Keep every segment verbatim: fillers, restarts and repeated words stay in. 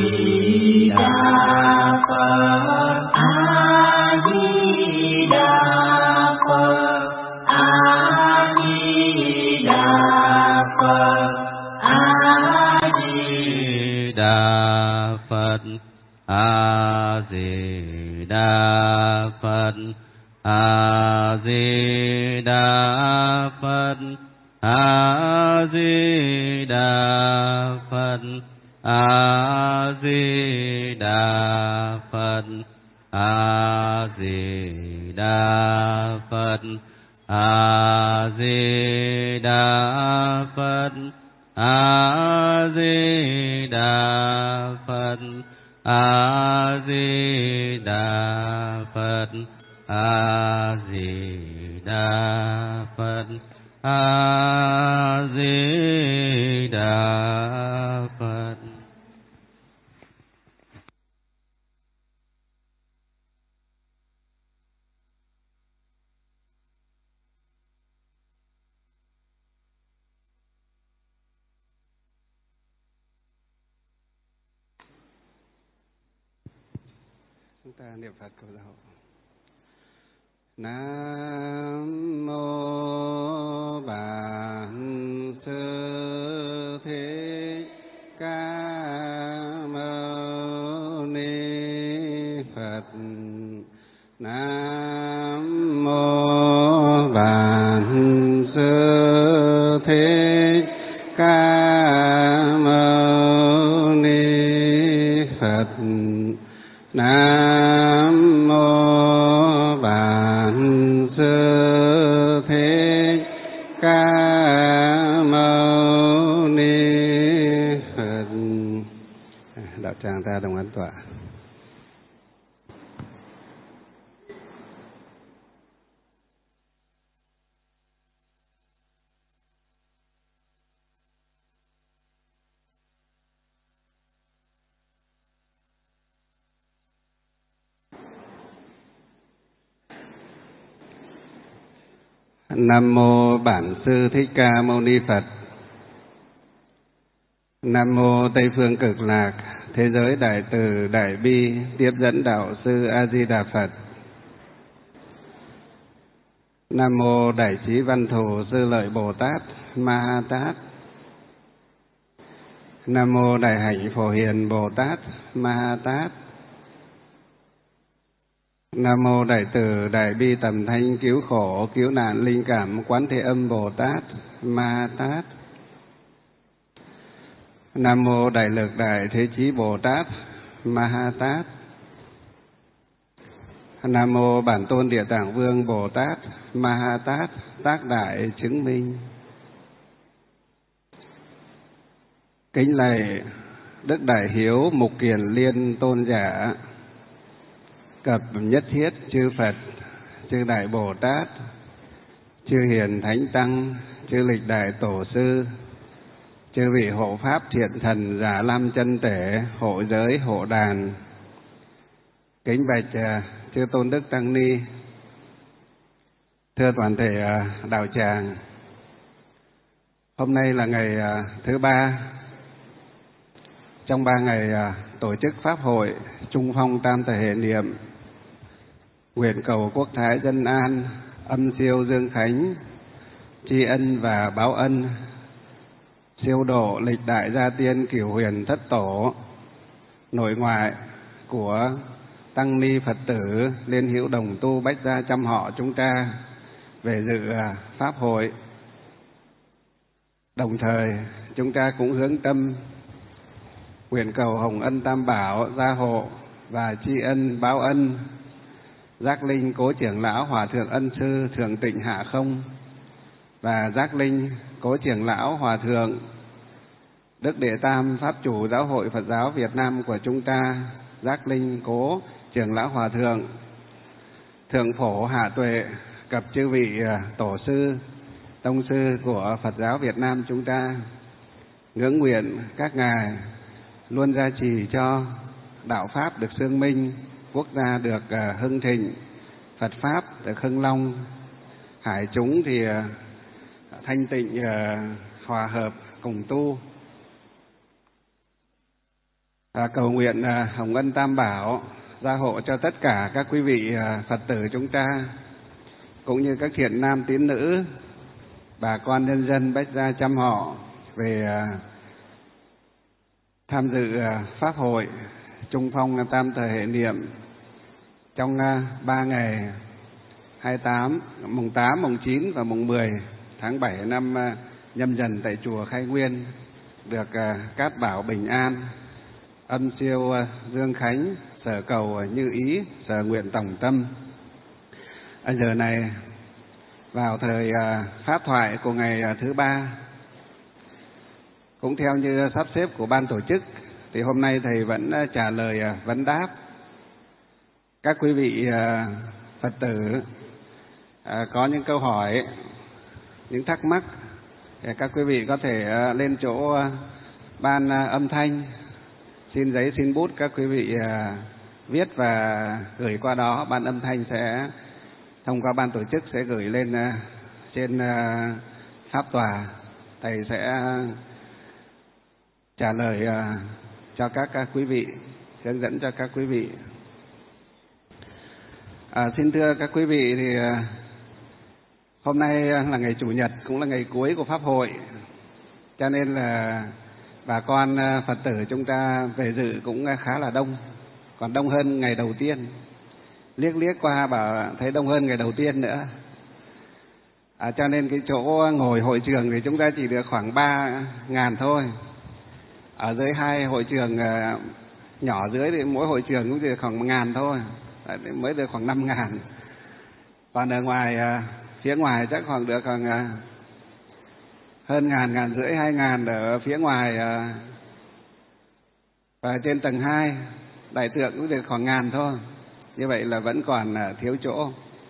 Di Đà Phật. A Di Đà Phật. A Di Đà Phật. A Di Đà Phật. A Di Đà Phật. A Di Đà Phật. A Di Đà Phật. A Di Đà Phật. A Di Đà Phật. A Di Đà Phật. A Di Đà Phật. A Di Đà Phật. A Di Đà Phật. A Di Đà Phật. Chúng ta niệm Phật cầu giáo. Nam mô Bản Sư Thích Ca Mâu Ni Phật. Nam mô Bản Sư Thích Ca Mâu Ni Phật. Nam mô Bản Sư Thích Ca Mâu Ni Phật. Đạo tràng ta đồng an tọa. Nam mô Bản Sư Thích Ca Mâu Ni Phật. Nam mô Tây Phương Cực Lạc Thế Giới Đại Từ Đại Bi Tiếp Dẫn Đạo Sư A Di Đà Phật. Nam mô Đại Trí Văn Thù Sư Lợi Bồ Tát Ma Ha Tát. Nam mô Đại Hạnh Phổ Hiền Bồ Tát Ma Ha Tát. Nam mô Đại Từ Đại Bi Tầm Thanh Cứu Khổ Cứu Nạn Linh Cảm Quán Thế Âm Bồ Tát Ma Ha Tát. Nam mô Đại Lực Đại Thế Chí Bồ Tát Ma Ha Tát. Nam mô Bản Tôn Địa Tạng Vương Bồ Tát Ma Ha Tát tác đại chứng minh. Kính lạy Đức Đại Hiếu Mục Kiền Liên Tôn giả, cập nhất thiết chư Phật, chư Đại Bồ Tát, chư Hiền Thánh Tăng, chư Lịch Đại Tổ Sư, chư vị hộ Pháp Thiện Thần Giả Lam Chân Tể, hộ giới hộ đàn. Kính bạch chư Tôn Đức Tăng Ni, thưa toàn thể đạo tràng. Hôm nay là ngày thứ ba trong ba ngày tổ chức pháp hội Trung Phong Tam Thể Hệ Niệm, nguyện cầu quốc thái dân an, âm siêu dương khánh, tri ân và báo ân, siêu độ lịch đại gia tiên cửu huyền thất tổ, nội ngoại của tăng ni Phật tử liên hữu đồng tu bách gia trăm họ chúng ta về dự pháp hội. Đồng thời chúng ta cũng hướng tâm nguyện cầu hồng ân tam bảo gia hộ và tri ân báo ân giác linh cố trưởng lão hòa thượng ân sư thượng tịnh Hạ Không và giác linh cố trưởng lão hòa thượng Đức Đệ Tam Pháp chủ Giáo hội Phật giáo Việt Nam của chúng ta, giác linh cố trưởng lão hòa thượng thượng phổ Hạ Tuệ, cập chư vị tổ sư tông sư của Phật giáo Việt Nam chúng ta. Ngưỡng nguyện các ngài luôn gia trì cho đạo pháp được xương minh, quốc gia được hưng thịnh, Phật pháp được hưng long, hải chúng thì thanh tịnh hòa hợp cùng tu. À, cầu nguyện à, hồng ân Tam Bảo gia hộ cho tất cả các quý vị à, Phật tử chúng ta, cũng như các thiện nam tín nữ, bà con nhân dân bách gia chăm họ về à, tham dự à, pháp hội Trung Phong Tam Thời Hệ Niệm trong à, ba ngày hai mươi tám, mùng tám, mùng chín và mùng mười tháng bảy năm à, Nhâm Dần tại chùa Khai Nguyên, được à, cát bảo bình an, âm siêu à, dương khánh, sở cầu à, như ý, sở nguyện tổng tâm. À, giờ này vào thời à, pháp thoại của ngày à, thứ ba, cũng theo như sắp xếp của ban tổ chức, thì hôm nay thầy vẫn à, trả lời à, vấn đáp các quý vị à, Phật tử à, có những câu hỏi, những thắc mắc. Các quý vị có thể à, lên chỗ à, ban à, âm thanh, xin giấy xin bút, các quý vị à, viết và gửi qua đó. Ban âm thanh sẽ thông qua ban tổ chức sẽ gửi lên à, trên à, pháp tòa. Thầy sẽ trả lời à, cho các, các quý vị, hướng dẫn cho các quý vị. À, xin thưa các quý vị, thì à, hôm nay là ngày Chủ nhật, cũng là ngày cuối của pháp hội, cho nên là bà con Phật tử chúng ta về dự cũng khá là đông, còn đông hơn ngày đầu tiên. Liếc liếc qua bảo thấy đông hơn ngày đầu tiên nữa. À, cho nên cái chỗ ngồi hội trường thì chúng ta chỉ được khoảng ba ngàn thôi. Ở dưới hai hội trường nhỏ dưới thì mỗi hội trường cũng chỉ được khoảng một ngàn thôi, mới được khoảng năm ngàn. Còn ở ngoài, phía ngoài chắc khoảng được khoảng hơn ngàn, ngàn rưỡi, hai ngàn ở phía ngoài. Và trên tầng hai đại tượng cũng được khoảng ngàn thôi. Như vậy là vẫn còn thiếu chỗ.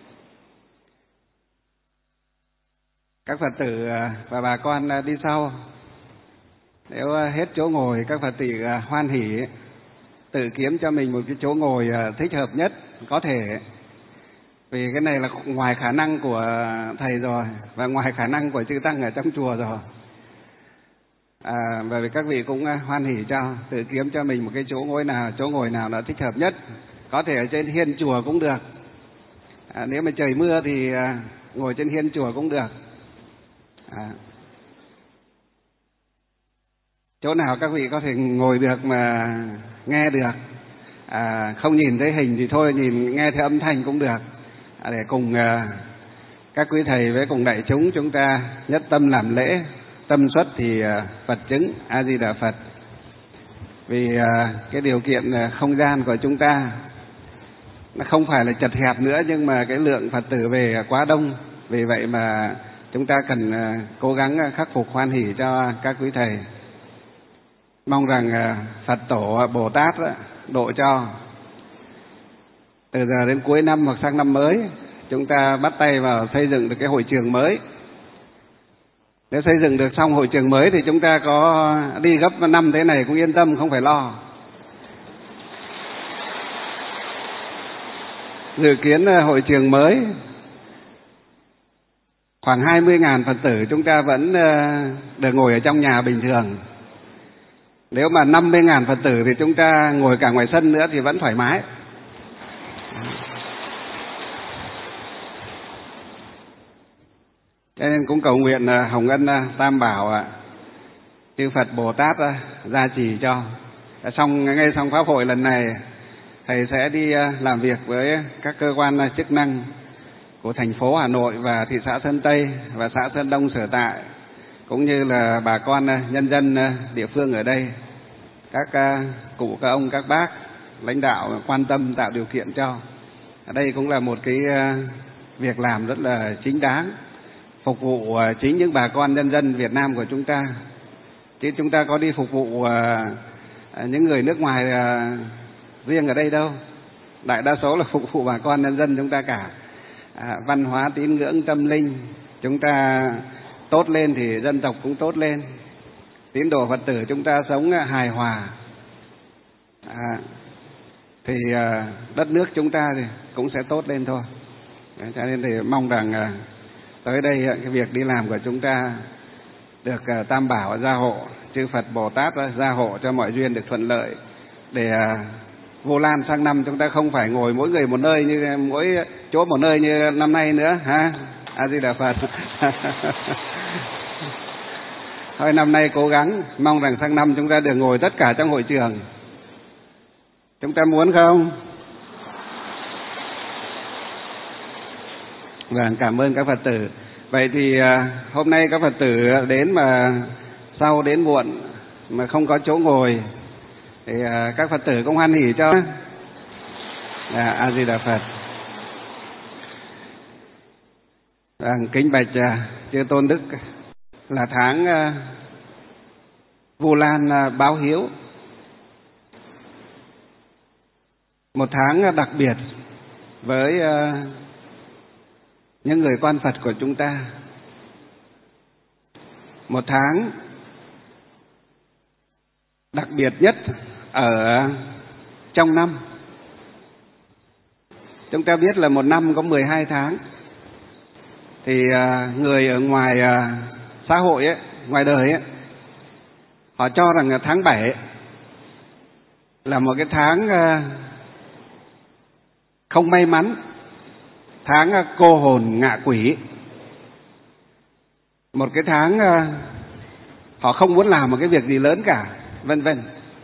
Các Phật tử và bà con đi sau, nếu hết chỗ ngồi, các Phật tử hoan hỉ tự kiếm cho mình một cái chỗ ngồi thích hợp nhất có thể. Vì cái này là ngoài khả năng của thầy rồi, và ngoài khả năng của chư tăng ở trong chùa rồi. À, bởi vì các vị cũng hoan hỉ cho tự kiếm cho mình một cái chỗ ngồi nào, chỗ ngồi nào nó thích hợp nhất. Có thể ở trên hiên chùa cũng được. À, nếu mà trời mưa thì ngồi trên hiên chùa cũng được. À, chỗ nào các vị có thể ngồi được mà nghe được. À, không nhìn thấy hình thì thôi, nhìn nghe theo âm thanh cũng được. À, để cùng à, các quý thầy với cùng đại chúng chúng ta nhất tâm làm lễ. Tâm xuất thì à, Phật chứng, A Di Đà Phật. Vì à, cái điều kiện à, không gian của chúng ta nó không phải là chật hẹp nữa, nhưng mà cái lượng Phật tử về quá đông. Vì vậy mà chúng ta cần à, cố gắng khắc phục hoan hỉ cho các quý thầy. Mong rằng à, Phật Tổ Bồ Tát đó, độ cho từ giờ đến cuối năm hoặc sang năm mới chúng ta bắt tay vào xây dựng được cái hội trường mới. Nếu xây dựng được xong hội trường mới thì chúng ta có đi gấp năm thế này cũng yên tâm, không phải lo. Dự kiến hội trường mới khoảng hai mươi nghìn Phật tử chúng ta vẫn được ngồi ở trong nhà bình thường. Nếu mà năm mươi nghìn Phật tử thì chúng ta ngồi cả ngoài sân nữa thì vẫn thoải mái. Cho nên cũng cầu nguyện hồng ân Tam Bảo, chư Phật Bồ Tát gia trì cho. Xong ngay xong pháp hội lần này, thầy sẽ đi làm việc với các cơ quan chức năng của thành phố Hà Nội và thị xã Sơn Tây và xã Sơn Đông sở tại, cũng như là bà con nhân dân địa phương ở đây, các cụ, các ông, các bác lãnh đạo quan tâm tạo điều kiện cho. Ở đây cũng là một cái việc làm rất là chính đáng, phục vụ chính những bà con nhân dân Việt Nam của chúng ta, chứ chúng ta có đi phục vụ những người nước ngoài riêng ở đây đâu. Đại đa số là phục vụ bà con nhân dân chúng ta cả. À, văn hóa tín ngưỡng tâm linh chúng ta tốt lên thì dân tộc cũng tốt lên. Tín đồ Phật tử chúng ta sống hài hòa, à, thì à, đất nước chúng ta thì cũng sẽ tốt lên thôi. Đấy, cho nên thì mong rằng à, tới đây cái việc đi làm của chúng ta được à, Tam Bảo gia hộ, chư Phật Bồ Tát gia hộ cho mọi duyên được thuận lợi, để Vu Lan sang năm chúng ta không phải ngồi mỗi người một nơi như mỗi chỗ một nơi như năm nay nữa ha. A Di Đà Phật. Thôi năm nay cố gắng, mong rằng sang năm chúng ta được ngồi tất cả trong hội trường. Chúng ta muốn không? Vâng, cảm ơn các Phật tử. Vậy thì hôm nay các Phật tử đến mà sau đến muộn mà không có chỗ ngồi thì các Phật tử cũng hoan hỉ cho. À, A Di Đà Phật. Vâng, kính bạch chư tôn đức, là tháng Vu Lan báo hiếu, một tháng đặc biệt với những người con Phật của chúng ta, một tháng đặc biệt nhất ở trong năm. Chúng ta biết là một năm có mười hai tháng, thì người ở ngoài xã hội ấy, ngoài đời ấy, họ cho rằng là tháng bảy là một cái tháng không may mắn, tháng cô hồn ngạ quỷ, một cái tháng họ không muốn làm một cái việc gì lớn cả, vân vân.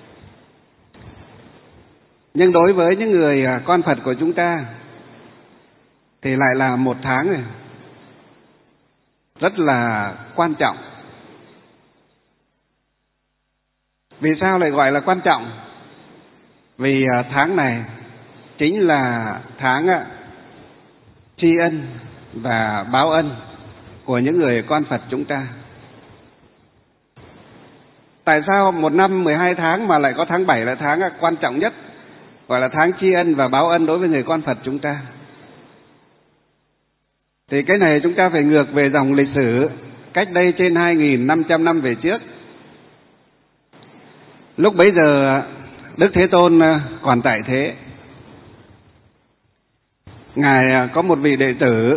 Nhưng đối với những người con Phật của chúng ta thì lại là một tháng này rất là quan trọng. Vì sao lại gọi là quan trọng? Vì tháng này chính là tháng tri ân và báo ân của những người con Phật chúng ta. Tại sao một năm mười hai tháng mà lại có tháng bảy là tháng quan trọng nhất, gọi là tháng tri ân và báo ân đối với người con Phật chúng ta? Thì cái này chúng ta phải ngược về dòng lịch sử cách đây trên hai nghìn năm trăm năm về trước. Lúc bấy giờ Đức Thế Tôn còn tại thế, Ngài có một vị đệ tử.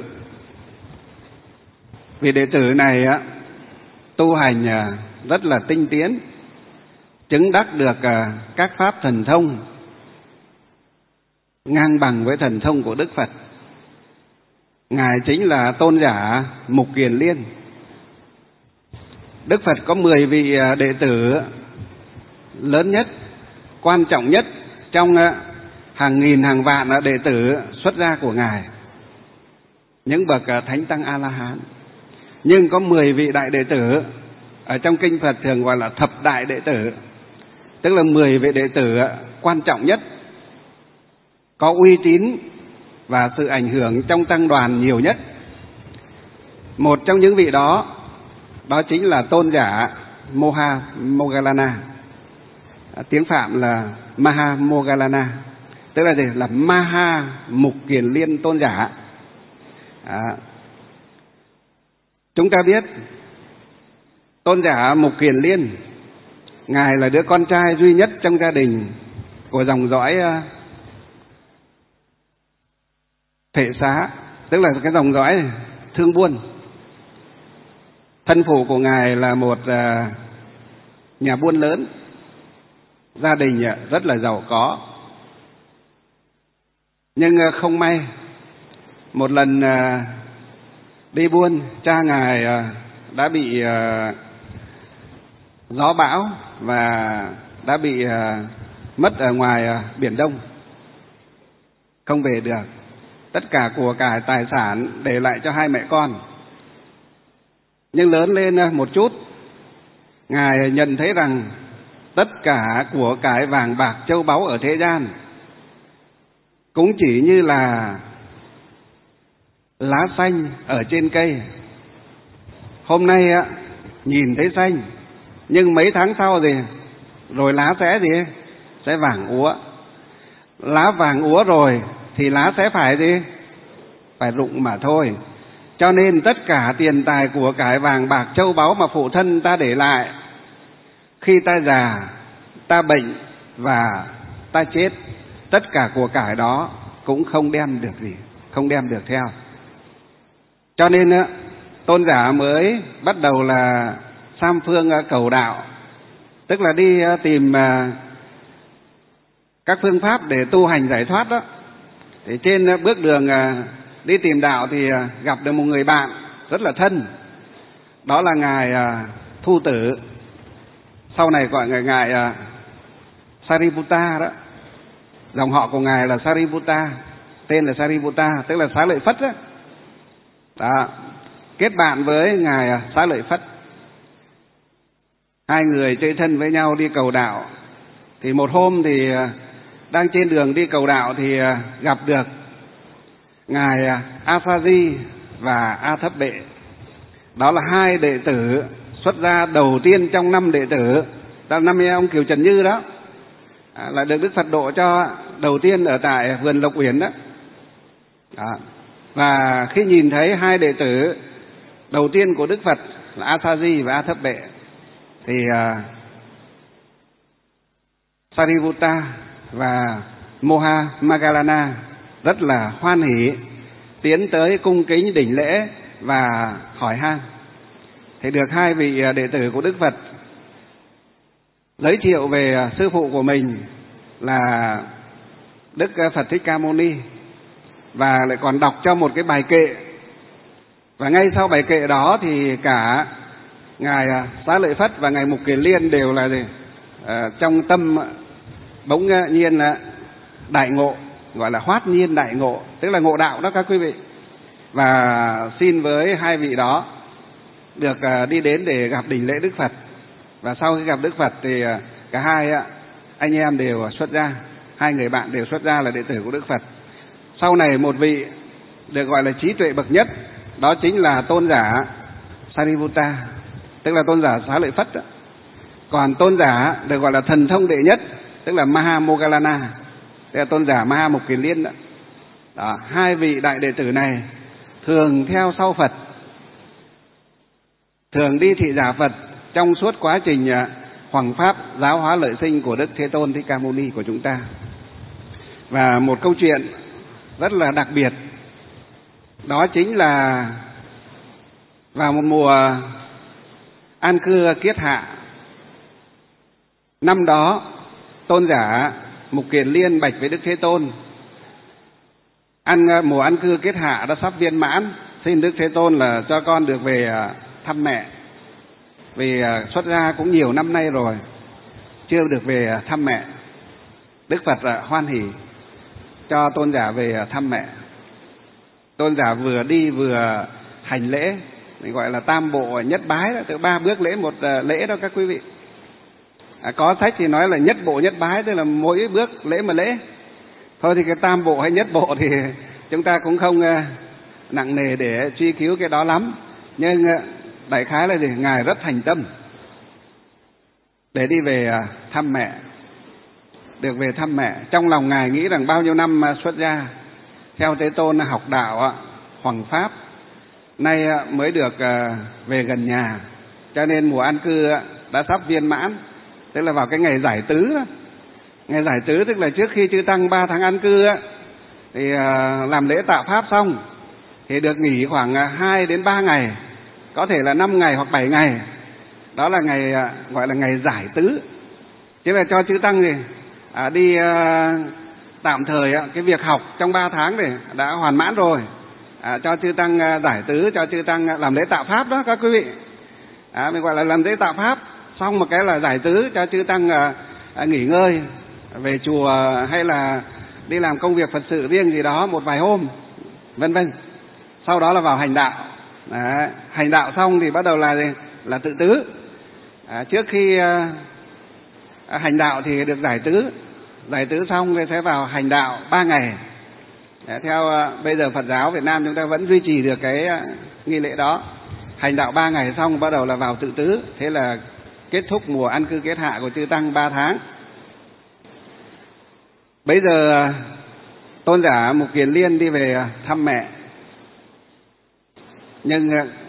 Vị đệ tử này tu hành rất là tinh tiến, chứng đắc được các pháp thần thông ngang bằng với thần thông của Đức Phật. Ngài chính là tôn giả Mục Kiền Liên. Đức Phật có mười vị đệ tử lớn nhất, quan trọng nhất trong hàng nghìn hàng vạn đệ tử xuất gia của Ngài, những bậc thánh tăng A-la-hán. Nhưng có mười vị đại đệ tử, ở trong kinh Phật thường gọi là thập đại đệ tử, tức là mười vị đệ tử quan trọng nhất, có uy tín và sự ảnh hưởng trong tăng đoàn nhiều nhất. Một trong những vị đó, đó chính là tôn giả Moha Moggallana, tiếng Phạm là Maha Moggallana, tức là gì? Là Maha Mục Kiền Liên tôn giả. À, chúng ta biết tôn giả Mục Kiền Liên, Ngài là đứa con trai duy nhất trong gia đình của dòng dõi Thể Xá, tức là cái dòng dõi thương buôn. Thân phụ của Ngài là một nhà buôn lớn, gia đình rất là giàu có. Nhưng không may, một lần đi buôn, cha Ngài đã bị gió bão và đã bị mất ở ngoài Biển Đông, không về được. Tất cả của cải tài sản để lại cho hai mẹ con. Nhưng lớn lên một chút, Ngài nhận thấy rằng tất cả của cải vàng bạc châu báu ở thế gian cũng chỉ như là lá xanh ở trên cây. Hôm nay á nhìn thấy xanh, nhưng mấy tháng sau thì rồi lá sẽ gì? Sẽ vàng úa. Lá vàng úa rồi thì lá sẽ phải gì? Phải rụng mà thôi. Cho nên tất cả tiền tài của cải vàng bạc châu báu mà phụ thân ta để lại, khi ta già, ta bệnh và ta chết, tất cả của cải đó cũng không đem được gì, không đem được theo. Cho nên tôn giả mới bắt đầu là tam phương cầu đạo, tức là đi tìm các phương pháp để tu hành giải thoát đó. Thì trên bước đường đi tìm đạo thì gặp được một người bạn rất là thân, đó là ngài Thu Tử, sau này gọi ngài ngài Sariputta đó. Dòng họ của ngài là Sariputta, tên là Sariputta, tức là Xá Lợi Phất đó. Đó, kết bạn với ngài Xá Lợi Phất, hai người chơi thân với nhau đi cầu đạo. Thì một hôm thì đang trên đường đi cầu đạo thì gặp được ngài Asaji và A Thấp Bệ. Đó là hai đệ tử xuất gia đầu tiên trong năm đệ tử, đó là năm ông Kiều Trần Như đó, à, là được Đức Phật độ cho đầu tiên ở tại vườn Lộc Uyển đó. đó. Và khi nhìn thấy hai đệ tử đầu tiên của Đức Phật là Asaji và A Thấp Bệ thì uh, Sariputta và Moha Moggallana rất là hoan hỉ, tiến tới cung kính đỉnh lễ và hỏi han. Thì được hai vị đệ tử của Đức Phật giới thiệu về sư phụ của mình là Đức Phật Thích Ca Mâu Ni, và lại còn đọc cho một cái bài kệ. Và ngay sau bài kệ đó thì cả ngài Xá Lợi Phất và ngài Mục Kiền Liên đều là gì? À, trong tâm bỗng nhiên là đại ngộ, gọi là hoát nhiên đại ngộ, tức là ngộ đạo đó các quý vị. Và xin với hai vị đó được đi đến để gặp đỉnh lễ Đức Phật. Và sau khi gặp Đức Phật thì cả hai anh em đều xuất gia, hai người bạn đều xuất gia là đệ tử của Đức Phật. Sau này một vị được gọi là trí tuệ bậc nhất, đó chính là tôn giả Sariputta, tức là tôn giả Xá Lợi Phất đó. Còn tôn giả được gọi là thần thông đệ nhất, tức là Maha Moggallana, tức là tôn giả Maha Mục Kiền Liên đó. Đó, hai vị đại đệ tử này thường theo sau Phật, thường đi thị giả Phật trong suốt quá trình hoằng pháp giáo hóa lợi sinh của Đức Thế Tôn Thích Ca Mâu Ni của chúng ta. Và một câu chuyện rất là đặc biệt, đó chính là vào một mùa an cư kiết hạ, năm đó tôn giả Mục Kiền Liên bạch với Đức Thế Tôn: ăn mùa an cư kiết hạ đã sắp viên mãn, xin Đức Thế Tôn là cho con được về thăm mẹ, vì xuất gia cũng nhiều năm nay rồi chưa được về thăm mẹ. Đức Phật hoan hỉ cho tôn giả về thăm mẹ. Tôn giả vừa đi vừa hành lễ, mình gọi là tam bộ nhất bái đó, từ ba bước lễ một lễ đó các quý vị. À, có sách thì nói là nhất bộ nhất bái, tức là mỗi bước lễ một lễ. Thôi thì cái tam bộ hay nhất bộ thì chúng ta cũng không uh, nặng nề để truy cứu cái đó lắm. Nhưng uh, đại khái là gì? Ngài rất thành tâm để đi về uh, thăm mẹ, được về thăm mẹ. Trong lòng Ngài nghĩ rằng bao nhiêu năm uh, xuất gia theo Thế Tôn học đạo uh, hoằng pháp, nay uh, mới được uh, về gần nhà, cho nên mùa an cư uh, đã sắp viên mãn, tức là vào cái ngày giải tứ đó. Ngày giải tứ tức là trước khi chư tăng ba tháng an cư á, thì làm lễ tạ pháp xong thì được nghỉ khoảng hai đến ba ngày, có thể là năm ngày hoặc bảy ngày. Đó là ngày gọi là ngày giải tứ, chứ là cho chư tăng thì à, đi à, tạm thời cái việc học trong ba tháng thì đã hoàn mãn rồi, à, cho chư tăng giải tứ, cho chư tăng làm lễ tạ pháp đó các quý vị. À, mình gọi là làm lễ tạ pháp xong một cái là giải tứ, cho chư tăng à, à, nghỉ ngơi về chùa hay là đi làm công việc Phật sự riêng gì đó một vài hôm, vân vân. Sau đó là vào hành đạo. Đấy, hành đạo xong thì bắt đầu là gì? Là tự tứ. À, trước khi à, hành đạo thì được giải tứ, giải tứ xong thì sẽ vào hành đạo ba ngày. Đấy, theo à, bây giờ Phật giáo Việt Nam chúng ta vẫn duy trì được cái à, nghi lễ đó. Hành đạo ba ngày xong bắt đầu là vào tự tứ, thế là kết thúc mùa an cư kiết hạ của chư tăng ba tháng. Bây giờ tôn giả Mục Kiền Liên đi về thăm mẹ, nhưng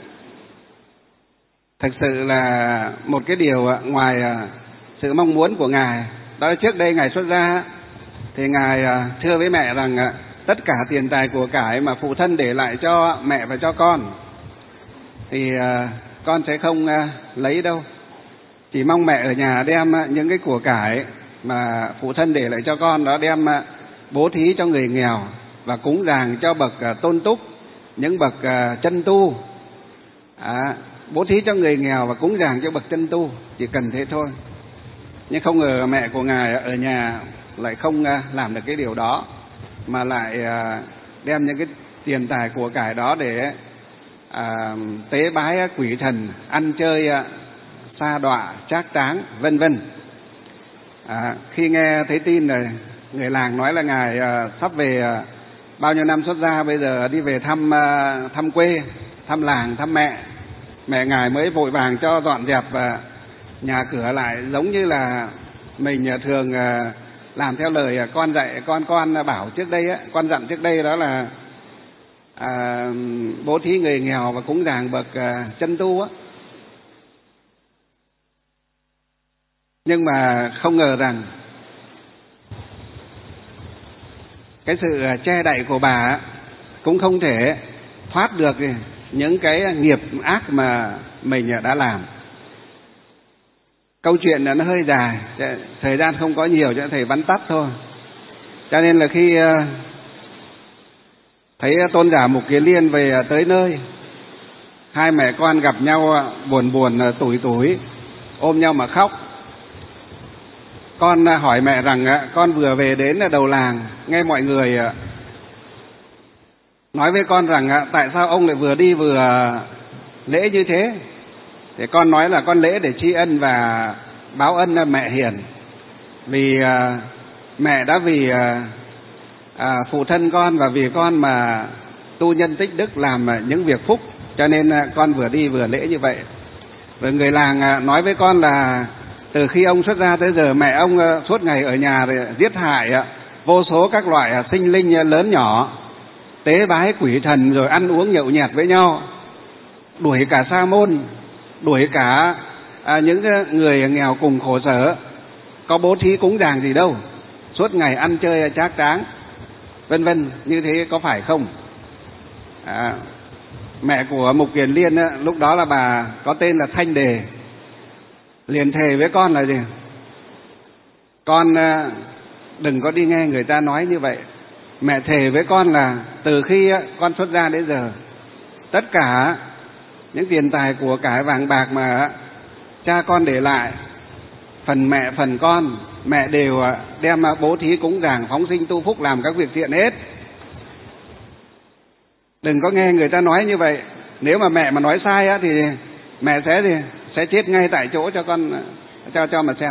thực sự là một cái điều ngoài sự mong muốn của Ngài. Đó là trước đây Ngài xuất gia thì Ngài thưa với mẹ rằng tất cả tiền tài của cải mà phụ thân để lại cho mẹ và cho con thì con sẽ không lấy đâu, chỉ mong mẹ ở nhà đem những cái của cải mà phụ thân để lại cho con, đó đem bố thí cho người nghèo và cúng dường cho bậc tôn túc, những bậc chân tu. À, bố thí cho người nghèo và cúng dường cho bậc chân tu, chỉ cần thế thôi. Nhưng không ngờ mẹ của ngài ở nhà lại không làm được cái điều đó, mà lại đem những cái tiền tài của cải đó để à, tế bái quỷ thần, ăn chơi sa đọa, trác táng, vân vân. À, khi nghe thấy tin này, người làng nói là ngài à, sắp về à, bao nhiêu năm xuất gia, bây giờ đi về thăm à, thăm quê, thăm làng, thăm mẹ. Mẹ ngài mới vội vàng cho dọn dẹp và nhà cửa lại, giống như là mình thường à, làm theo lời con dạy, con con bảo trước đây á, con dặn trước đây, đó là à, bố thí người nghèo và cúng dường bậc à, chân tu á. Nhưng mà không ngờ rằng cái sự che đậy của bà cũng không thể thoát được những cái nghiệp ác mà mình đã làm. Câu chuyện nó hơi dài, thời gian không có nhiều cho thầy vắn tắt thôi. Cho nên là khi thấy tôn giả Mục Kiền Liên về tới nơi, hai mẹ con gặp nhau buồn buồn tủi tủi, ôm nhau mà khóc. Con hỏi mẹ rằng con vừa về đến đầu làng, nghe mọi người nói với con rằng tại sao ông lại vừa đi vừa lễ như thế. Thì con nói là con lễ để tri ân và báo ân mẹ hiền. Vì mẹ đã vì phụ thân con và vì con mà tu nhân tích đức, làm những việc phúc, cho nên con vừa đi vừa lễ như vậy. Rồi người làng nói với con là từ khi ông xuất gia tới giờ, mẹ ông suốt ngày ở nhà để giết hại vô số các loại sinh linh lớn nhỏ, tế bái quỷ thần, rồi ăn uống nhậu nhẹt với nhau, đuổi cả sa môn, đuổi cả à, những người nghèo cùng khổ sở, có bố thí cúng dường gì đâu, suốt ngày ăn chơi trác táng, vân vân. Như thế có phải không? À, mẹ của Mục Kiền Liên á, lúc đó là bà có tên là Thanh Đề, liền thề với con là gì? Con đừng có đi nghe người ta nói như vậy. Mẹ thề với con là từ khi con xuất gia đến giờ, tất cả những tiền tài của cải vàng bạc mà cha con để lại, phần mẹ phần con, mẹ đều đem bố thí cúng dường, phóng sinh tu phúc, làm các việc thiện hết. Đừng có nghe người ta nói như vậy. Nếu mà mẹ mà nói sai á, thì mẹ sẽ gì? Sẽ chết ngay tại chỗ cho con, cho cho mà xem.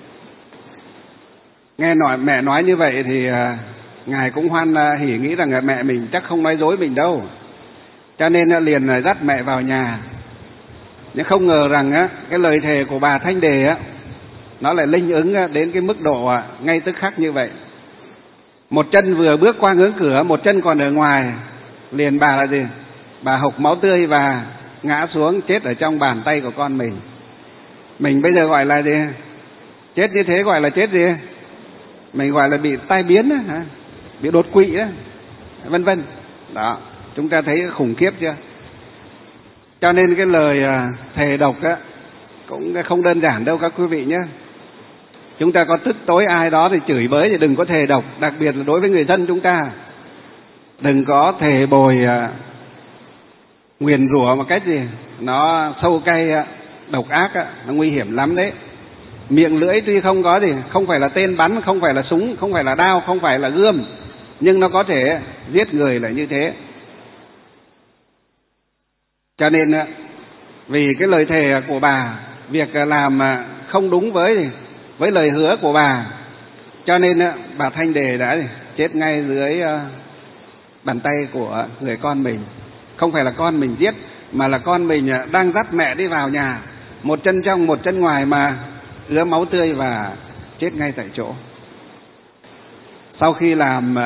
Nghe nói mẹ nói như vậy thì à, ngài cũng hoan hỉ, nghĩ rằng mẹ mình chắc không nói dối mình đâu, cho nên liền dắt mẹ vào nhà. Nhưng không ngờ rằng á, cái lời thề của bà Thanh Đề á, nó lại linh ứng đến cái mức độ ngay tức khắc như vậy. Một chân vừa bước qua ngưỡng cửa, một chân còn ở ngoài, liền bà là gì? Bà hộc máu tươi và ngã xuống chết ở trong bàn tay của con mình. Mình bây giờ gọi là gì? Chết như thế gọi là chết gì? Mình gọi là bị tai biến á, hả? Bị đột quỵ á, vân vân. Đó, chúng ta thấy khủng khiếp chưa? Cho nên cái lời thề độc á cũng không đơn giản đâu các quý vị nhé. Chúng ta có tức tối ai đó thì chửi bới thì đừng có thề độc, đặc biệt là đối với người thân chúng ta. Đừng có thề bồi nguyền rủa một cách gì nó sâu cay, độc ác, nó nguy hiểm lắm đấy. Miệng lưỡi tuy không có gì, không phải là tên bắn, không phải là súng, không phải là đao, không phải là gươm, nhưng nó có thể giết người là như thế. Cho nên vì cái lời thề của bà, việc làm không đúng với với lời hứa của bà, cho nên bà Thanh Đề đã chết ngay dưới bàn tay của người con mình. Không phải là con mình giết, mà là con mình đang dắt mẹ đi vào nhà, một chân trong một chân ngoài mà ứa máu tươi và chết ngay tại chỗ. Sau khi làm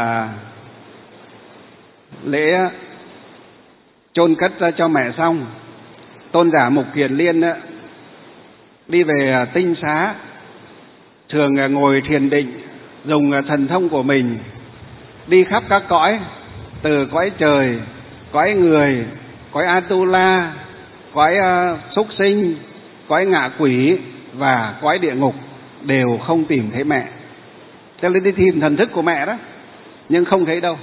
lễ chôn cất cho mẹ xong, tôn giả Mục Kiền Liên đi về tinh xá, thường ngồi thiền định, dùng thần thông của mình đi khắp các cõi, từ cõi trời, cõi người, cõi Atula, cõi súc sinh, cõi ngạ quỷ và cõi địa ngục, đều không tìm thấy mẹ. cho nên đi tìm thần thức của mẹ đó, nhưng không thấy đâu.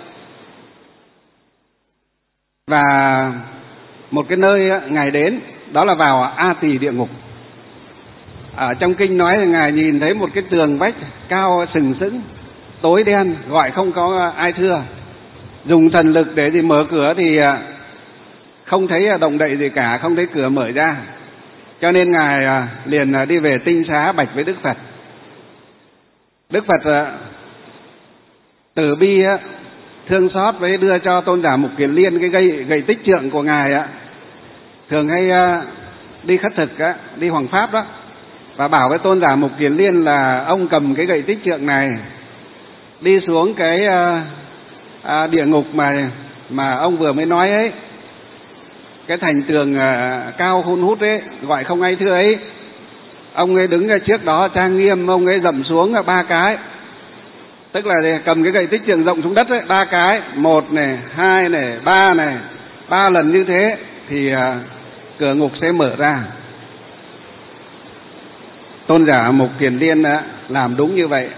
Và một cái nơi Ngài đến, đó là vào A Tỳ địa ngục. Ở trong kinh nói là Ngài nhìn thấy một cái tường vách cao sừng sững, tối đen, gọi không có ai thưa. Dùng thần lực để thì mở cửa thì không thấy động đậy gì cả, không thấy cửa mở ra. Cho nên Ngài liền đi về tinh xá bạch với Đức Phật. Đức Phật từ bi thương xót với đưa cho tôn giả Mục Kiền Liên cái gậy, gậy tích trượng của Ngài á, thường hay đi khất thực á, đi hoằng pháp đó, và bảo với tôn giả Mục Kiền Liên là ông cầm cái gậy tích trượng này đi xuống cái à, à, địa ngục mà mà ông vừa mới nói ấy, cái thành tường à, cao hun hút ấy, gọi không ai thưa ấy. Ông ấy đứng ở trước đó trang nghiêm, ông ấy dậm xuống ba cái, tức là cầm cái gậy tích trượng rộng xuống đất ấy, ba cái, một này, hai này, ba này, ba lần như thế thì à, cửa ngục sẽ mở ra. Tôn giả Mục Kiền Liên đã làm đúng như vậy.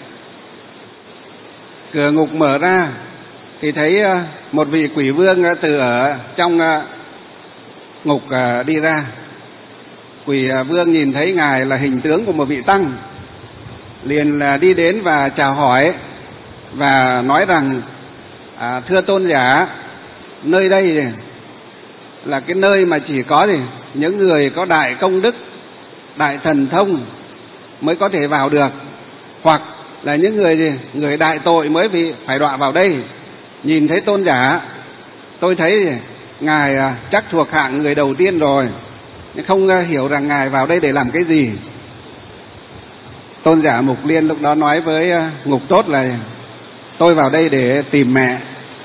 Cửa ngục mở ra thì thấy một vị quỷ vương từ ở trong ngục đi ra. Quỷ vương nhìn thấy Ngài là hình tướng của một vị tăng, liền đi đến và chào hỏi và nói rằng à, thưa tôn giả, nơi đây là cái nơi mà chỉ có gì những người có đại công đức, đại thần thông mới có thể vào được, hoặc là những người gì người đại tội mới bị phải đọa vào đây. Nhìn thấy tôn giả, tôi thấy gì, Ngài chắc thuộc hạng người đầu tiên rồi, nhưng không hiểu rằng Ngài vào đây để làm cái gì. Tôn giả Mục Liên lúc đó nói với Ngục Tốt là tôi vào đây để tìm mẹ.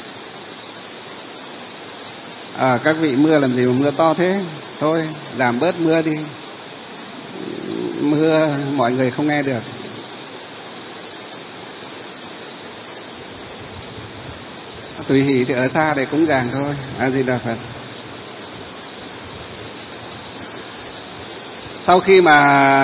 À, các vị mưa làm gì mà mưa to thế? Thôi giảm bớt mưa đi, mưa mọi người không nghe được. Tùy hỷ thì ở xa để cúng dường thôi. A Di Đà Phật. Sau khi mà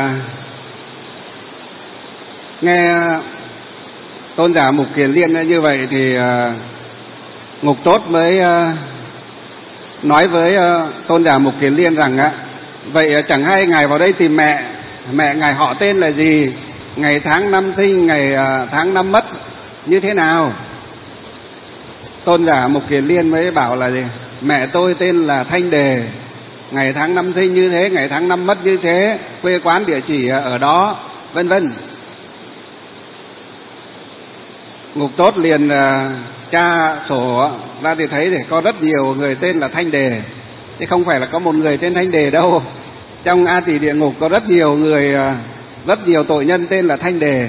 nghe tôn giả Mục Kiền Liên như vậy thì uh, Ngục Tốt mới uh, nói với uh, tôn giả Mục Kiền Liên rằng uh, vậy uh, chẳng hay Ngài vào đây tìm mẹ, mẹ Ngài họ tên là gì, ngày tháng năm sinh, ngày uh, tháng năm mất như thế nào. Tôn giả Mục Kiền Liên mới bảo là gì, mẹ tôi tên là Thanh Đề, ngày tháng năm sinh như thế, ngày tháng năm mất như thế, quê quán địa chỉ ở đó, vân vân. Ngục Tốt liền uh, tra sổ ra thì thấy thì có rất nhiều người tên là Thanh Đề, chứ không phải là có một người tên Thanh Đề đâu. Trong A Tỳ địa ngục có rất nhiều người, uh, rất nhiều tội nhân tên là Thanh Đề.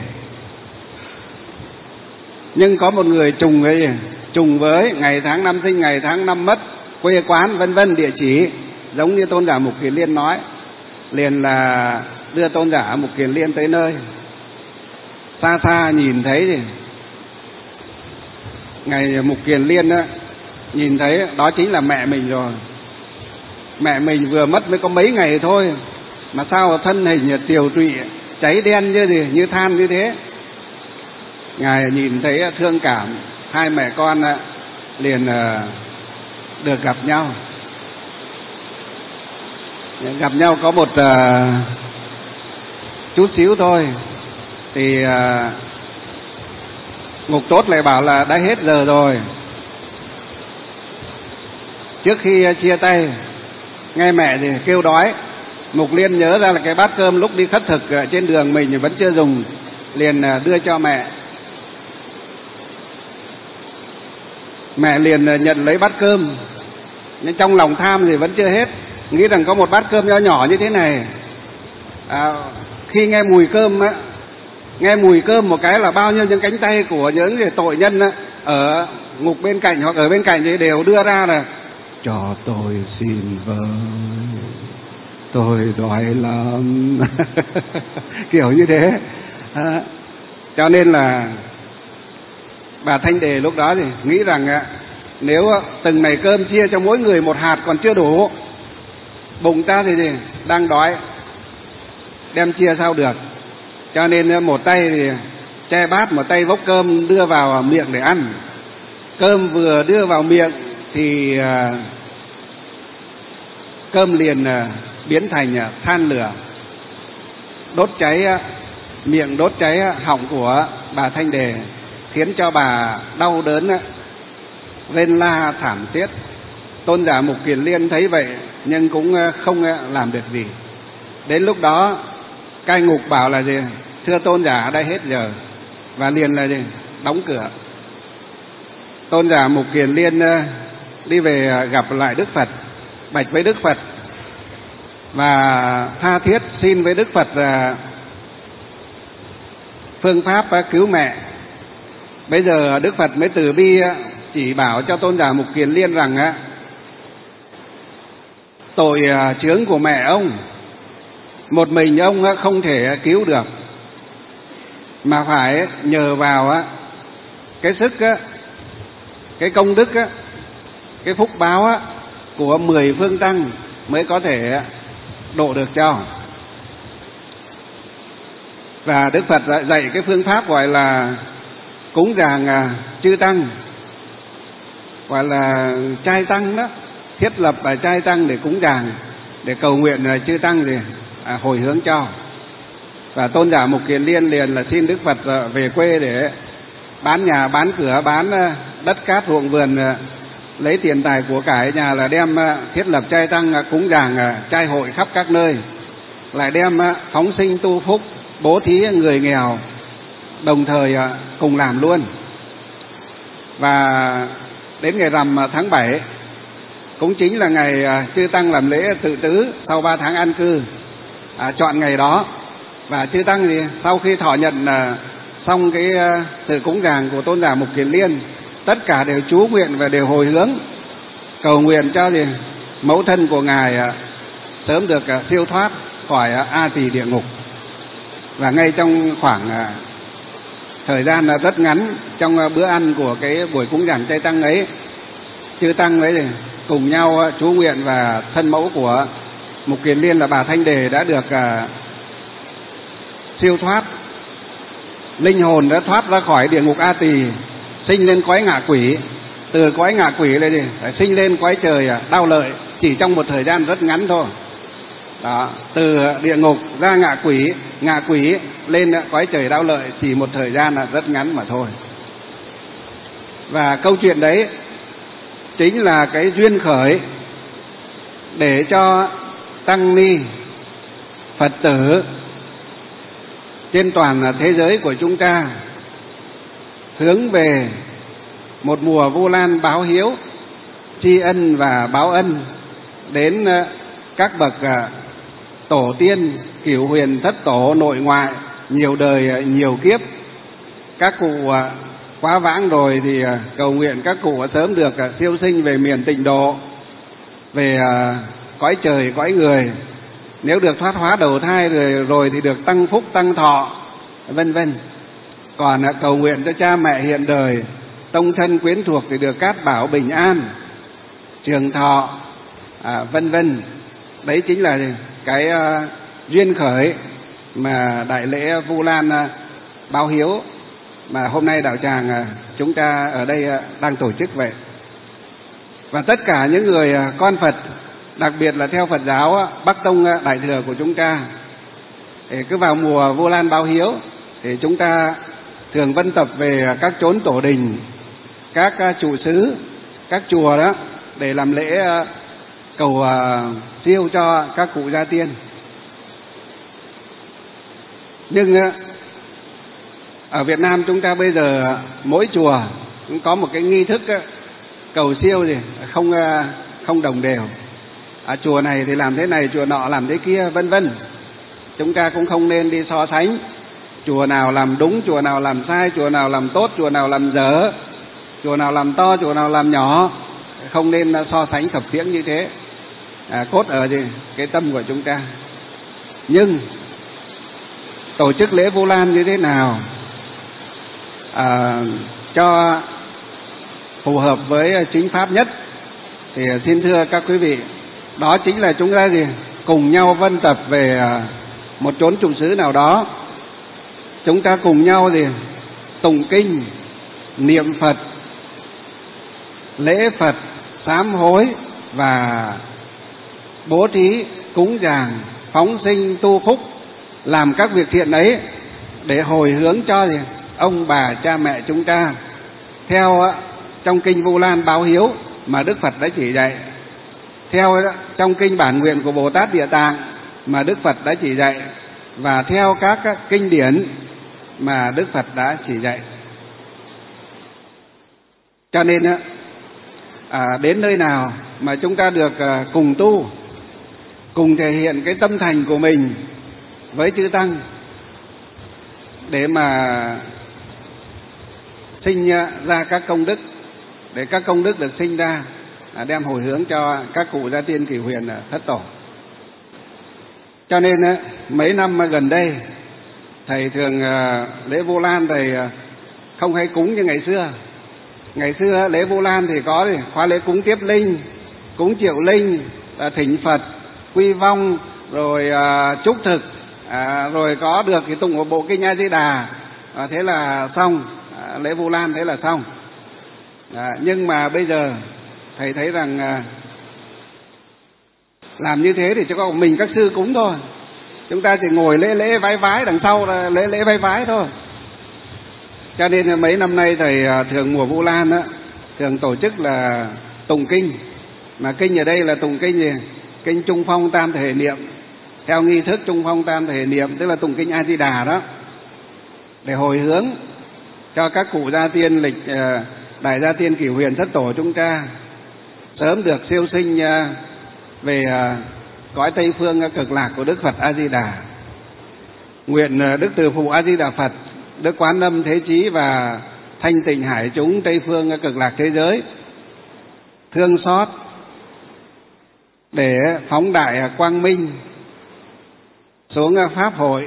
Nhưng có một người trùng với trùng với ngày tháng năm sinh, ngày tháng năm mất, quê quán vân vân, địa chỉ, giống như tôn giả Mục Kiền Liên nói. Liền là đưa tôn giả Mục Kiền Liên tới nơi. Xa xa nhìn thấy thì Ngài Mục Kiền Liên đó, nhìn thấy đó chính là mẹ mình rồi. Mẹ mình vừa mất mới có mấy ngày thôi, mà sao thân hình tiều tụy, cháy đen như gì, như than như thế. Ngài nhìn thấy thương cảm, hai mẹ con liền được gặp nhau. Gặp nhau có một chút xíu thôi thì Ngục Tốt lại bảo là đã hết giờ rồi. Trước khi chia tay, nghe mẹ thì kêu đói, Mục Liên nhớ ra là cái bát cơm lúc đi khất thực trên đường mình vẫn chưa dùng, liền đưa cho mẹ. Mẹ liền nhận lấy bát cơm, nhưng trong lòng tham thì vẫn chưa hết, nghĩ rằng có một bát cơm nhỏ nhỏ như thế này. À, khi nghe mùi cơm á, nghe mùi cơm một cái là bao nhiêu những cánh tay của những người tội nhân á, ở ngục bên cạnh hoặc ở bên cạnh thì đều đưa ra là cho tôi xin với, tôi đói lắm. Kiểu như thế. À, cho nên là bà Thanh Đề lúc đó thì nghĩ rằng á, nếu từng này cơm chia cho mỗi người một hạt còn chưa đủ, bụng ta thì gì, đang đói, đem chia sao được. Cho nên một tay thì che bát, một tay vốc cơm đưa vào miệng để ăn. Cơm vừa đưa vào miệng thì uh, cơm liền uh, biến thành uh, than lửa, đốt cháy uh, miệng, đốt cháy uh, họng của bà Thanh Đề, khiến cho bà đau đớn uh, rên la thảm thiết. Tôn giả Mục Kiền Liên thấy vậy nhưng cũng uh, không uh, làm được gì. Đến lúc đó cai ngục bảo là gì? Thưa tôn giả, đây hết giờ, và liền là gì? Đóng cửa. Tôn giả Mục Kiền Liên uh, đi về uh, gặp lại Đức Phật, bạch với Đức Phật và tha thiết xin với Đức Phật uh, phương pháp uh, cứu mẹ. Bây giờ Đức Phật mới từ bi uh, chỉ bảo cho tôn giả Mục Kiền Liên rằng uh, tội uh, chướng của mẹ ông, một mình ông uh, không thể cứu được, mà phải nhờ vào uh, cái sức, uh, cái công đức, uh, cái phúc báo uh, của mười phương tăng mới có thể độ được cho. Và Đức Phật dạy cái phương pháp gọi là cúng dường chư tăng, gọi là trai tăng đó, thiết lập và trai tăng để cúng dường, để cầu nguyện chư tăng thì à, hồi hướng cho. Và tôn giả Mục Kiền Liên liền là xin Đức Phật về quê để bán nhà, bán cửa, bán đất cát ruộng vườn, lấy tiền tài của cải nhà là đem thiết lập trai tăng cúng dường trai hội khắp các nơi, lại đem phóng sinh tu phúc, bố thí người nghèo, đồng thời cùng làm luôn. Và đến ngày rằm tháng bảy cũng chính là ngày chư tăng làm lễ tự tứ sau ba tháng an cư, à, chọn ngày đó. Và chư tăng thì sau khi thọ nhận xong cái sự cúng dường của tôn giả Mục Kiền Liên, tất cả đều chú nguyện và đều hồi hướng cầu nguyện cho gì mẫu thân của ngài sớm được siêu thoát khỏi A Tỳ địa ngục. Và ngay trong khoảng thời gian rất ngắn trong bữa ăn của cái buổi cúng dường trai tăng ấy, chư tăng ấy cùng nhau chú nguyện và thân mẫu của Mục Kiền Liên là bà Thanh Đề đã được siêu thoát, linh hồn đã thoát ra khỏi địa ngục A Tỳ, sinh lên cõi ngạ quỷ, từ cõi ngạ quỷ lên đi phải sinh lên cõi trời đau lợi, chỉ trong một thời gian rất ngắn thôi. Đó, từ địa ngục ra ngạ quỷ, ngạ quỷ lên cõi trời đau lợi, chỉ một thời gian là rất ngắn mà thôi. Và câu chuyện đấy chính là cái duyên khởi để cho tăng ni Phật tử trên toàn thế giới của chúng ta hướng về một mùa Vu Lan báo hiếu, tri ân và báo ân đến các bậc tổ tiên cửu huyền thất tổ nội ngoại nhiều đời nhiều kiếp. Các cụ quá vãng rồi thì cầu nguyện các cụ sớm được siêu sinh về miền Tịnh Độ, về cõi trời cõi người. Nếu được thoát hóa đầu thai rồi, rồi thì được tăng phúc tăng thọ vân vân. Còn cầu nguyện cho cha mẹ hiện đời, tông thân quyến thuộc thì được cát bảo bình an, trường thọ, à, vân vân. Đấy chính là cái uh, duyên khởi mà đại lễ Vu Lan uh, báo hiếu mà hôm nay đạo tràng uh, chúng ta ở đây uh, đang tổ chức vậy. Và tất cả những người uh, con Phật, đặc biệt là theo Phật giáo uh, Bắc Tông uh, Đại Thừa của chúng ta, thì cứ vào mùa Vu Lan báo hiếu thì chúng ta thường vân tập về các chốn tổ đình, các uh, trụ xứ, các chùa đó để làm lễ uh, cầu uh, siêu cho các cụ gia tiên. Nhưng uh, ở Việt Nam chúng ta bây giờ mỗi chùa cũng có một cái nghi thức uh, cầu siêu gì không uh, không đồng đều. À, chùa này thì làm thế này, chùa nọ làm thế kia, vân vân. Chúng ta cũng không nên đi so sánh chùa nào làm đúng, chùa nào làm sai, chùa nào làm tốt, chùa nào làm dở, chùa nào làm to, chùa nào làm nhỏ. Không nên so sánh khập khiễng như thế. À, cốt ở gì? Cái tâm của chúng ta. Nhưng tổ chức lễ Vu Lan như thế nào à, cho phù hợp với chính pháp nhất thì xin thưa các quý vị, đó chính là chúng ta gì? Cùng nhau vân tập về một chốn trụ xứ nào đó, chúng ta cùng nhau gì? tụng kinh, niệm Phật, lễ Phật, sám hối và bố thí, cúng dường, phóng sinh, tu phúc, làm các việc thiện ấy để hồi hướng cho gì? Ông bà cha mẹ chúng ta theo trong kinh Vu Lan báo hiếu mà Đức Phật đã chỉ dạy, theo trong kinh bản nguyện của Bồ Tát Địa Tạng mà Đức Phật đã chỉ dạy, và theo các kinh điển mà Đức Phật đã chỉ dạy. Cho nên à, đến nơi nào mà chúng ta được à, cùng tu, cùng thể hiện cái tâm thành của mình với chư Tăng để mà sinh ra các công đức, để các công đức được sinh ra à, đem hồi hướng cho các cụ gia tiên Kỷ Huyền thất tổ. Cho nên mấy năm gần đây thầy thường à, lễ Vu Lan thầy à, không hay cúng như ngày xưa. Ngày xưa lễ Vu Lan thì có thì khóa lễ cúng tiếp linh, cúng triệu linh, à, thỉnh Phật, quy vong, rồi à, chúc thực, à, rồi có được thì tụng một bộ kinh A Di Đà, à, thế là xong, à, lễ Vu Lan thế là xong. À, nhưng mà bây giờ thầy thấy rằng à, làm như thế thì chỉ có mình các sư cúng thôi, chúng ta chỉ ngồi lễ lễ vái vái đằng sau là lễ lễ vái vái thôi. Cho nên mấy năm nay thầy thường mùa Vu Lan á, thường tổ chức là tụng kinh, mà kinh ở đây là tụng kinh gì? Kinh Trung Phong Tam Thể Niệm, theo nghi thức Trung Phong Tam Thể Niệm, tức là tụng kinh A Di Đà đó, để hồi hướng cho các cụ gia tiên lịch đại gia tiên Kỷ Huyền thất tổ chúng ta sớm được siêu sinh về cõi Tây Phương cực lạc của Đức Phật A Di Đà. Nguyện Đức Từ Phụ A Di Đà Phật, Đức Quán Âm Thế Chí và Thanh Tịnh Hải chúng Tây Phương cực lạc thế giới thương xót để phóng đại quang minh xuống pháp hội,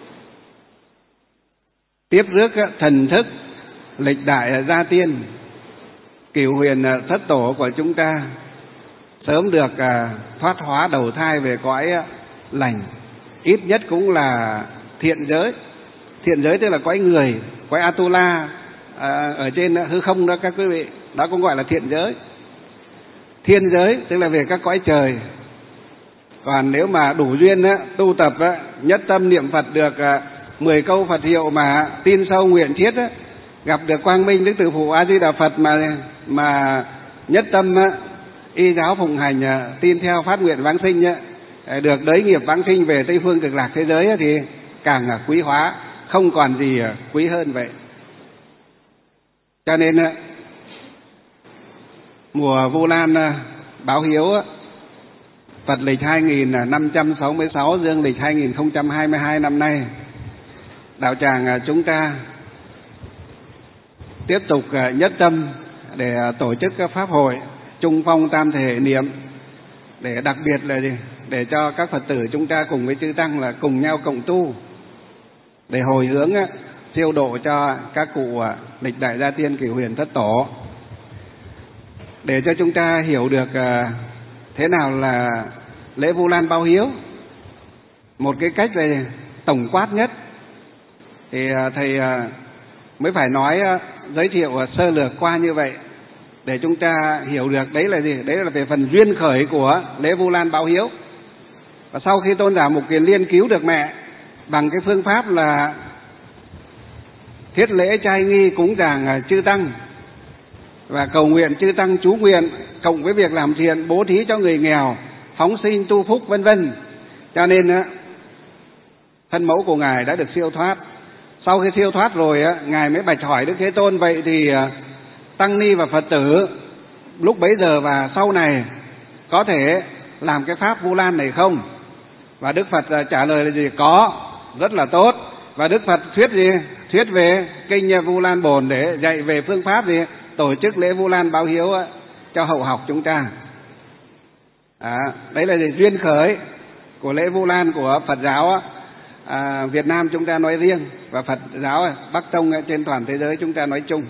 tiếp rước thần thức lịch đại gia tiên Kỷ Huyền thất tổ của chúng ta sớm được thoát hóa đầu thai về cõi lành, ít nhất cũng là thiện giới. Thiện giới tức là cõi người, cõi Atula à, ở trên hư không đó các quý vị, đó cũng gọi là thiện giới. Thiên giới tức là về các cõi trời. Còn nếu mà đủ duyên á, tu tập á, nhất tâm niệm Phật được à, mười câu Phật hiệu mà tin sâu nguyện thiết á, gặp được quang minh Đức Từ Phụ A Di Đà Phật mà mà nhất tâm á, y giáo phụng hành à, tin theo phát nguyện vãng sinh á, được đới nghiệp vãng sinh về Tây Phương cực lạc thế giới á, thì càng à, quý hóa, không còn gì à, quý hơn vậy. Cho nên á, mùa Vu Lan à, báo hiếu á, Phật lịch hai nghìn năm trăm sáu mươi sáu, dương lịch hai nghìn không trăm hai mươi hai năm nay, đạo tràng chúng ta tiếp tục nhất tâm để tổ chức các pháp hội Trung Phong Tam Thể Niệm, để đặc biệt là gì? Để cho các Phật tử chúng ta cùng với chư Tăng là cùng nhau cộng tu, để hồi hướng siêu độ cho các cụ lịch đại gia tiên Kỷ Huyền thất tổ, để cho chúng ta hiểu được thế nào là lễ Vu Lan báo hiếu một cái cách về tổng quát nhất. Thì thầy mới phải nói giới thiệu sơ lược qua như vậy để chúng ta hiểu được đấy là gì. Đấy là về phần duyên khởi của lễ Vu Lan báo hiếu. Và sau khi tôn giả Mục Kiền Liên cứu được mẹ bằng cái phương pháp là thiết lễ trai nghi cúng dường chư Tăng và cầu nguyện chư Tăng chú nguyện, cộng với việc làm thiện bố thí cho người nghèo, phóng sinh tu phúc vân vân, cho nên thân mẫu của ngài đã được siêu thoát. Sau khi siêu thoát rồi ngài mới bạch hỏi Đức Thế Tôn, vậy thì tăng ni và Phật tử lúc bấy giờ và sau này có thể làm cái pháp Vu Lan này không? Và Đức Phật trả lời là gì? Có, rất là tốt. Và Đức Phật thuyết gì? Thuyết về kinh Vu Lan Bồn để dạy về phương pháp gì? Tổ chức lễ Vu Lan báo hiếu cho hậu học chúng ta. À, đấy là gì? Duyên khởi của lễ Vu Lan của Phật giáo à, Việt Nam chúng ta nói riêng, và Phật giáo Bắc Tông trên toàn thế giới chúng ta nói chung.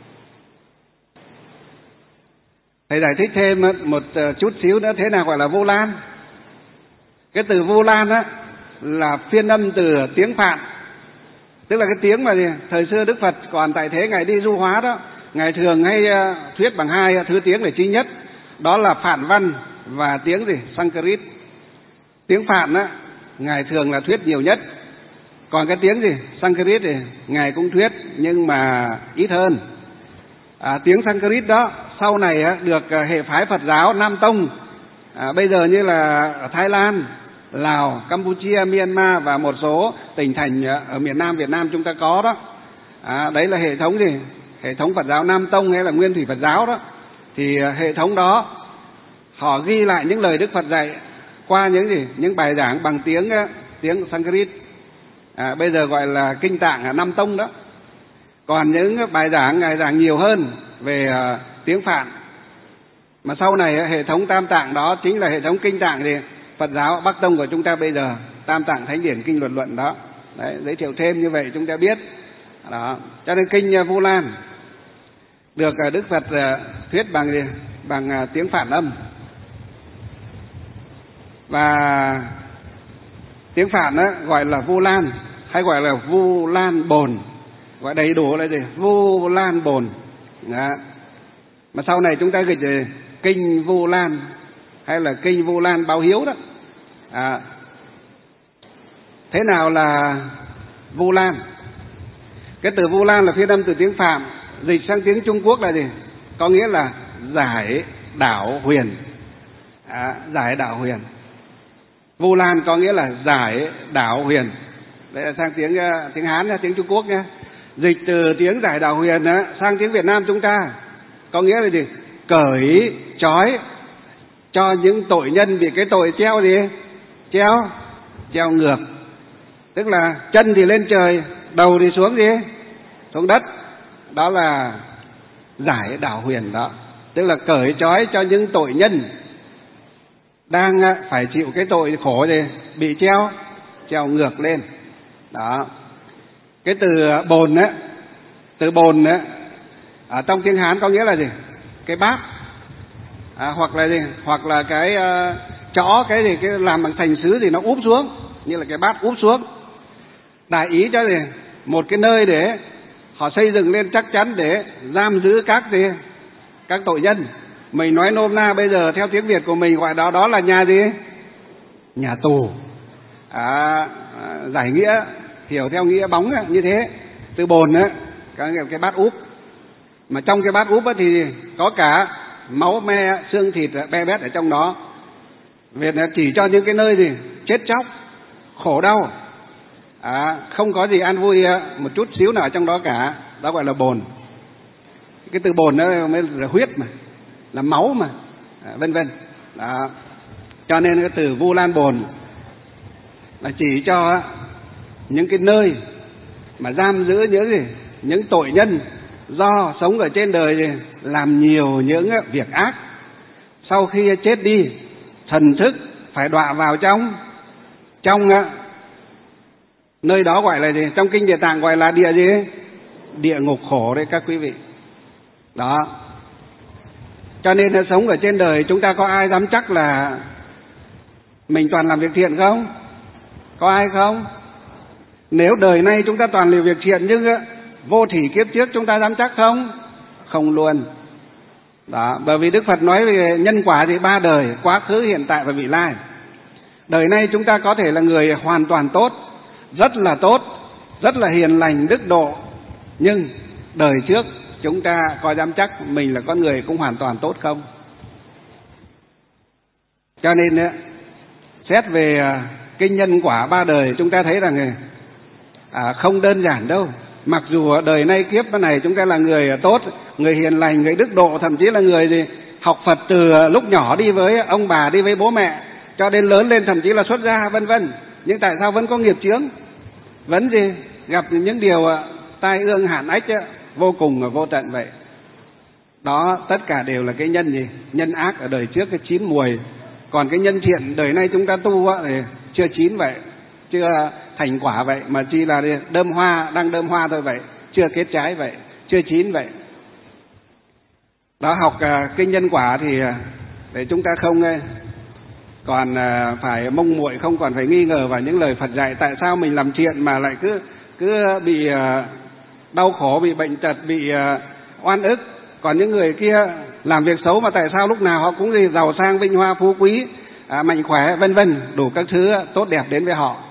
Thầy giải thích thêm một chút xíu nữa thế nào gọi là Vu Lan. Cái từ Vu Lan á là phiên âm từ tiếng Phạn. Tức là cái tiếng mà gì? Thời xưa Đức Phật còn tại thế Ngài đi du hóa đó, Ngài thường hay uh, thuyết bằng hai thứ tiếng là chính nhất. Đó là Phạn văn và tiếng gì? Sanskrit. Tiếng Phạn á, Ngài thường là thuyết nhiều nhất. Còn cái tiếng gì? Sanskrit thì Ngài cũng thuyết nhưng mà ít hơn. À, tiếng Sanskrit đó sau này á, được hệ phái Phật giáo Nam Tông, à, bây giờ như là ở Thái Lan, Lào, Campuchia, Myanmar và một số tỉnh thành ở miền Nam Việt Nam chúng ta có đó. À, đấy là hệ thống gì? Hệ thống Phật giáo Nam Tông hay là Nguyên Thủy Phật giáo đó. Thì hệ thống đó họ ghi lại những lời Đức Phật dạy qua những gì? Những bài giảng bằng tiếng tiếng Sanskrit. À, bây giờ gọi là kinh tạng ở Nam Tông đó. Còn những bài giảng Ngài giảng nhiều hơn về uh, tiếng Phạn. Mà sau này hệ thống Tam Tạng đó chính là hệ thống kinh tạng thì Phật giáo Bắc Tông của chúng ta bây giờ, Tam Tạng Thánh Điển Kinh Luật Luận đó. Đấy, giới thiệu thêm như vậy chúng ta biết. Đó. Cho nên kinh uh, Vu Lan được uh, Đức Phật uh, thuyết bằng gì? Bằng uh, tiếng Phạn âm. Và tiếng Phạn đó, gọi là Vu Lan hay gọi là Vu Lan Bồn, gọi đầy đủ là gì? Vu Lan Bồn. Đó. Mà sau này chúng ta dịch gì? Kinh Vu Lan hay là kinh Vu Lan Báo Hiếu đó. À. Thế nào là Vu Lan? Cái từ Vu Lan là phiên âm từ tiếng Phạn, dịch sang tiếng Trung Quốc là gì? Có nghĩa là giải đảo huyền. À, giải đảo huyền. Vu Lan có nghĩa là giải đảo huyền. Đấy là sang tiếng tiếng Hán nha, tiếng Trung Quốc nha. Dịch từ tiếng giải đảo huyền á, sang tiếng Việt Nam chúng ta có nghĩa là gì? Cởi trói cho những tội nhân bị cái tội treo gì? Treo treo ngược. Tức là chân thì lên trời, đầu thì xuống gì? Xuống đất. Đó là giải đảo huyền đó. Tức là cởi trói cho những tội nhân đang phải chịu cái tội khổ gì? Bị treo treo ngược lên. Đó. Cái từ bồn á, từ bồn á ở trong tiếng Hán có nghĩa là gì? Cái bát. À, hoặc là gì? Hoặc là cái uh, chõ cái gì cái làm bằng thành sứ thì nó úp xuống, như là cái bát úp xuống. Đại ý cho gì? Một cái nơi để họ xây dựng lên chắc chắn để giam giữ các gì? Các tội nhân. Mình nói nôm na bây giờ theo tiếng Việt của mình gọi đó đó là nhà gì? Nhà tù. À, giải nghĩa hiểu theo nghĩa bóng ấy, như thế. Từ bồn á, cái, cái bát úp. Mà trong cái bát úp thì có cả máu me, xương thịt be bét ở trong đó. Việt chỉ cho những cái nơi gì? Chết chóc, khổ đau. À, không có gì an vui một chút xíu nào ở trong đó cả. Đó gọi là bồn. Cái từ bồn đó mới là huyết mà, là máu mà, à, vân vân. Đó. Cho nên cái từ Vu Lan Bồn là chỉ cho những cái nơi mà giam giữ những gì? Những tội nhân do sống ở trên đời gì? Làm nhiều những việc ác. Sau khi chết đi, thần thức phải đọa vào trong trong nơi đó gọi là gì? Trong kinh Địa Tạng gọi là địa gì? Địa ngục khổ đấy các quý vị. Đó. Cho nên là sống ở trên đời chúng ta có ai dám chắc là mình toàn làm việc thiện không? Có ai không? Nếu đời nay chúng ta toàn làm việc thiện nhưng vô thỉ kiếp trước chúng ta dám chắc không? Không luôn. Đó, bởi vì Đức Phật nói về nhân quả thì ba đời, quá khứ, hiện tại và vị lai. Đời nay chúng ta có thể là người hoàn toàn tốt, rất là tốt, rất là hiền lành, đức độ. Nhưng đời trước chúng ta có dám chắc mình là con người cũng hoàn toàn tốt không? Cho nên xét về kinh nhân quả ba đời chúng ta thấy rằng à, không đơn giản đâu. Mặc dù ở đời nay kiếp này chúng ta là người tốt, người hiền lành, người đức độ, thậm chí là người gì học Phật từ lúc nhỏ đi với ông bà, đi với bố mẹ, cho đến lớn lên thậm chí là xuất gia vân vân. Nhưng tại sao vẫn có nghiệp chướng? Vẫn gì? Gặp những điều tai ương hạn ách vô cùng và vô tận vậy. Đó tất cả đều là cái nhân gì? Nhân ác ở đời trước cái chín mùi. Còn cái nhân thiện đời nay chúng ta tu á, thì chưa chín vậy, chưa thành quả vậy, mà chỉ là đơm hoa, đang đơm hoa thôi vậy, chưa kết trái vậy, chưa chín vậy. Đó, học uh, kinh nhân quả thì uh, để chúng ta không uh, còn uh, phải mông muội, không còn phải nghi ngờ vào những lời Phật dạy. Tại sao mình làm thiện mà lại cứ cứ bị đau khổ, bị bệnh tật, bị oan ức. Còn những người kia làm việc xấu mà tại sao lúc nào họ cũng gì giàu sang, vinh hoa, phú quý, à, mạnh khỏe, vân vân, đủ các thứ tốt đẹp đến với họ.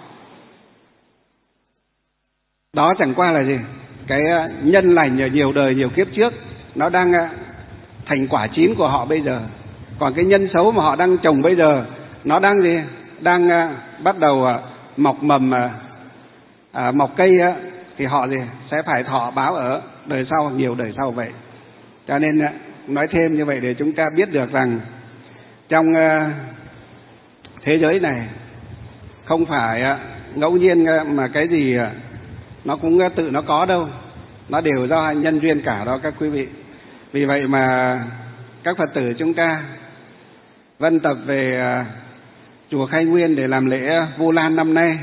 Đó chẳng qua là gì? Cái nhân lành ở nhiều đời, nhiều kiếp trước, nó đang thành quả chín của họ bây giờ. Còn cái nhân xấu mà họ đang trồng bây giờ, nó đang gì? Đang bắt đầu mọc mầm, à, mọc cây á, thì họ gì? Sẽ phải thọ báo ở đời sau, nhiều đời sau vậy. Cho nên nói thêm như vậy để chúng ta biết được rằng trong thế giới này không phải ngẫu nhiên mà cái gì nó cũng tự nó có đâu, nó đều do nhân duyên cả đó các quý vị. Vì vậy mà các Phật tử chúng ta vân tập về chùa Khai Nguyên để làm lễ Vu Lan năm nay.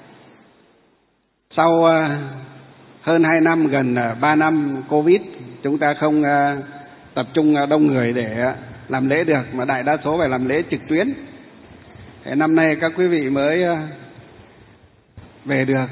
Sau hơn hai năm, gần ba năm Covid, chúng ta không tập trung đông người để làm lễ được, mà đại đa số phải làm lễ trực tuyến. Thế năm nay các quý vị mới về được,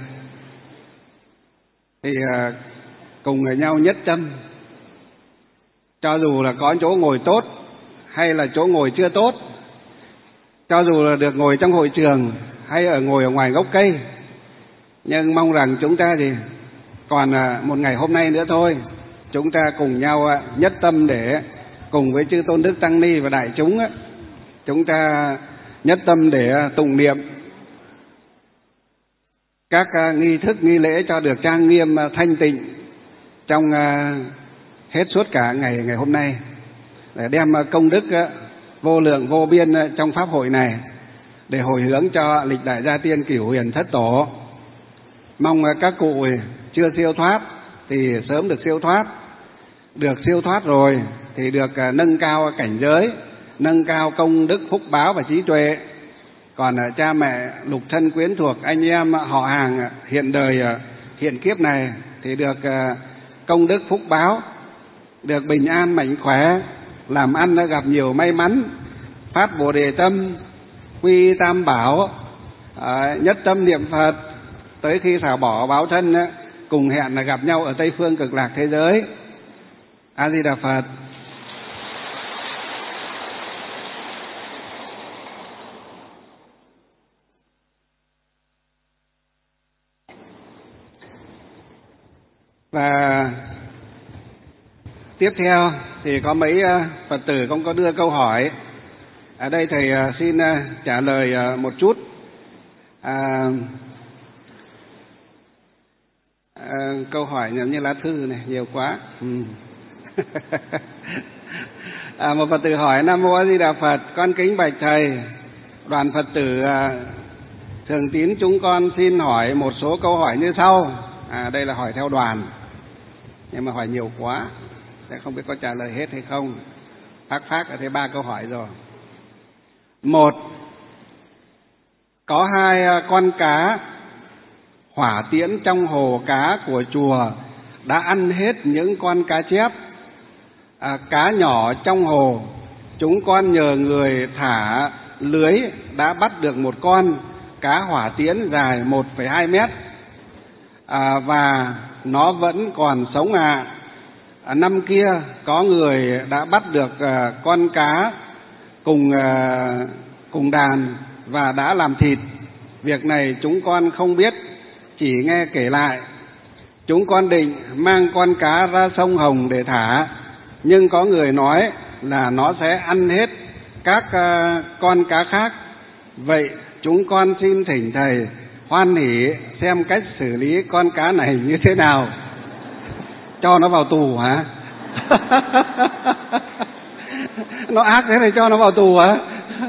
thì cùng với nhau nhất tâm, cho dù là có chỗ ngồi tốt hay là chỗ ngồi chưa tốt, cho dù là được ngồi trong hội trường hay ở ngồi ở ngoài gốc cây, nhưng mong rằng chúng ta thì còn một ngày hôm nay nữa thôi, chúng ta cùng nhau nhất tâm để cùng với chư Tôn Đức Tăng Ni và đại chúng, chúng ta nhất tâm để tụng niệm các nghi thức nghi lễ cho được trang nghiêm thanh tịnh trong hết suốt cả ngày ngày hôm nay, để đem công đức vô lượng vô biên trong pháp hội này để hồi hướng cho lịch đại gia tiên cửu huyền thất tổ. Mong các cụ chưa siêu thoát thì sớm được siêu thoát, được siêu thoát rồi thì được nâng cao cảnh giới, nâng cao công đức phúc báo và trí tuệ. Còn cha mẹ lục thân quyến thuộc, anh em họ hàng hiện đời hiện kiếp này thì được công đức phúc báo, được bình an mạnh khỏe, làm ăn gặp nhiều may mắn, phát Bồ Đề tâm, quy Tam Bảo, nhất tâm niệm Phật, tới khi xả bỏ báo thân cùng hẹn là gặp nhau ở Tây phương cực lạc thế giới. A Di Đà Phật. Và tiếp theo thì có mấy Phật tử cũng có đưa câu hỏi. Ở đây thầy xin trả lời một chút. À, à, câu hỏi như lá thư này nhiều quá. Ừ. à, một Phật tử hỏi: Nam Mô A Di Đà Phật, con kính bạch thầy, đoàn Phật tử à, thường tín chúng con xin hỏi một số câu hỏi như sau. À, đây là hỏi theo đoàn, nhưng mà hỏi nhiều quá, sẽ không biết có trả lời hết hay không. Phát phát ở thế ba câu hỏi rồi. Một, có hai con cá hỏa tiễn trong hồ cá của chùa đã ăn hết những con cá chép. À, cá nhỏ trong hồ, chúng con nhờ người thả lưới đã bắt được một con cá hỏa tiễn dài một phẩy hai mét, à, và nó vẫn còn sống ạ. À. À, năm kia có người đã bắt được à, con cá cùng à, cùng đàn và đã làm thịt. Việc này chúng con không biết, chỉ nghe kể lại. Chúng con định mang con cá ra sông Hồng để thả, nhưng có người nói là nó sẽ ăn hết các uh, con cá khác. Vậy chúng con xin thỉnh thầy hoan hỷ xem cách xử lý con cá này như thế nào. Cho nó vào tù hả? Nó ác thế này cho nó vào tù hả?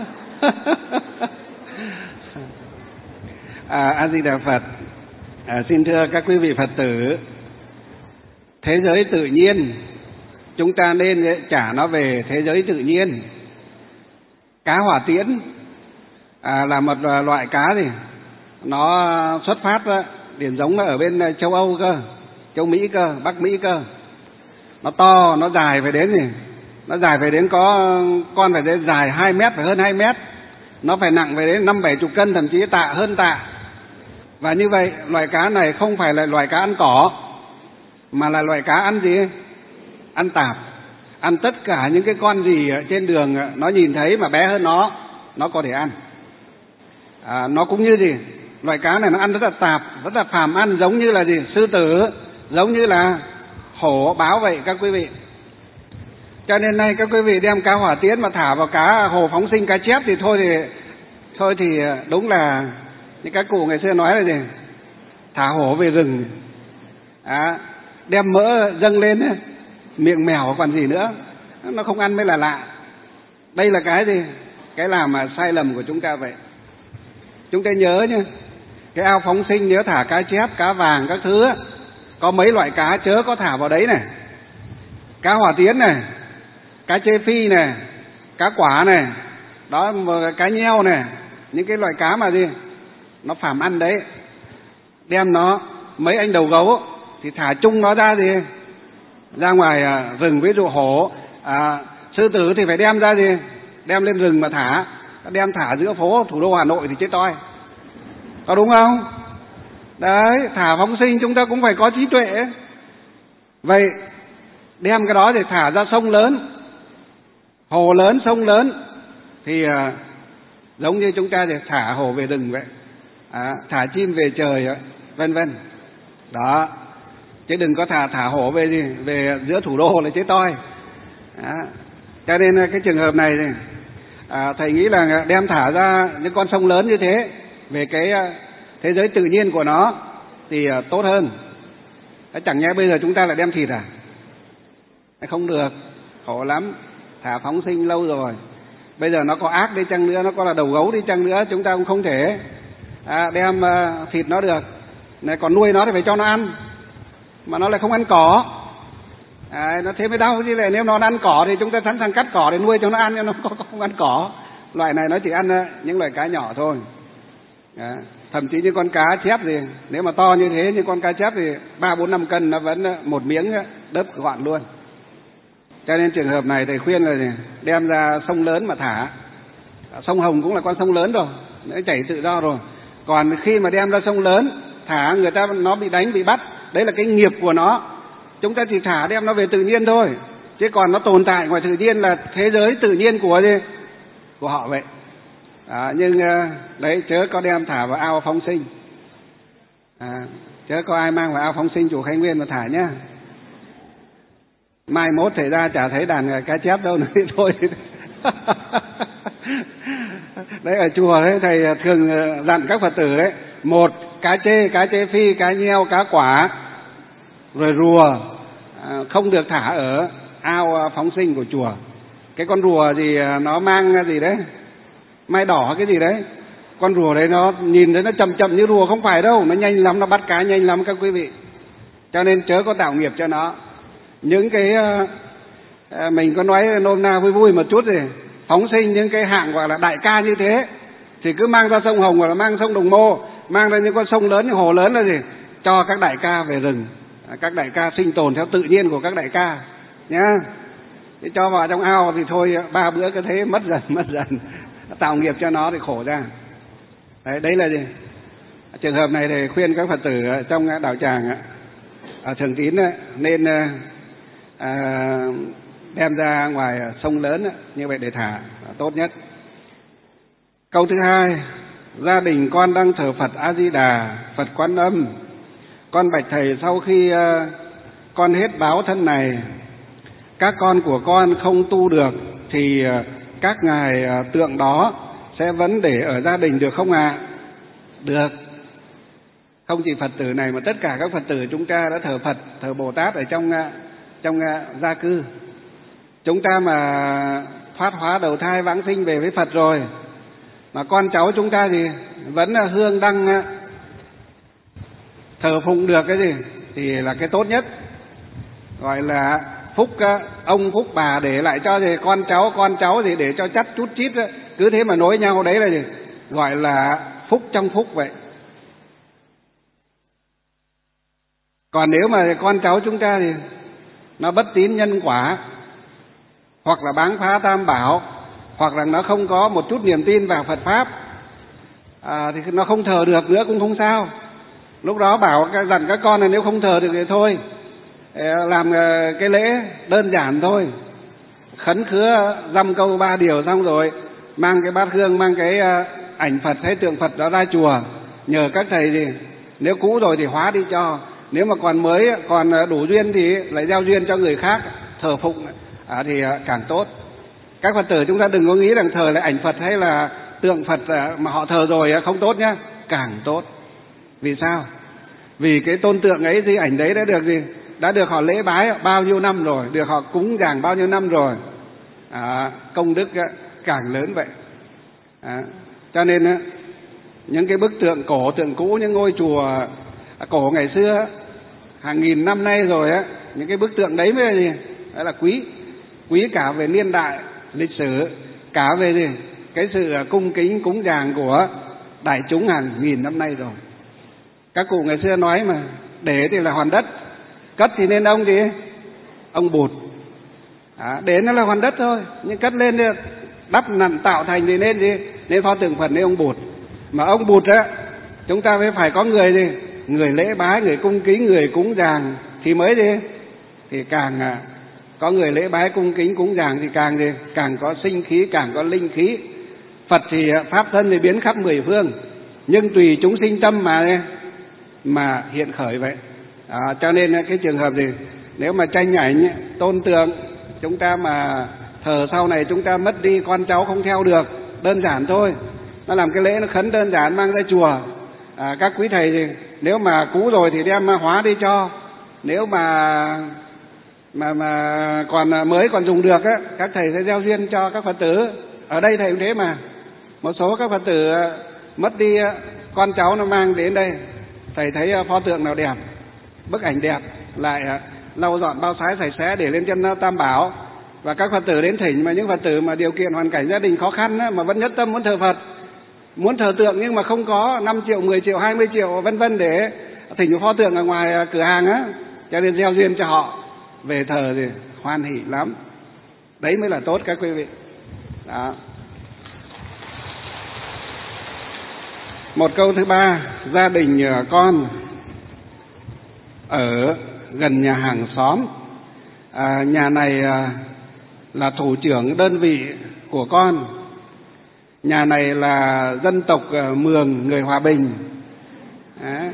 à, A Di Đà Phật. À, xin thưa các quý vị Phật tử, thế giới tự nhiên chúng ta nên trả nó về thế giới tự nhiên. Cá hỏa tiễn à, là một loại cá gì nó xuất phát đó, điểm giống nó ở bên châu Âu cơ, châu Mỹ cơ, Bắc Mỹ cơ. Nó to, nó dài phải đến gì nó dài phải đến có con phải đến dài hai mét, phải hơn hai mét. Nó phải nặng phải đến năm bảy chục cân, thậm chí tạ hơn tạ. Và như vậy loài cá này không phải là loài cá ăn cỏ, mà là loài cá ăn gì? Ăn tạp. Ăn tất cả những cái con gì ở trên đường nó nhìn thấy mà bé hơn nó, nó có thể ăn. À, nó cũng như gì? Loài cá này nó ăn rất là tạp, rất là phàm ăn, giống như là gì? Sư tử, giống như là hổ, báo vậy các quý vị. Cho nên nay các quý vị đem cá hỏa tiễn mà thả vào cá hồ phóng sinh, cá chép thì thôi thì thôi thì đúng là những các cụ ngày xưa nói là gì? Thả hổ về rừng. À, đem mỡ dâng lên ấy, miệng mèo còn gì nữa, nó không ăn mới là lạ. Đây là cái gì? Cái làm mà sai lầm của chúng ta vậy. Chúng ta nhớ nhé, cái ao phóng sinh nếu thả cá chép, cá vàng các thứ, có mấy loại cá chớ có thả vào đấy này. Cá hỏa tiễn này, cá chê phi này, cá quả này, đó, cá nheo này, những cái loại cá mà gì nó phàm ăn đấy, đem nó, mấy anh đầu gấu thì thả chung nó ra gì ra ngoài à, rừng. Ví dụ hổ, à, sư tử thì phải đem ra gì đem lên rừng mà thả, đem thả giữa phố thủ đô Hà Nội thì chết toi, có đúng không? Đấy, thả phóng sinh chúng ta cũng phải có trí tuệ. Vậy đem cái đó thì thả ra sông lớn, hồ lớn, sông lớn thì à, giống như chúng ta thì thả hổ về rừng vậy, à, thả chim về trời vân vân đó, chứ đừng có thả thả hổ về gì về giữa thủ đô là chết toi. Đó. Cho nên cái trường hợp này thì, à, thầy nghĩ là đem thả ra những con sông lớn như thế, về cái thế giới tự nhiên của nó thì tốt hơn. Chẳng nhẽ bây giờ chúng ta lại đem thịt à? Không được, khổ lắm. Thả phóng sinh lâu rồi, bây giờ nó có ác đi chăng nữa, nó có là đầu gấu đi chăng nữa, chúng ta cũng không thể à, đem uh, thịt nó được. Này, còn nuôi nó thì phải cho nó ăn, mà nó lại không ăn cỏ, à, nó thế mới đau chứ. Lại nếu nó ăn cỏ thì chúng ta sẵn sàng cắt cỏ để nuôi cho nó ăn, nhưng nó không ăn cỏ. Loại này nó chỉ ăn uh, những loài cá nhỏ thôi. À, thậm chí như con cá chép thì nếu mà to như thế, như con cá chép thì ba bốn năm cân nó vẫn một miếng đớp gọn luôn. Cho nên trường hợp này thầy khuyên là gì? Đem ra sông lớn mà thả. Sông Hồng cũng là con sông lớn rồi, nó chảy tự do rồi. Còn khi mà đem ra sông lớn thả, người ta nó bị đánh bị bắt, đấy là cái nghiệp của nó. Chúng ta chỉ thả đem nó về tự nhiên thôi, chứ còn nó tồn tại ngoài tự nhiên là thế giới tự nhiên của gì? Của họ vậy. À, nhưng đấy, chớ có đem thả vào ao phóng sinh, à, chớ có ai mang vào ao phóng sinh chùa Khánh Nguyên mà thả nhá. Mai mốt thầy ra chả thấy đàn cá chép đâu nữa thôi. Đấy, ở chùa đấy thầy thường dặn các Phật tử đấy: một, cá chê, cá chê phi, cá nheo, cá quả, rồi rùa, à, không được thả ở ao phóng sinh của chùa. Cái con rùa thì nó mang gì đấy, mai đỏ cái gì đấy, con rùa đấy nó nhìn thấy nó chậm chậm như rùa, không phải đâu, nó nhanh lắm, nó bắt cá nhanh lắm các quý vị. Cho nên chớ có tạo nghiệp cho nó. Những cái uh, mình có nói nôm na vui vui một chút thì phóng sinh những cái hạng gọi là đại ca như thế thì cứ mang ra sông Hồng hoặc là mang sông Đồng Mô, mang ra những con sông lớn, những hồ lớn là gì, cho các đại ca về rừng, các đại ca sinh tồn theo tự nhiên của các đại ca nhá. Thế cho vào trong ao thì thôi, ba bữa cứ thế mất dần mất dần, tạo nghiệp cho nó thì khổ ra. Đấy, đấy là gì? Trường hợp này thì khuyên các Phật tử trong đạo tràng ở Thường Tín nên à, đem ra ngoài sông lớn như vậy để thả tốt nhất. Câu thứ hai: gia đình con đang thờ Phật A Di Đà, Phật Quan Âm. Con bạch thầy, sau khi uh, con hết báo thân này, các con của con không tu được thì uh, các ngài uh, tượng đó sẽ vẫn để ở gia đình được không ạ? À? Được. Không chỉ Phật tử này mà tất cả các Phật tử chúng ta đã thờ Phật, thờ Bồ Tát ở trong uh, trong uh, gia cư. Chúng ta mà thoát hóa đầu thai vãng sinh về với Phật rồi, mà con cháu chúng ta thì vẫn là hương đăng thờ phụng được cái gì thì là cái tốt nhất, gọi là phúc ông phúc bà để lại cho gì con cháu, con cháu gì để cho chắt chút chít, cứ thế mà nối nhau, đấy là gì, gọi là phúc trong phúc vậy. Còn nếu mà con cháu chúng ta thì nó bất tín nhân quả, hoặc là báng phá tam bảo, hoặc là nó không có một chút niềm tin vào Phật Pháp, à, thì nó không thờ được nữa cũng không sao. Lúc đó bảo dặn các con là nếu không thờ được thì thôi, làm cái lễ đơn giản thôi, khấn khứa dăm câu ba điều xong rồi mang cái bát hương, mang cái ảnh Phật hay tượng Phật đó ra chùa, nhờ các thầy gì nếu cũ rồi thì hóa đi cho, nếu mà còn mới còn đủ duyên thì lại gieo duyên cho người khác thờ phụng à, thì càng tốt. Các Phật tử chúng ta đừng có nghĩ rằng thờ lại ảnh Phật hay là tượng Phật mà họ thờ rồi không tốt nhá, càng tốt. Vì sao? Vì cái tôn tượng ấy, di ảnh đấy đã được gì? Đã được họ lễ bái bao nhiêu năm rồi, được họ cúng dường bao nhiêu năm rồi, à, công đức càng lớn vậy. À, cho nên những cái bức tượng cổ, tượng cũ, những ngôi chùa cổ ngày xưa hàng nghìn năm nay rồi á, những cái bức tượng đấy mới là gì? Đó là quý, quý cả về niên đại lịch sử, cả về gì? Cái sự cung kính cúng dường của đại chúng hàng nghìn năm nay rồi. Các cụ ngày xưa nói mà, để thì là hoàn đất, cất thì nên ông gì? Ông bụt. À, để nó là hoàn đất thôi, nhưng cất lên thì đắp nặn tạo thành thì nên gì? Nên pho tượng Phật nên ông bụt. Mà ông bụt á, chúng ta mới phải có người gì? Người lễ bái, người cung kính, người cúng dường thì mới gì? Thì càng à, có người lễ bái cung kính cúng dường thì càng gì? Càng có sinh khí, càng có linh khí. Phật thì pháp thân thì biến khắp mười phương, nhưng tùy chúng sinh tâm mà mà hiện khởi vậy. À, cho nên cái trường hợp gì nếu mà tranh ảnh tôn tượng chúng ta mà thờ sau này chúng ta mất đi, con cháu không theo được, đơn giản thôi, nó làm cái lễ nó khấn đơn giản mang ra chùa. À, các quý thầy thì nếu mà cũ rồi thì đem hóa đi cho, nếu mà mà mà còn mới còn dùng được á, các thầy sẽ gieo duyên cho các Phật tử. Ở đây thầy cũng thế mà, một số các Phật tử mất đi con cháu nó mang đến đây, thầy thấy pho tượng nào đẹp, bức ảnh đẹp, lại lau dọn bao sái sạch sẽ để lên trên Tam Bảo. Và các Phật tử đến thỉnh, mà những Phật tử mà điều kiện hoàn cảnh gia đình khó khăn á, mà vẫn nhất tâm muốn thờ Phật, muốn thờ tượng nhưng mà không có năm triệu, mười triệu, hai mươi triệu vân vân để thỉnh một pho tượng ở ngoài cửa hàng á, cho nên gieo duyên cho họ về thờ thì hoan hỷ lắm. Đấy mới là tốt các quý vị. Đó. Một câu thứ ba, gia đình con ở gần nhà hàng xóm. À, nhà này là thủ trưởng đơn vị của con. Nhà này là dân tộc Mường, người Hòa Bình. À.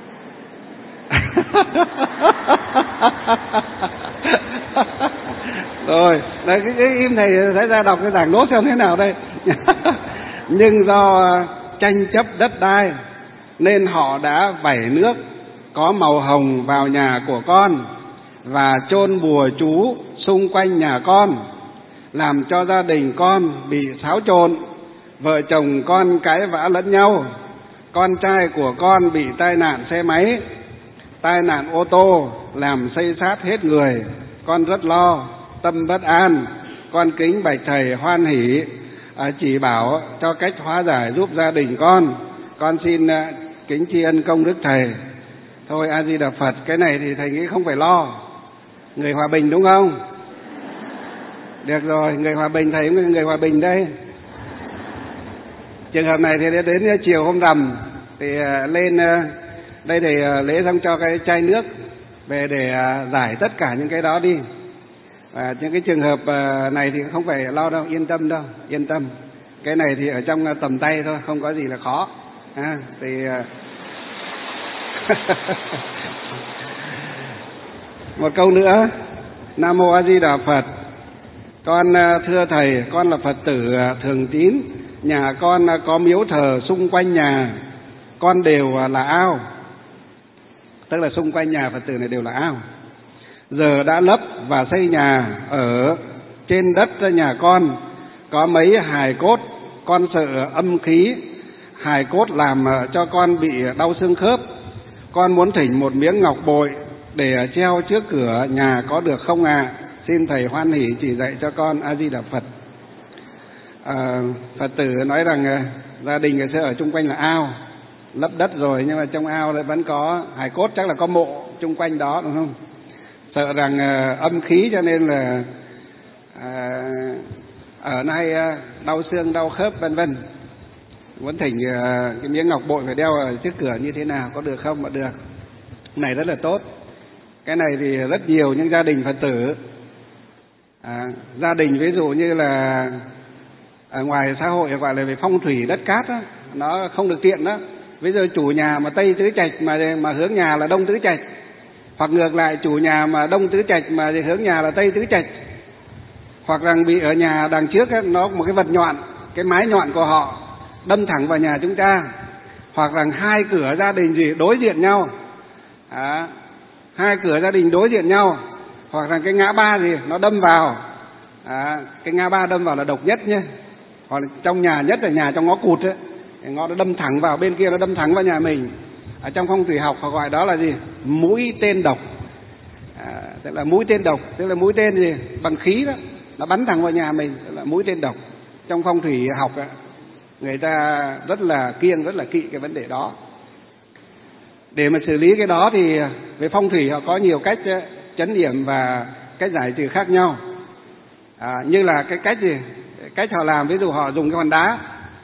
Rồi, đấy, cái, cái im thầy sẽ ra đọc cái giảng nốt xem thế nào đây. Nhưng do tranh chấp đất đai nên họ đã vẩy nước có màu hồng vào nhà của con và chôn bùa chú xung quanh nhà con, làm cho gia đình con bị xáo trộn, vợ chồng con cãi vã lẫn nhau, con trai của con bị tai nạn xe máy, tai nạn ô tô làm xây xát hết người, con rất lo, tâm bất an. Con kính bạch thầy hoan hỷ à, chỉ bảo cho cách hóa giải giúp gia đình con. Con xin à, kính tri ân công đức thầy. Thôi A Di Đà Phật, cái này thì thầy nghĩ không phải lo. Người Hòa Bình đúng không? Được rồi, người Hòa Bình, thầy cũng người Hòa Bình đây. Trường hợp này thì đến chiều hôm rằm thì lên đây để lễ xong cho cái chai nước về để giải tất cả những cái đó đi. Và những cái trường hợp này thì không phải lo đâu, yên tâm đâu, yên tâm. Cái này thì ở trong tầm tay thôi, không có gì là khó. À, thì một câu nữa. Nam Mô A Di Đà Phật. Con thưa thầy, con là Phật tử thường tín. Nhà con có miếu thờ xung quanh nhà, con đều là ao. Tức là xung quanh nhà Phật tử này đều là ao. Giờ đã lấp và xây nhà ở trên đất nhà con, có mấy hài cốt, con sợ âm khí hài cốt làm cho con bị đau xương khớp. Con muốn thỉnh một miếng ngọc bội để treo trước cửa nhà có được không ạ? À? Xin thầy hoan hỷ chỉ dạy cho con. A Di Đà Phật. À, Phật tử nói rằng gia đình ngày xưa ở chung quanh là ao, lấp đất rồi nhưng mà trong ao lại vẫn có hài cốt, chắc là có mộ chung quanh đó đúng không? Sợ rằng uh, âm khí cho nên là uh, ở nay uh, đau xương đau khớp vân vân. Muốn thỉnh cái miếng ngọc bội phải đeo ở trước cửa như thế nào, có được không? Mà được. Cái này rất là tốt. Cái này thì rất nhiều những gia đình Phật tử, à, gia đình ví dụ như là ở ngoài xã hội gọi là về phong thủy đất cát đó, nó không được tiện đó. Ví dụ chủ nhà mà Tây Tứ Trạch mà mà hướng nhà là Đông Tứ Trạch, hoặc ngược lại chủ nhà mà Đông Tứ Trạch mà hướng nhà là Tây Tứ Trạch, hoặc rằng bị ở nhà đằng trước ấy, nó một cái vật nhọn, cái mái nhọn của họ đâm thẳng vào nhà chúng ta, hoặc rằng hai cửa gia đình gì đối diện nhau, à, hai cửa gia đình đối diện nhau, hoặc rằng cái ngã ba gì nó đâm vào, à, cái ngã ba đâm vào là độc nhất nhé, hoặc là trong nhà nhất là nhà trong ngõ cụt ấy, ngõ nó đâm thẳng vào bên kia, nó đâm thẳng vào nhà mình. Ở trong phong thủy học họ gọi đó là gì? Mũi tên độc. À, tức là mũi tên độc, tức là mũi tên gì bằng khí đó, nó bắn thẳng vào nhà mình, tức là mũi tên độc. Trong phong thủy học ấy, người ta rất là kiêng, rất là kỵ cái vấn đề đó. Để mà xử lý cái đó thì về phong thủy họ có nhiều cách chấn điểm và cách giải trừ khác nhau. À, như là cái cách gì? Cách họ làm, ví dụ họ dùng cái hòn đá,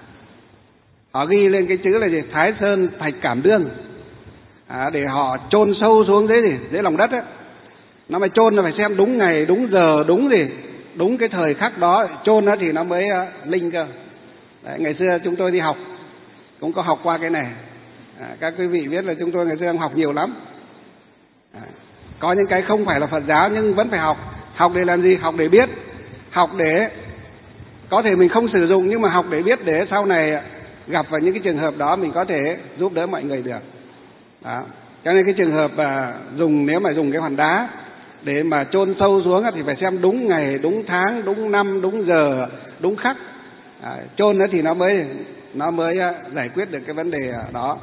họ ghi lên cái chữ là gì? Thái Sơn Thạch Cảm Đương, à, để họ chôn sâu xuống dưới gì? Dưới lòng đất ấy. Nó mà chôn là phải xem đúng ngày, đúng giờ, đúng gì, đúng cái thời khắc đó chôn nó thì nó mới uh, linh cơ. Đấy, ngày xưa chúng tôi đi học cũng có học qua cái này. À, các quý vị biết là chúng tôi ngày xưa học nhiều lắm. À, có những cái không phải là Phật giáo nhưng vẫn phải học. Học để làm gì? Học để biết. Học để có thể mình không sử dụng, nhưng mà học để biết, để sau này gặp vào những cái trường hợp đó mình có thể giúp đỡ mọi người được. Đó. Cho nên cái trường hợp à, dùng nếu mà dùng cái hòn đá để mà chôn sâu xuống thì phải xem đúng ngày, đúng tháng, đúng năm, đúng giờ, đúng khắc. À, chôn nó thì nó mới nó mới giải quyết được cái vấn đề đó.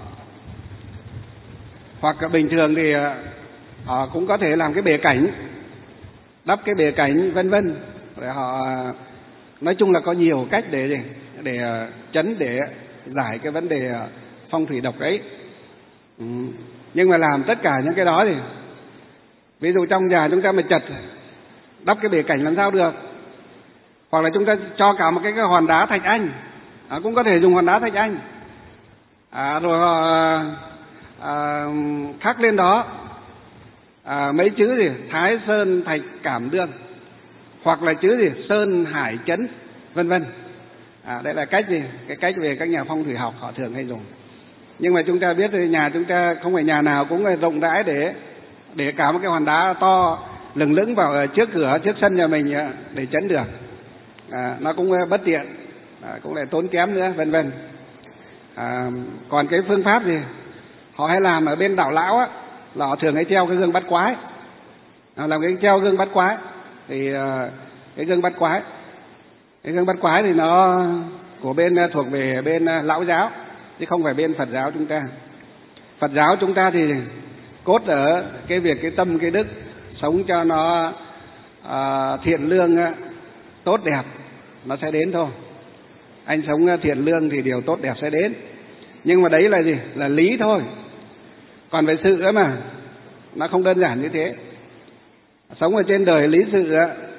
Hoặc bình thường thì họ cũng có thể làm cái bể cảnh, đắp cái bể cảnh vân vân. Để họ nói chung là có nhiều cách để để chấn, để giải cái vấn đề phong thủy độc ấy. Ừ. Nhưng mà làm tất cả những cái đó thì ví dụ trong nhà chúng ta mà chật đắp cái bể cảnh làm sao được. Hoặc là chúng ta cho cả một cái, cái hòn đá thạch anh, à, cũng có thể dùng hòn đá thạch anh, à, rồi họ à, khắc lên đó à, mấy chữ gì Thái Sơn Thạch Cảm Đương, hoặc là chữ gì Sơn Hải Chấn vân vân. À, đây là cách gì? Cái cách về các nhà phong thủy học họ thường hay dùng. Nhưng mà chúng ta biết thì nhà chúng ta không phải nhà nào cũng rộng rãi để để cả một cái hòn đá to lừng lững vào trước cửa, trước sân nhà mình để chấn được. À, nó cũng bất tiện, à, cũng lại tốn kém nữa vân vân. À, còn cái phương pháp gì họ hay làm ở bên đạo lão á, là họ thường hay treo cái gương bắt quái. À, làm cái treo gương bắt quái thì à, cái gương bắt quái cái gương bắt quái thì nó của bên thuộc về bên lão giáo chứ không phải bên Phật giáo chúng ta. Phật giáo chúng ta thì cốt ở cái việc cái tâm cái đức, sống cho nó à, thiện lương, tốt đẹp nó sẽ đến thôi. Anh sống thiện lương thì điều tốt đẹp sẽ đến. Nhưng mà đấy là gì? Là lý thôi. Còn về sự ấy mà nó không đơn giản như thế. Sống ở trên đời lý sự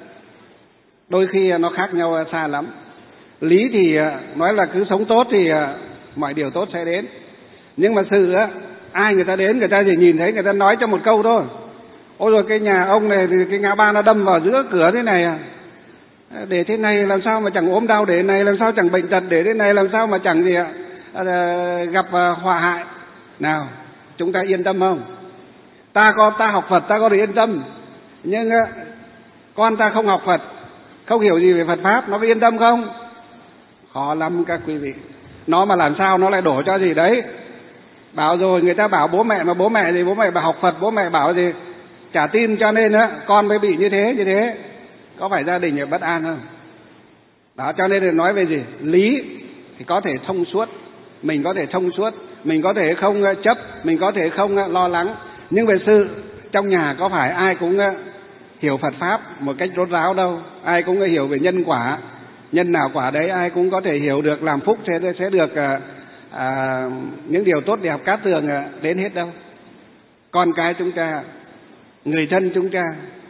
đôi khi nó khác nhau xa lắm. Lý thì nói là cứ sống tốt thì mọi điều tốt sẽ đến. Nhưng mà sự ai người ta đến, người ta chỉ nhìn thấy, người ta nói cho một câu thôi. Ôi rồi cái nhà ông này thì cái ngã ba nó đâm vào giữa cửa thế này à, để thế này làm sao mà chẳng ốm đau, để này làm sao chẳng bệnh tật, để thế này làm sao mà chẳng gì ạ, à, gặp họa hại. Nào, chúng ta yên tâm không? Ta có ta học Phật ta có thể yên tâm, nhưng con ta không học Phật, không hiểu gì về Phật pháp, nó có yên tâm không? Khó lắm các quý vị. Nó mà làm sao nó lại đổ cho gì đấy. Bảo rồi người ta bảo bố mẹ, mà bố mẹ gì, bố mẹ bảo học Phật, bố mẹ bảo gì chả tin, cho nên á con mới bị như thế như thế. Có phải gia đình bất an không? Đó, cho nên là nói về gì? Lý thì có thể thông suốt, mình có thể thông suốt, mình có thể không chấp, mình có thể không lo lắng. Nhưng về sự trong nhà có phải ai cũng hiểu Phật pháp một cách rốt ráo đâu. Ai cũng hiểu về nhân quả, nhân nào quả đấy, ai cũng có thể hiểu được làm phúc sẽ sẽ được à, à, những điều tốt đẹp cát tường đến hết đâu. Con cái chúng ta, người thân chúng ta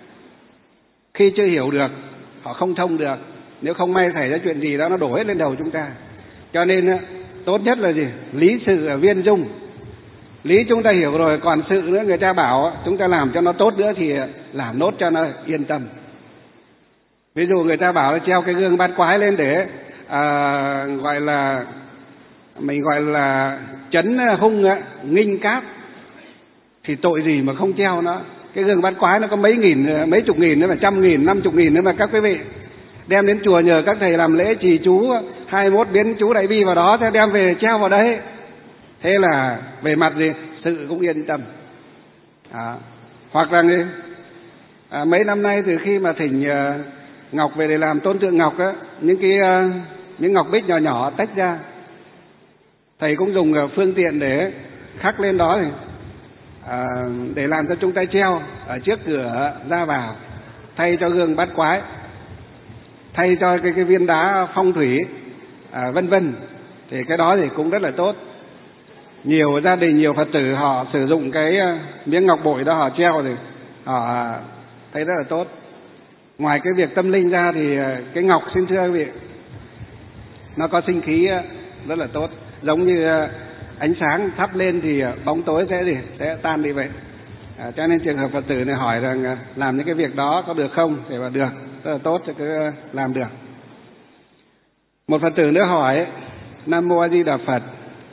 khi chưa hiểu được, họ không thông được, nếu không may xảy ra chuyện gì đó nó đổ hết lên đầu chúng ta. Cho nên tốt nhất là gì? Lý sự ở viên dung. Lý chúng ta hiểu rồi, còn sự nữa người ta bảo chúng ta làm cho nó tốt nữa thì làm nốt cho nó yên tâm. Ví dụ người ta bảo là treo cái gương bát quái lên để à, gọi là mình gọi là chấn hung nghinh cáp, thì tội gì mà không treo nó. Cái gương bát quái nó có mấy nghìn, mấy chục nghìn nữa mà trăm nghìn, năm chục nghìn nữa mà các quý vị đem đến chùa nhờ các thầy làm lễ trì chú hai mươi mốt biến chú đại bi vào đó, thế đem về treo vào đấy. Thế là về mặt gì sự cũng yên tâm. À, hoặc là gì? À, mấy năm nay từ khi mà thỉnh uh, ngọc về để làm tôn tượng ngọc á, những cái uh, những ngọc bích nhỏ nhỏ tách ra, thầy cũng dùng uh, phương tiện để khắc lên đó thì, uh, để làm cho chúng ta treo ở trước cửa ra vào, thay cho gương bát quái, thay cho cái cái viên đá phong thủy, à, vân vân. Thì cái đó thì cũng rất là tốt. Nhiều gia đình, nhiều Phật tử họ sử dụng cái miếng ngọc bội đó họ treo thì họ thấy rất là tốt. Ngoài cái việc tâm linh ra thì cái ngọc, xin thưa quý vị, nó có sinh khí rất là tốt. Giống như ánh sáng thắp lên thì bóng tối sẽ gì sẽ tan đi vậy. À, cho nên trường hợp Phật tử này hỏi rằng làm những cái việc đó có được không? Thì bảo được, rất là tốt, cho cứ làm được. Một Phật tử nữa hỏi: Nam Mô A Di Đà Phật,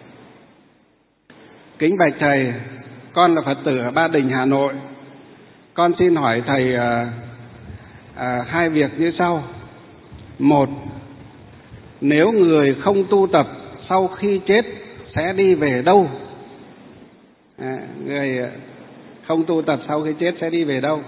kính bạch thầy, con là Phật tử ở Ba Đình, Hà Nội. Con xin hỏi thầy à, à, hai việc như sau. Một, nếu người không tu tập sau khi chết sẽ đi về đâu? À, người không tu tập sau khi chết sẽ đi về đâu?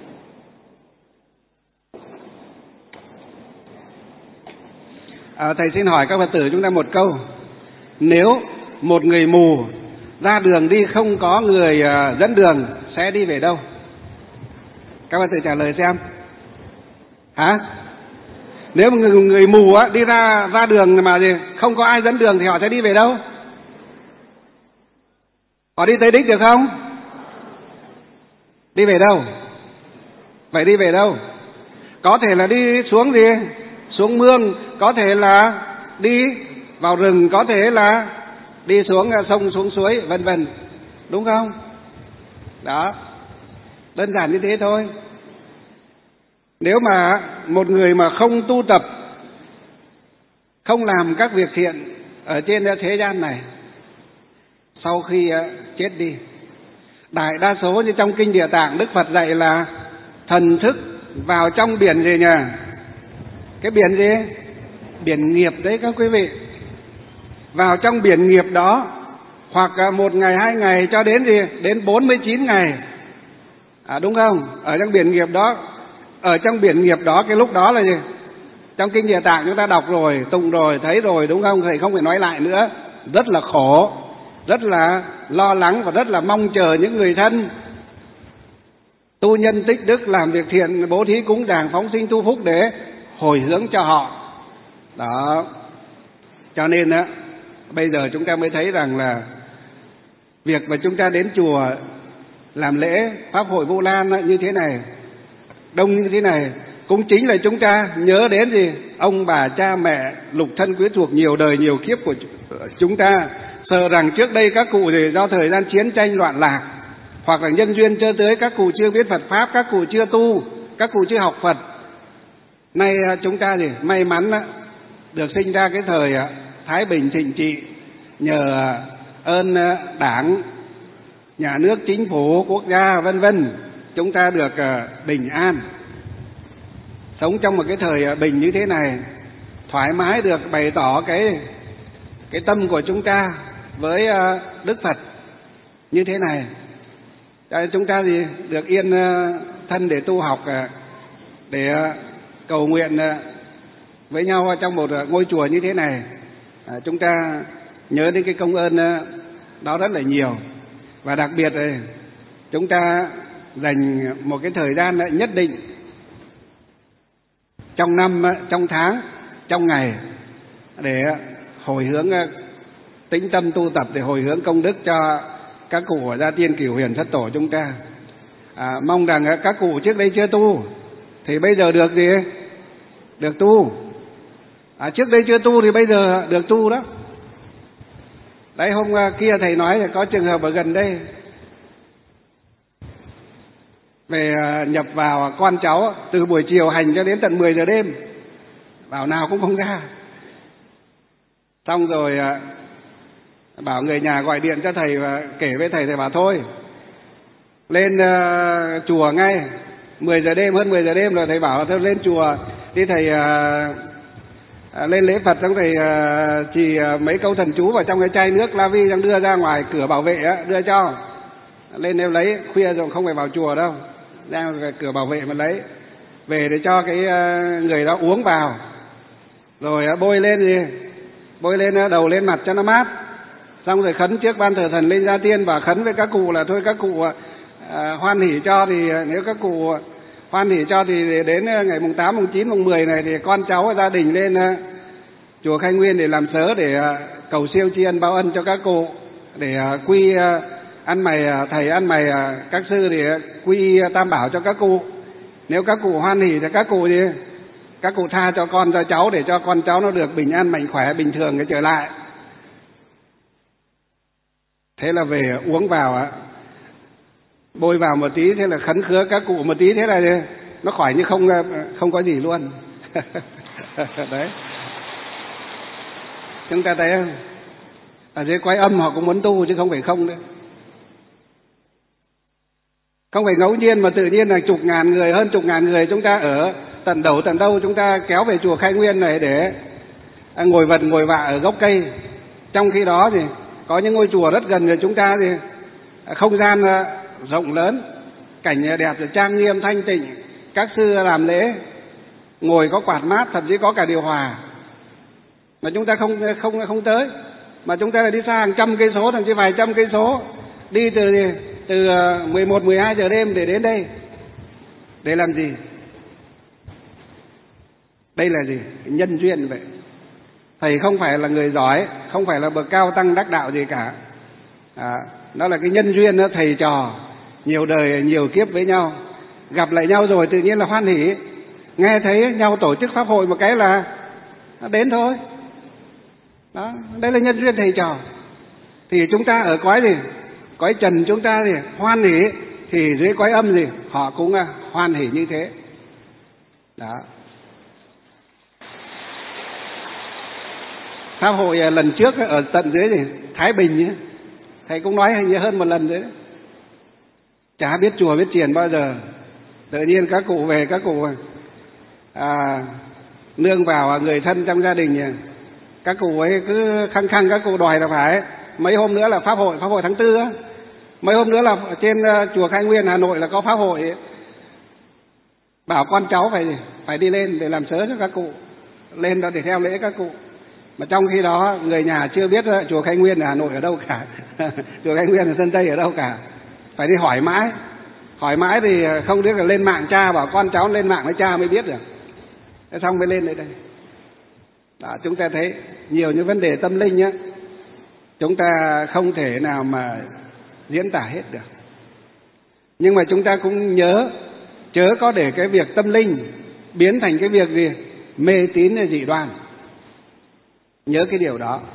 À, thầy xin hỏi các Phật tử chúng ta một câu. Nếu một người mù ra đường đi không có người uh, dẫn đường sẽ đi về đâu? Các Phật tử trả lời xem. Hả? Nếu một người, người mù á, đi ra ra đường mà gì không có ai dẫn đường thì họ sẽ đi về đâu? Họ đi tới đích được không? Đi về đâu? Vậy đi về đâu? Có thể là đi xuống gì? Xuống mương, có thể là đi vào rừng, có thể là đi xuống sông, xuống suối, vân vân. Đúng không? Đó. Đơn giản như thế thôi. Nếu mà một người mà không tu tập, không làm các việc thiện ở trên thế gian này, sau khi chết đi, đại đa số như trong Kinh Địa Tạng, Đức Phật dạy là thần thức vào trong biển gì nhỉ? Cái biển gì? Biển nghiệp đấy các quý vị. Vào trong biển nghiệp đó, hoặc một ngày, hai ngày cho đến gì? Đến bốn mươi chín ngày. À, đúng không? Ở trong biển nghiệp đó, ở trong biển nghiệp đó cái lúc đó là gì? Trong Kinh Địa Tạng chúng ta đọc rồi, tụng rồi, thấy rồi, đúng không? Thầy không phải nói lại nữa. Rất là khổ, rất là lo lắng và rất là mong chờ những người thân tu nhân tích đức, làm việc thiện, bố thí cúng dường, phóng sinh tu phúc để hồi hướng cho họ. Đó. Cho nên á, bây giờ chúng ta mới thấy rằng là việc mà chúng ta đến chùa làm lễ Pháp hội Vu Lan như thế này, đông như thế này, cũng chính là chúng ta nhớ đến gì? Ông bà cha mẹ, lục thân quyến thuộc nhiều đời nhiều kiếp của chúng ta. Sợ rằng trước đây các cụ thì do thời gian chiến tranh loạn lạc, hoặc là nhân duyên chưa tới, các cụ chưa biết Phật Pháp, các cụ chưa tu, các cụ chưa học Phật. Nay chúng ta thì may mắn được sinh ra cái thời thái bình thịnh trị, nhờ ơn Đảng, nhà nước, chính phủ, quốc gia vân vân, chúng ta được bình an, sống trong một cái thời bình như thế này, thoải mái được bày tỏ cái cái tâm của chúng ta với Đức Phật như thế này. Chúng ta thì được yên thân để tu học, để cầu nguyện với nhau trong một ngôi chùa như thế này. Chúng ta nhớ đến cái công ơn đó rất là nhiều. Và đặc biệt là chúng ta dành một cái thời gian nhất định trong năm, trong tháng, trong ngày để hồi hướng, tĩnh tâm tu tập để hồi hướng công đức cho các cụ ở Gia Tiên Cửu Huyền Thất Tổ chúng ta. À, mong rằng các cụ trước đây chưa tu thì bây giờ được gì? Được tu. À, trước đây chưa tu thì bây giờ được tu đó. Đấy, hôm kia thầy nói là có trường hợp ở gần đây về nhập vào con cháu từ buổi chiều hành cho đến tận mười giờ đêm, bảo nào cũng không ra. Xong rồi bảo người nhà gọi điện cho thầy và kể với thầy, thầy bảo thôi lên uh, chùa ngay. Mười giờ đêm, hơn mười giờ đêm rồi, thầy bảo thôi lên chùa đi thầy, uh, uh, lên lễ Phật xong thầy uh, chỉ uh, mấy câu thần chú vào trong cái chai nước la vi, xong đưa ra ngoài cửa bảo vệ á, đưa cho lên em lấy. Khuya rồi không phải vào chùa đâu, ra cửa bảo vệ mà lấy về để cho cái uh, người đó uống vào, rồi uh, bôi lên gì bôi lên uh, đầu lên mặt cho nó mát, xong rồi khấn trước ban thờ thần lên gia tiên và khấn với các cụ là thôi các cụ uh, À, hoan hỉ cho, thì nếu các cụ hoan hỉ cho thì đến ngày mùng tám, mùng chín, mùng mười này thì con cháu gia đình lên uh, chùa Khai Nguyên để làm sớ, để uh, cầu siêu tri ân báo ân cho các cụ, để uh, quy uh, ăn mày uh, thầy ăn mày uh, các sư, để uh, quy uh, tam bảo cho các cụ. Nếu các cụ hoan hỉ thì các cụ gì các cụ tha cho con cho cháu, để cho con cháu nó được bình an mạnh khỏe bình thường cái trở lại. Thế là về uống vào á, bôi vào một tí, thế là khấn khứa các cụ một tí, thế là nó khỏi như không không có gì luôn. Đấy, chúng ta thấy không? Ở dưới Quái Âm họ cũng muốn tu chứ không phải không đấy. Không phải ngẫu nhiên mà tự nhiên là chục ngàn người, hơn chục ngàn người chúng ta ở tận đầu tận đâu chúng ta kéo về chùa Khai Nguyên này để ngồi vật ngồi vạ ở gốc cây. Trong khi đó thì có những ngôi chùa rất gần với chúng ta thì không gian rộng lớn, cảnh đẹp rồi trang nghiêm thanh tịnh, các sư làm lễ ngồi có quạt mát, thậm chí có cả điều hòa, mà chúng ta không không không tới, mà chúng ta lại đi xa hàng trăm cây số, thậm chí vài trăm cây số, đi từ từ mười một, mười hai giờ đêm để đến đây để làm gì? Đây là gì? Nhân duyên vậy. Thầy không phải là người giỏi, không phải là bậc cao tăng đắc đạo gì cả. À, đó là cái nhân duyên đó, thầy trò nhiều đời nhiều kiếp với nhau, gặp lại nhau rồi tự nhiên là hoan hỉ, nghe thấy nhau tổ chức pháp hội một cái là nó đến thôi. Đó, đây là nhân duyên thầy trò. Thì chúng ta ở cõi gì? Cõi trần chúng ta thì hoan hỉ, thì dưới cõi âm gì? Họ cũng hoan hỉ như thế. Đó. Pháp hội lần trước ở tận dưới thì Thái Bình ấy, thầy cũng nói hình như hơn một lần đấy. Chả biết chùa biết chiền bao giờ, tự nhiên các cụ về, các cụ à, nương vào người thân trong gia đình, các cụ ấy cứ khăng khăng các cụ đòi là phải mấy hôm nữa là pháp hội, pháp hội tháng tư á, mấy hôm nữa là trên chùa Khai Nguyên Hà Nội là có pháp hội ấy. Bảo con cháu phải phải đi lên để làm sớ cho các cụ, lên đó để theo lễ các cụ. Mà trong khi đó người nhà chưa biết chùa Khai Nguyên ở Hà Nội ở đâu cả, chùa Khai Nguyên ở Sơn Tây ở đâu cả, phải đi hỏi mãi, hỏi mãi thì không biết là lên mạng tra, bảo con cháu lên mạng với cha mới biết được, thế xong mới lên đây đây. Đó, chúng ta thấy nhiều những vấn đề tâm linh nhá, chúng ta không thể nào mà diễn tả hết được. Nhưng mà chúng ta cũng nhớ, chớ có để cái việc tâm linh biến thành cái việc gì mê tín hay dị đoan. Nhớ cái điều đó.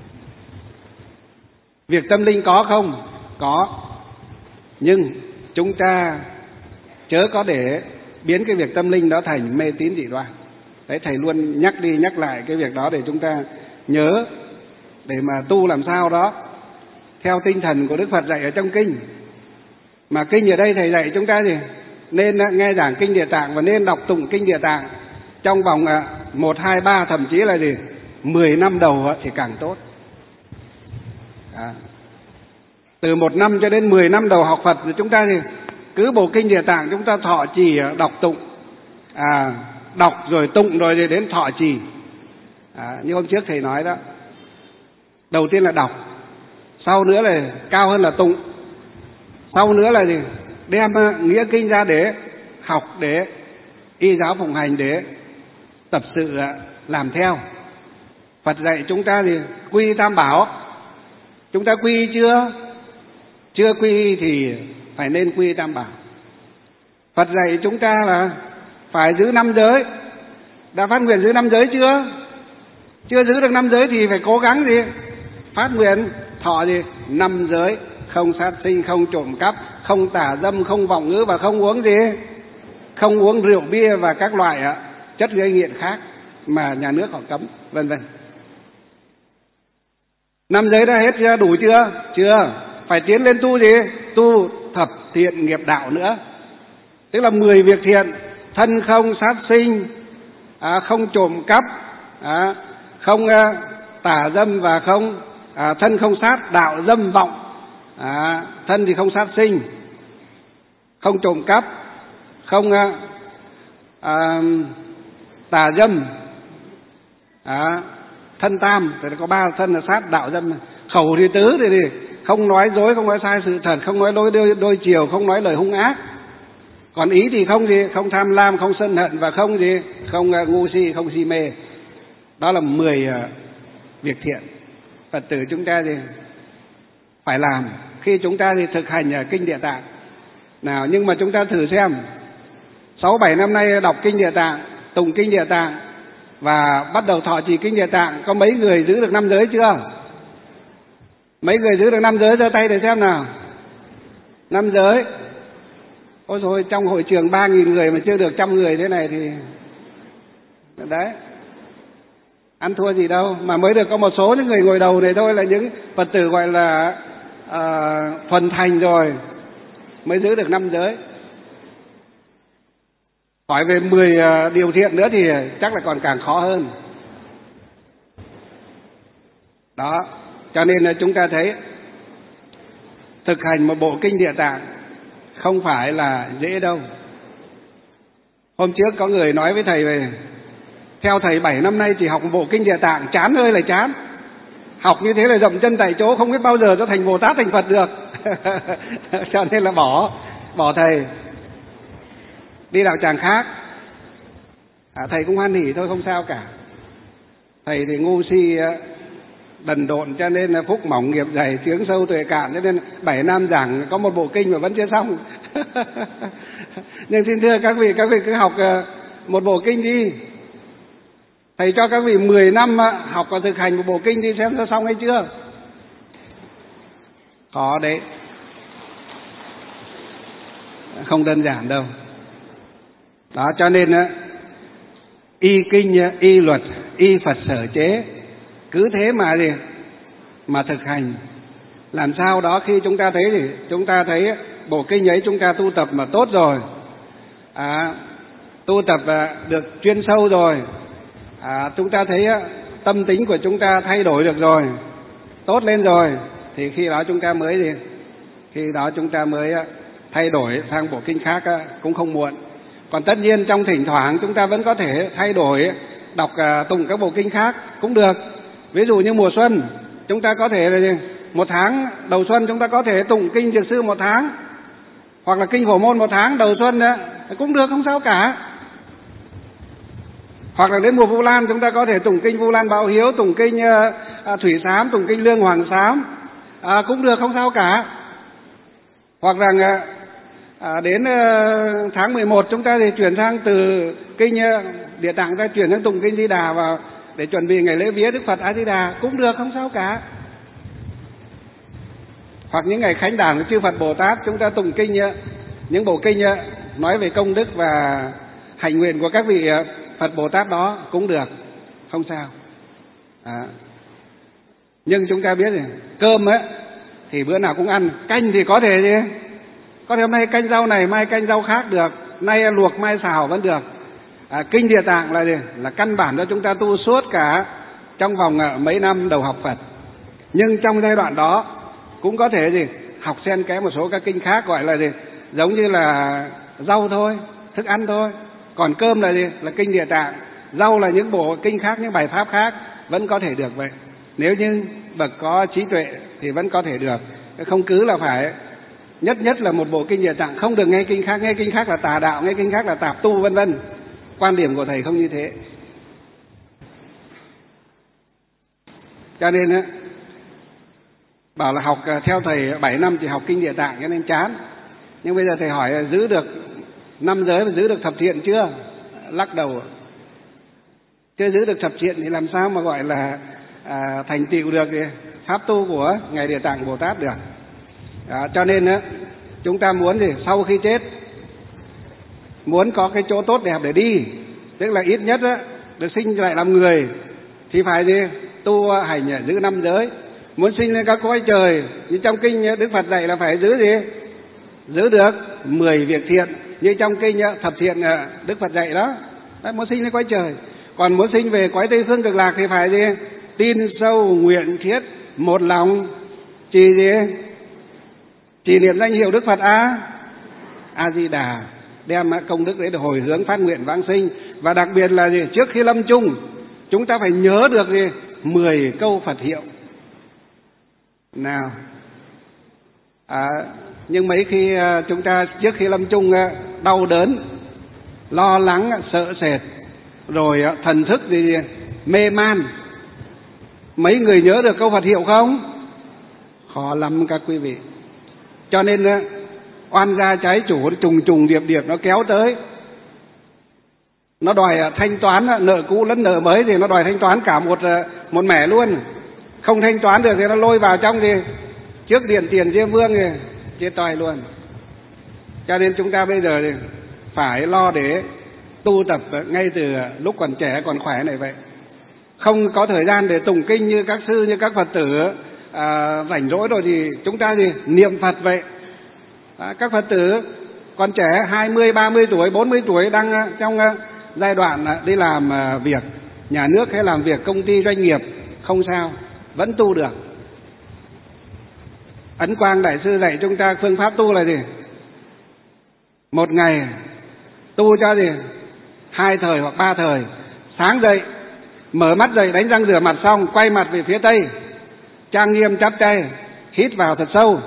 Việc tâm linh có không? Có. Nhưng chúng ta chớ có để biến cái việc tâm linh đó thành mê tín dị đoan. Đấy, thầy luôn nhắc đi nhắc lại cái việc đó để chúng ta nhớ, để mà tu làm sao đó theo tinh thần của Đức Phật dạy ở trong kinh. Mà kinh ở đây thầy dạy chúng ta gì? Nên nghe giảng kinh Địa Tạng và nên đọc tụng kinh Địa Tạng trong vòng một, hai, ba, thậm chí là gì? mười năm đầu thì càng tốt. À, từ một năm cho đến mười năm đầu học Phật thì chúng ta thì cứ bộ kinh Địa Tạng chúng ta thọ trì đọc tụng, à, đọc rồi tụng rồi thì đến thọ trì. À, như hôm trước thầy nói đó, đầu tiên là đọc, sau nữa là cao hơn là tụng, sau nữa là gì? Đem nghĩa kinh ra để học, để y giáo phụng hành, để tập sự làm theo. Phật dạy chúng ta thì quy tam bảo, chúng ta quy chưa? Chưa quy thì phải nên quy tam bảo. Phật dạy chúng ta là phải giữ năm giới, đã phát nguyện giữ năm giới chưa? Chưa giữ được năm giới thì phải cố gắng gì? Phát nguyện thọ gì? Năm giới, không sát sinh, không trộm cắp, không tà dâm, không vọng ngữ và không uống gì? Không uống rượu bia và các loại chất gây nghiện khác mà nhà nước họ cấm, vân vân. Năm giới đã hết chưa? Đủ chưa? Chưa. Phải tiến lên tu gì? Tu thập thiện nghiệp đạo nữa. Tức là mười việc thiện: thân không sát sinh, à, không trộm cắp, à, không à, tà dâm và không à, thân không sát, đạo dâm vọng. À, thân thì không sát sinh, không trộm cắp, không à, à, tà dâm, à, thân tam, thì có ba thân là sát, đạo dâm. Khẩu thì tứ thì, thì không nói dối, không nói sai sự thật, không nói đôi, đôi, đôi chiều, không nói lời hung ác. Còn ý thì không gì? Không tham lam, không sân hận và không gì? Không uh, ngu si, không si mê. Đó là mười uh, việc thiện Phật tử chúng ta thì phải làm khi chúng ta thì thực hành uh, kinh Địa Tạng. Nào, nhưng mà chúng ta thử xem, sáu bảy năm nay đọc kinh Địa Tạng, tụng kinh Địa Tạng và bắt đầu thọ trì kinh Địa Tạng, có mấy người giữ được năm giới chưa? Mấy người giữ được năm giới giơ tay để xem nào. Năm giới. Ôi rồi trong hội trường ba nghìn người mà chưa được trăm người thế này thì đấy, ăn thua gì đâu. Mà mới được có một số những người ngồi đầu này thôi là những Phật tử gọi là uh, thuần thành rồi mới giữ được năm giới. Hỏi về mười uh, điều thiện nữa thì chắc là còn càng khó hơn. Đó, cho nên là chúng ta thấy thực hành một bộ kinh Địa Tạng không phải là dễ đâu. Hôm trước có người nói với thầy về, theo thầy bảy năm nay chỉ học một bộ kinh Địa Tạng chán ơi là chán. Học như thế là dậm chân tại chỗ, không biết bao giờ cho thành Bồ Tát thành Phật được. Cho nên là bỏ bỏ thầy, đi đạo tràng khác. À, thầy cũng hoan hỉ thôi, không sao cả. Thầy thì ngu si đần độn, cho nên là phúc mỏng nghiệp dày, tiếng sâu tuệ cạn, cho nên bảy năm giảng có một bộ kinh mà vẫn chưa xong. Nhưng xin thưa các vị, các vị cứ học một bộ kinh đi. Thầy cho các vị mười năm học và thực hành một bộ kinh đi xem nó xong hay chưa. Khó đấy, không đơn giản đâu. Đó, cho nên y kinh, y luật, y Phật sở chế, cứ thế mà gì mà thực hành. Làm sao đó khi chúng ta thấy thì chúng ta thấy bộ kinh ấy chúng ta tu tập mà tốt rồi, à, tu tập được chuyên sâu rồi, à, chúng ta thấy tâm tính của chúng ta thay đổi được rồi, tốt lên rồi, thì khi đó chúng ta mới gì khi đó chúng ta mới thay đổi sang bộ kinh khác cũng không muộn. Còn tất nhiên trong thỉnh thoảng chúng ta vẫn có thể thay đổi, đọc tụng các bộ kinh khác cũng được. Ví dụ như mùa xuân, chúng ta có thể là một tháng đầu xuân chúng ta có thể tụng kinh Dược Sư một tháng, hoặc là kinh Phổ Môn một tháng đầu xuân đó, cũng được, không sao cả. Hoặc là đến mùa Vu Lan chúng ta có thể tụng kinh Vu Lan Bảo Hiếu, tụng kinh uh, Thủy Sám, tụng kinh Lương Hoàng Sám, à, cũng được, không sao cả. Hoặc là uh, đến uh, tháng mười một chúng ta thì chuyển sang từ kinh uh, Địa Tạng ra chuyển sang tụng kinh Di Đà vào để chuẩn bị ngày lễ vía Đức Phật A Di Đà, cũng được, không sao cả. Hoặc những ngày khánh đản của chư Phật Bồ Tát chúng ta tụng kinh, những bộ kinh nói về công đức và hạnh nguyện của các vị Phật Bồ Tát đó cũng được, không sao. À. Nhưng chúng ta biết rồi, cơm ấy thì bữa nào cũng ăn, canh thì có thể gì, có thể hôm nay canh rau này, mai canh rau khác được, nay luộc mai xào vẫn được. À, kinh Địa Tạng là gì? Là căn bản cho chúng ta tu suốt cả trong vòng mấy năm đầu học Phật. Nhưng trong giai đoạn đó cũng có thể gì học xen kẽ một số các kinh khác, gọi là gì giống như là rau thôi, thức ăn thôi. Còn cơm là gì? Là kinh Địa Tạng. Rau là những bộ kinh khác, những bài pháp khác, vẫn có thể được vậy. Nếu như bậc có trí tuệ thì vẫn có thể được. Không cứ là phải nhất nhất là một bộ kinh Địa Tạng, không được nghe kinh khác, nghe kinh khác là tà đạo, nghe kinh khác là tạp tu, vân vân. Quan điểm của thầy không như thế. Cho nên á, bảo là học theo thầy bảy năm chỉ học kinh Địa Tạng cho nên chán. Nhưng bây giờ thầy hỏi giữ được năm giới và giữ được thập thiện chưa? Lắc đầu. chưa giữ được thập thiện thì làm sao mà gọi là à, thành tựu được pháp tu của Ngài Địa Tạng Bồ Tát được. À, cho nên á, chúng ta muốn thì sau khi chết muốn có cái chỗ tốt đẹp để đi, tức là ít nhất á, được sinh lại làm người thì phải gì? Tu hành giữ năm giới. Muốn sinh lên các cõi trời như trong kinh Đức Phật dạy là phải giữ gì? Giữ được mười việc thiện, như trong kinh thập thiện Đức Phật dạy đó. Đấy, muốn sinh lên cõi trời. Còn muốn sinh về cõi Tây Phương Cực Lạc thì phải gì? Tin sâu nguyện thiết một lòng trì gì? Trì niệm danh hiệu Đức Phật A A Di Đà, đem công đức đấy để hồi hướng phát nguyện vãng sinh. Và đặc biệt là gì? Trước khi lâm chung chúng ta phải nhớ được gì? mười câu Phật hiệu nào. À, nhưng mấy khi chúng ta trước khi lâm chung đau đớn, lo lắng, sợ sệt, rồi thần thức gì mê man, mấy người nhớ được câu Phật hiệu không? Khó lắm các quý vị. Cho nên oan gia trái chủ trùng trùng điệp điệp nó kéo tới, nó đòi thanh toán nợ cũ lẫn nợ mới, thì nó đòi thanh toán cả một một mẻ luôn. Không thanh toán được thì nó lôi vào trong thì trước điện tiền Diêm Vương thì chết toài luôn. Cho nên chúng ta bây giờ thì phải lo để tu tập ngay từ lúc còn trẻ còn khỏe này vậy. Không có thời gian để tụng kinh như các sư, như các Phật tử à, rảnh rỗi rồi thì chúng ta thì niệm Phật vậy. À, các Phật tử còn trẻ hai mươi, ba mươi tuổi, bốn mươi tuổi đang trong giai đoạn đi làm việc nhà nước hay làm việc công ty doanh nghiệp, không sao, vẫn tu được. Ấn Quang Đại Sư dạy chúng ta phương pháp tu là gì? Một ngày tu cho gì? Hai thời hoặc ba thời. Sáng dậy, mở mắt dậy, đánh răng rửa mặt xong, quay mặt về phía Tây, trang nghiêm chắp tay, hít vào thật sâu,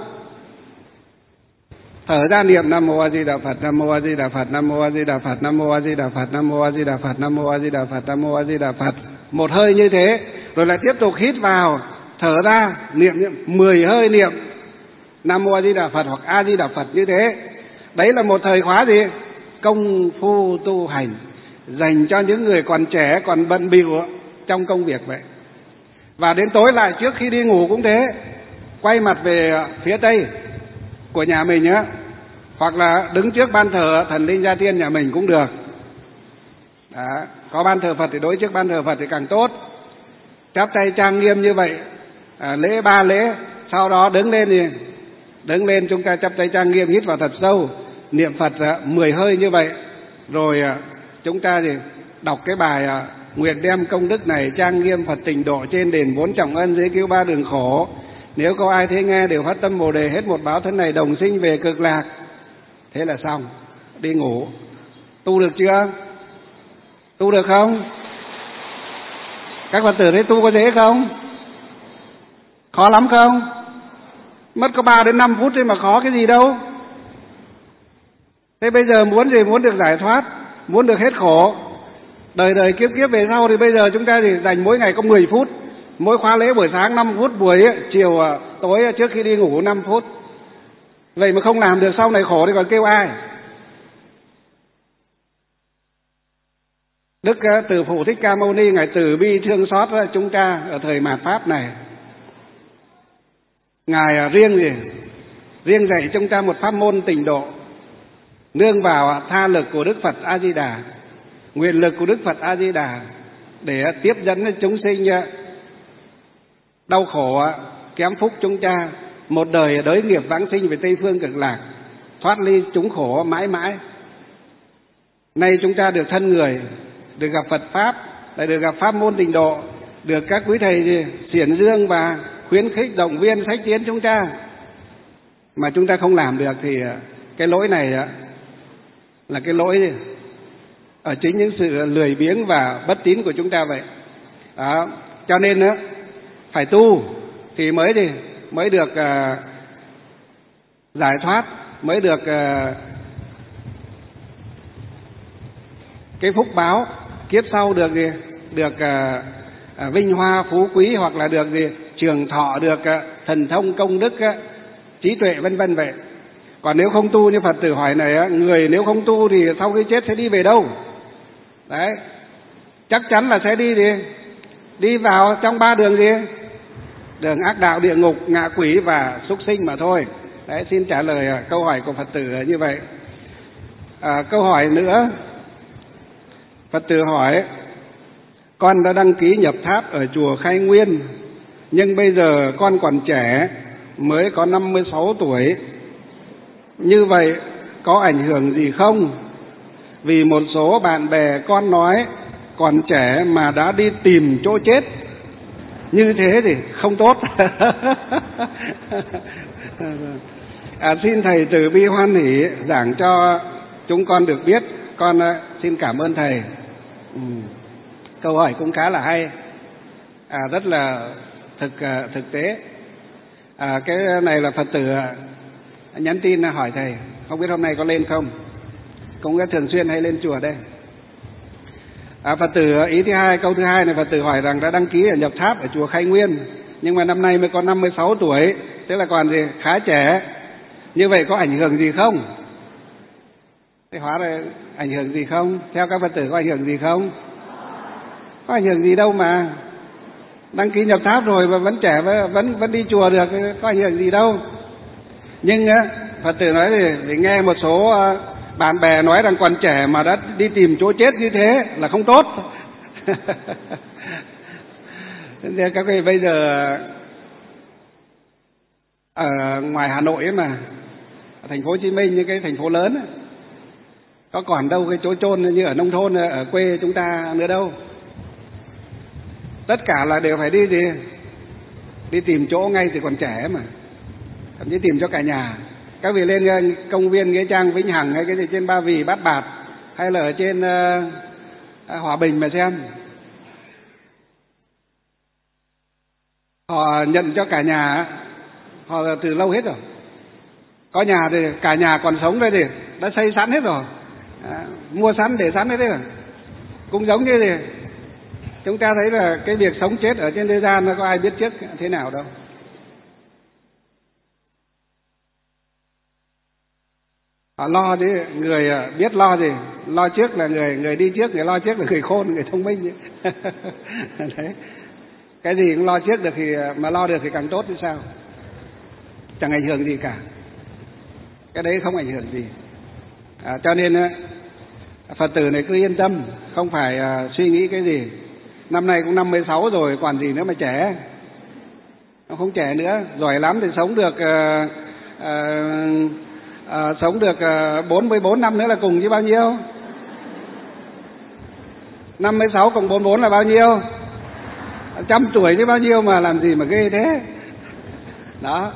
thở ra niệm Nam Mô A Di Đà Phật, Nam Mô A Di Đà Phật, Nam Mô A Di Đà Phật, Nam Mô A Di Đà Phật, Nam Mô A Di Đà Phật, Nam Mô A Di Đà Phật, Nam Mô A Di Đà Phật. Một hơi như thế, rồi lại tiếp tục hít vào, thở ra, niệm niệm mười hơi niệm Nam Mô A Di Đà Phật hoặc A Di Đà Phật như thế. Đấy là một thời khóa gì? Công phu tu hành dành cho những người còn trẻ, còn bận bịu trong công việc vậy. Và đến tối lại trước khi đi ngủ cũng thế, quay mặt về phía Tây của nhà mình á, hoặc là đứng trước ban thờ thần linh gia tiên nhà mình cũng được. Đó, có ban thờ Phật thì đối trước ban thờ Phật thì càng tốt. Chắp tay trang nghiêm như vậy, à, lễ ba lễ, sau đó đứng lên thì đứng lên chúng ta chắp tay trang nghiêm, hít vào thật sâu, niệm Phật mười hơi như vậy, rồi chúng ta thì đọc cái bài nguyện đem công đức này trang nghiêm Phật tịnh độ trên đền bốn trọng ân dưới cứu ba đường khổ. Nếu có ai thấy nghe đều phát tâm Bồ đề, hết một báo thân này đồng sinh về cực lạc. Thế là xong, đi ngủ. Tu được chưa? Tu được không? Các Phật tử thấy tu có dễ không? Khó lắm không? Mất có ba đến năm phút thôi mà khó cái gì đâu. Thế bây giờ muốn gì? Muốn được giải thoát, muốn được hết khổ. Đời đời kiếp kiếp về sau thì bây giờ chúng ta thì dành mỗi ngày có mười phút. Mỗi khóa lễ buổi sáng năm phút, buổi chiều tối trước khi đi ngủ năm phút. Vậy mà không làm được sau này khổ thì còn kêu ai? Đức Từ Phụ Thích Ca Mâu Ni Ngài từ bi thương xót chúng ta ở thời mạt Pháp này. Ngài riêng gì? Riêng dạy chúng ta một pháp môn tịnh độ, nương vào tha lực của Đức Phật A Di Đà, nguyện lực của Đức Phật A Di Đà để tiếp dẫn chúng sinh đau khổ kém phúc chúng ta một đời đới nghiệp vãng sinh về Tây Phương Cực Lạc, thoát ly chúng khổ mãi mãi. Nay chúng ta được thân người, được gặp Phật Pháp, lại được gặp pháp môn tịnh độ, được các quý thầy xiển dương và khuyến khích động viên sách tiến chúng ta, mà chúng ta không làm được thì cái lỗi này là cái lỗi ở chính những sự lười biếng và bất tín của chúng ta vậy. Đó, cho nên đó, phải tu thì mới thì mới được uh, giải thoát, mới được uh, cái phúc báo kiếp sau, được gì được uh, uh, vinh hoa phú quý, hoặc là được gì trường thọ, được uh, thần thông công đức, uh, trí tuệ vân vân vậy. Còn nếu không tu, như Phật tử hỏi này, uh, người nếu không tu thì sau khi chết sẽ đi về đâu? Đấy, chắc chắn là sẽ đi đi đi vào trong ba đường gì? Đường ác đạo, địa ngục, ngạ quỷ và súc sinh mà thôi. Đấy, xin trả lời câu hỏi của Phật tử như vậy. À, câu hỏi nữa, Phật tử hỏi: con đã đăng ký nhập tháp ở chùa Khai Nguyên, nhưng bây giờ con còn trẻ, mới có năm mươi sáu tuổi. Như vậy có ảnh hưởng gì không? Vì một số bạn bè con nói còn trẻ mà đã đi tìm chỗ chết, như thế thì không tốt. À, xin Thầy từ bi hoan hỷ giảng cho chúng con được biết. Con xin cảm ơn Thầy. Ừ. Câu hỏi cũng khá là hay, à, rất là thực thực tế. À, cái này là Phật tử nhắn tin hỏi Thầy, không biết hôm nay có lên không? Cũng thường xuyên hay lên chùa đây. À, Phật tử ý thứ hai, câu thứ hai này, Phật tử hỏi rằng đã đăng ký ở nhập tháp ở chùa Khai Nguyên, nhưng mà năm nay mới có năm mươi sáu tuổi, tức là còn gì khá trẻ. Như vậy có ảnh hưởng gì không? Thế hóa ra ảnh hưởng gì không? Theo các Phật tử có ảnh hưởng gì không? Có ảnh hưởng gì đâu mà. Đăng ký nhập tháp rồi mà vẫn trẻ, vẫn vẫn đi chùa được, có ảnh hưởng gì đâu. Nhưng á, Phật tử nói thì, thì nghe một số bạn bè nói rằng còn trẻ mà đã đi tìm chỗ chết như thế là không tốt. Nên các vị bây giờ ở ngoài Hà Nội ấy mà, ở thành phố Hồ Chí Minh, những cái thành phố lớn ấy, có còn đâu cái chỗ chôn như ở nông thôn, ở quê chúng ta nữa đâu. Tất cả là đều phải đi đi đi tìm chỗ ngay từ còn trẻ mà, thậm chí tìm cho cả nhà. Các vị lên công viên Nghĩa Trang Vĩnh Hằng hay cái gì trên Ba Vì, Bát Bạt, hay là ở trên uh, Hòa Bình mà xem, họ nhận cho cả nhà, họ từ lâu hết rồi. Có nhà thì cả nhà còn sống đây thì đã xây sẵn hết rồi, à, mua sẵn để sẵn hết đấy rồi. Cũng giống như thì chúng ta thấy là cái việc sống chết ở trên thế gian nó có ai biết trước thế nào đâu. Họ lo đi, người biết lo gì, lo trước là người người đi trước, người lo trước là người khôn, người thông minh. Đấy. Cái gì cũng lo trước được thì mà lo được thì càng tốt chứ sao? Chẳng ảnh hưởng gì cả. Cái đấy không ảnh hưởng gì. À, cho nên Phật tử này cứ yên tâm, không phải uh, suy nghĩ cái gì. Năm nay cũng năm mươi sáu rồi, còn gì nữa mà trẻ. Nó không trẻ nữa, giỏi lắm thì sống được uh, uh, uh, sống được uh, bốn mươi bốn năm nữa là cùng với bao nhiêu? năm mươi sáu cộng bốn mươi bốn là bao nhiêu? Trăm tuổi với bao nhiêu mà làm gì mà ghê thế. Đó.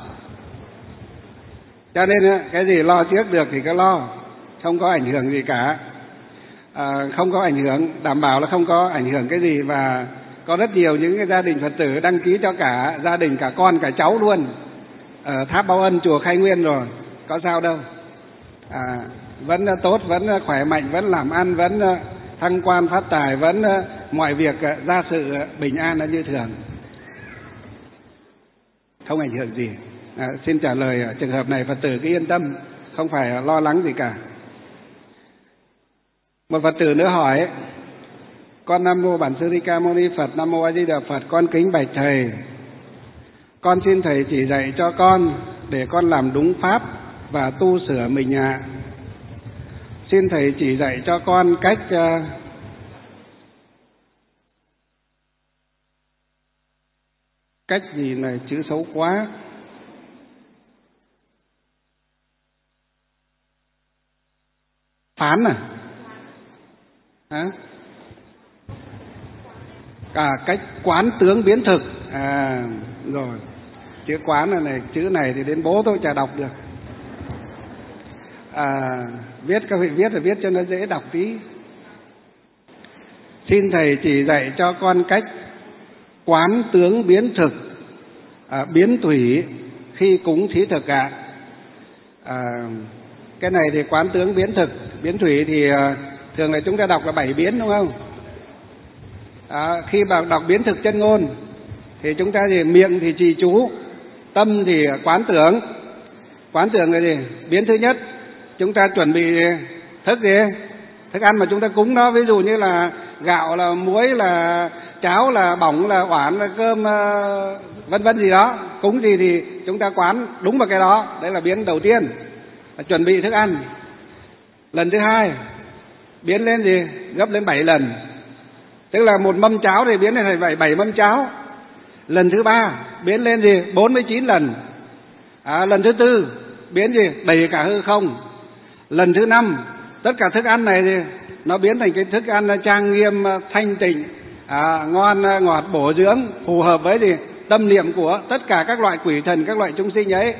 Cho nên cái gì lo trước được thì cứ lo, không có ảnh hưởng gì cả. À, không có ảnh hưởng, đảm bảo là không có ảnh hưởng cái gì. Và có rất nhiều những cái gia đình Phật tử đăng ký cho cả gia đình, cả con cả cháu luôn ở Tháp Báo Ân chùa Khai Nguyên rồi, có sao đâu. À, vẫn tốt, vẫn khỏe mạnh, vẫn làm ăn, vẫn thăng quan phát tài, vẫn mọi việc gia sự bình an như thường, không ảnh hưởng gì. À, xin trả lời trường hợp này, Phật tử cứ yên tâm, không phải lo lắng gì cả. Một Phật tử nữa hỏi: con Nam Mô Bản Sư Thích Ca Mâu Ni Phật, Nam Mô A Di Đà Phật, con kính bạch Thầy, con xin Thầy chỉ dạy cho con để con làm đúng pháp và tu sửa mình ạ. À. Xin Thầy chỉ dạy cho con cách uh, cách gì này, chữ xấu quá. Phán à? Hả? À, cách quán tướng biến thực. À, rồi. Chữ quán này, này, chữ này thì đến bố tôi chả đọc được. À, viết các vị viết là viết cho nó dễ đọc tí. Xin Thầy chỉ dạy cho con cách quán tướng biến thực, à, biến thủy khi cúng thí thực ạ. À. À, cái này thì quán tướng biến thực, biến thủy thì uh, thường là chúng ta đọc là bảy biến, đúng không? À, khi mà đọc biến thực chân ngôn thì chúng ta thì miệng thì trì chú, tâm thì quán tưởng. Quán tưởng là gì? Biến thứ nhất, chúng ta chuẩn bị thức gì? Thức ăn mà chúng ta cúng đó, ví dụ như là gạo là muối, là cháo, là bỏng, là oản, là cơm, vân vân gì đó, cúng gì thì chúng ta quán đúng vào cái đó. Đấy là biến đầu tiên, là chuẩn bị thức ăn. Lần thứ hai biến lên gì? Gấp lên bảy lần. Tức là một mâm cháo thì biến lên thành bảy bảy mâm cháo. Lần thứ ba biến lên gì? bốn mươi chín lần. À, lần thứ tư biến gì? Đầy cả hư không. Lần thứ năm tất cả thức ăn này thì nó biến thành cái thức ăn trang nghiêm, thanh tịnh, à, ngon, ngọt, bổ dưỡng, phù hợp với gì? Tâm niệm của tất cả các loại quỷ thần, các loại chúng sinh ấy.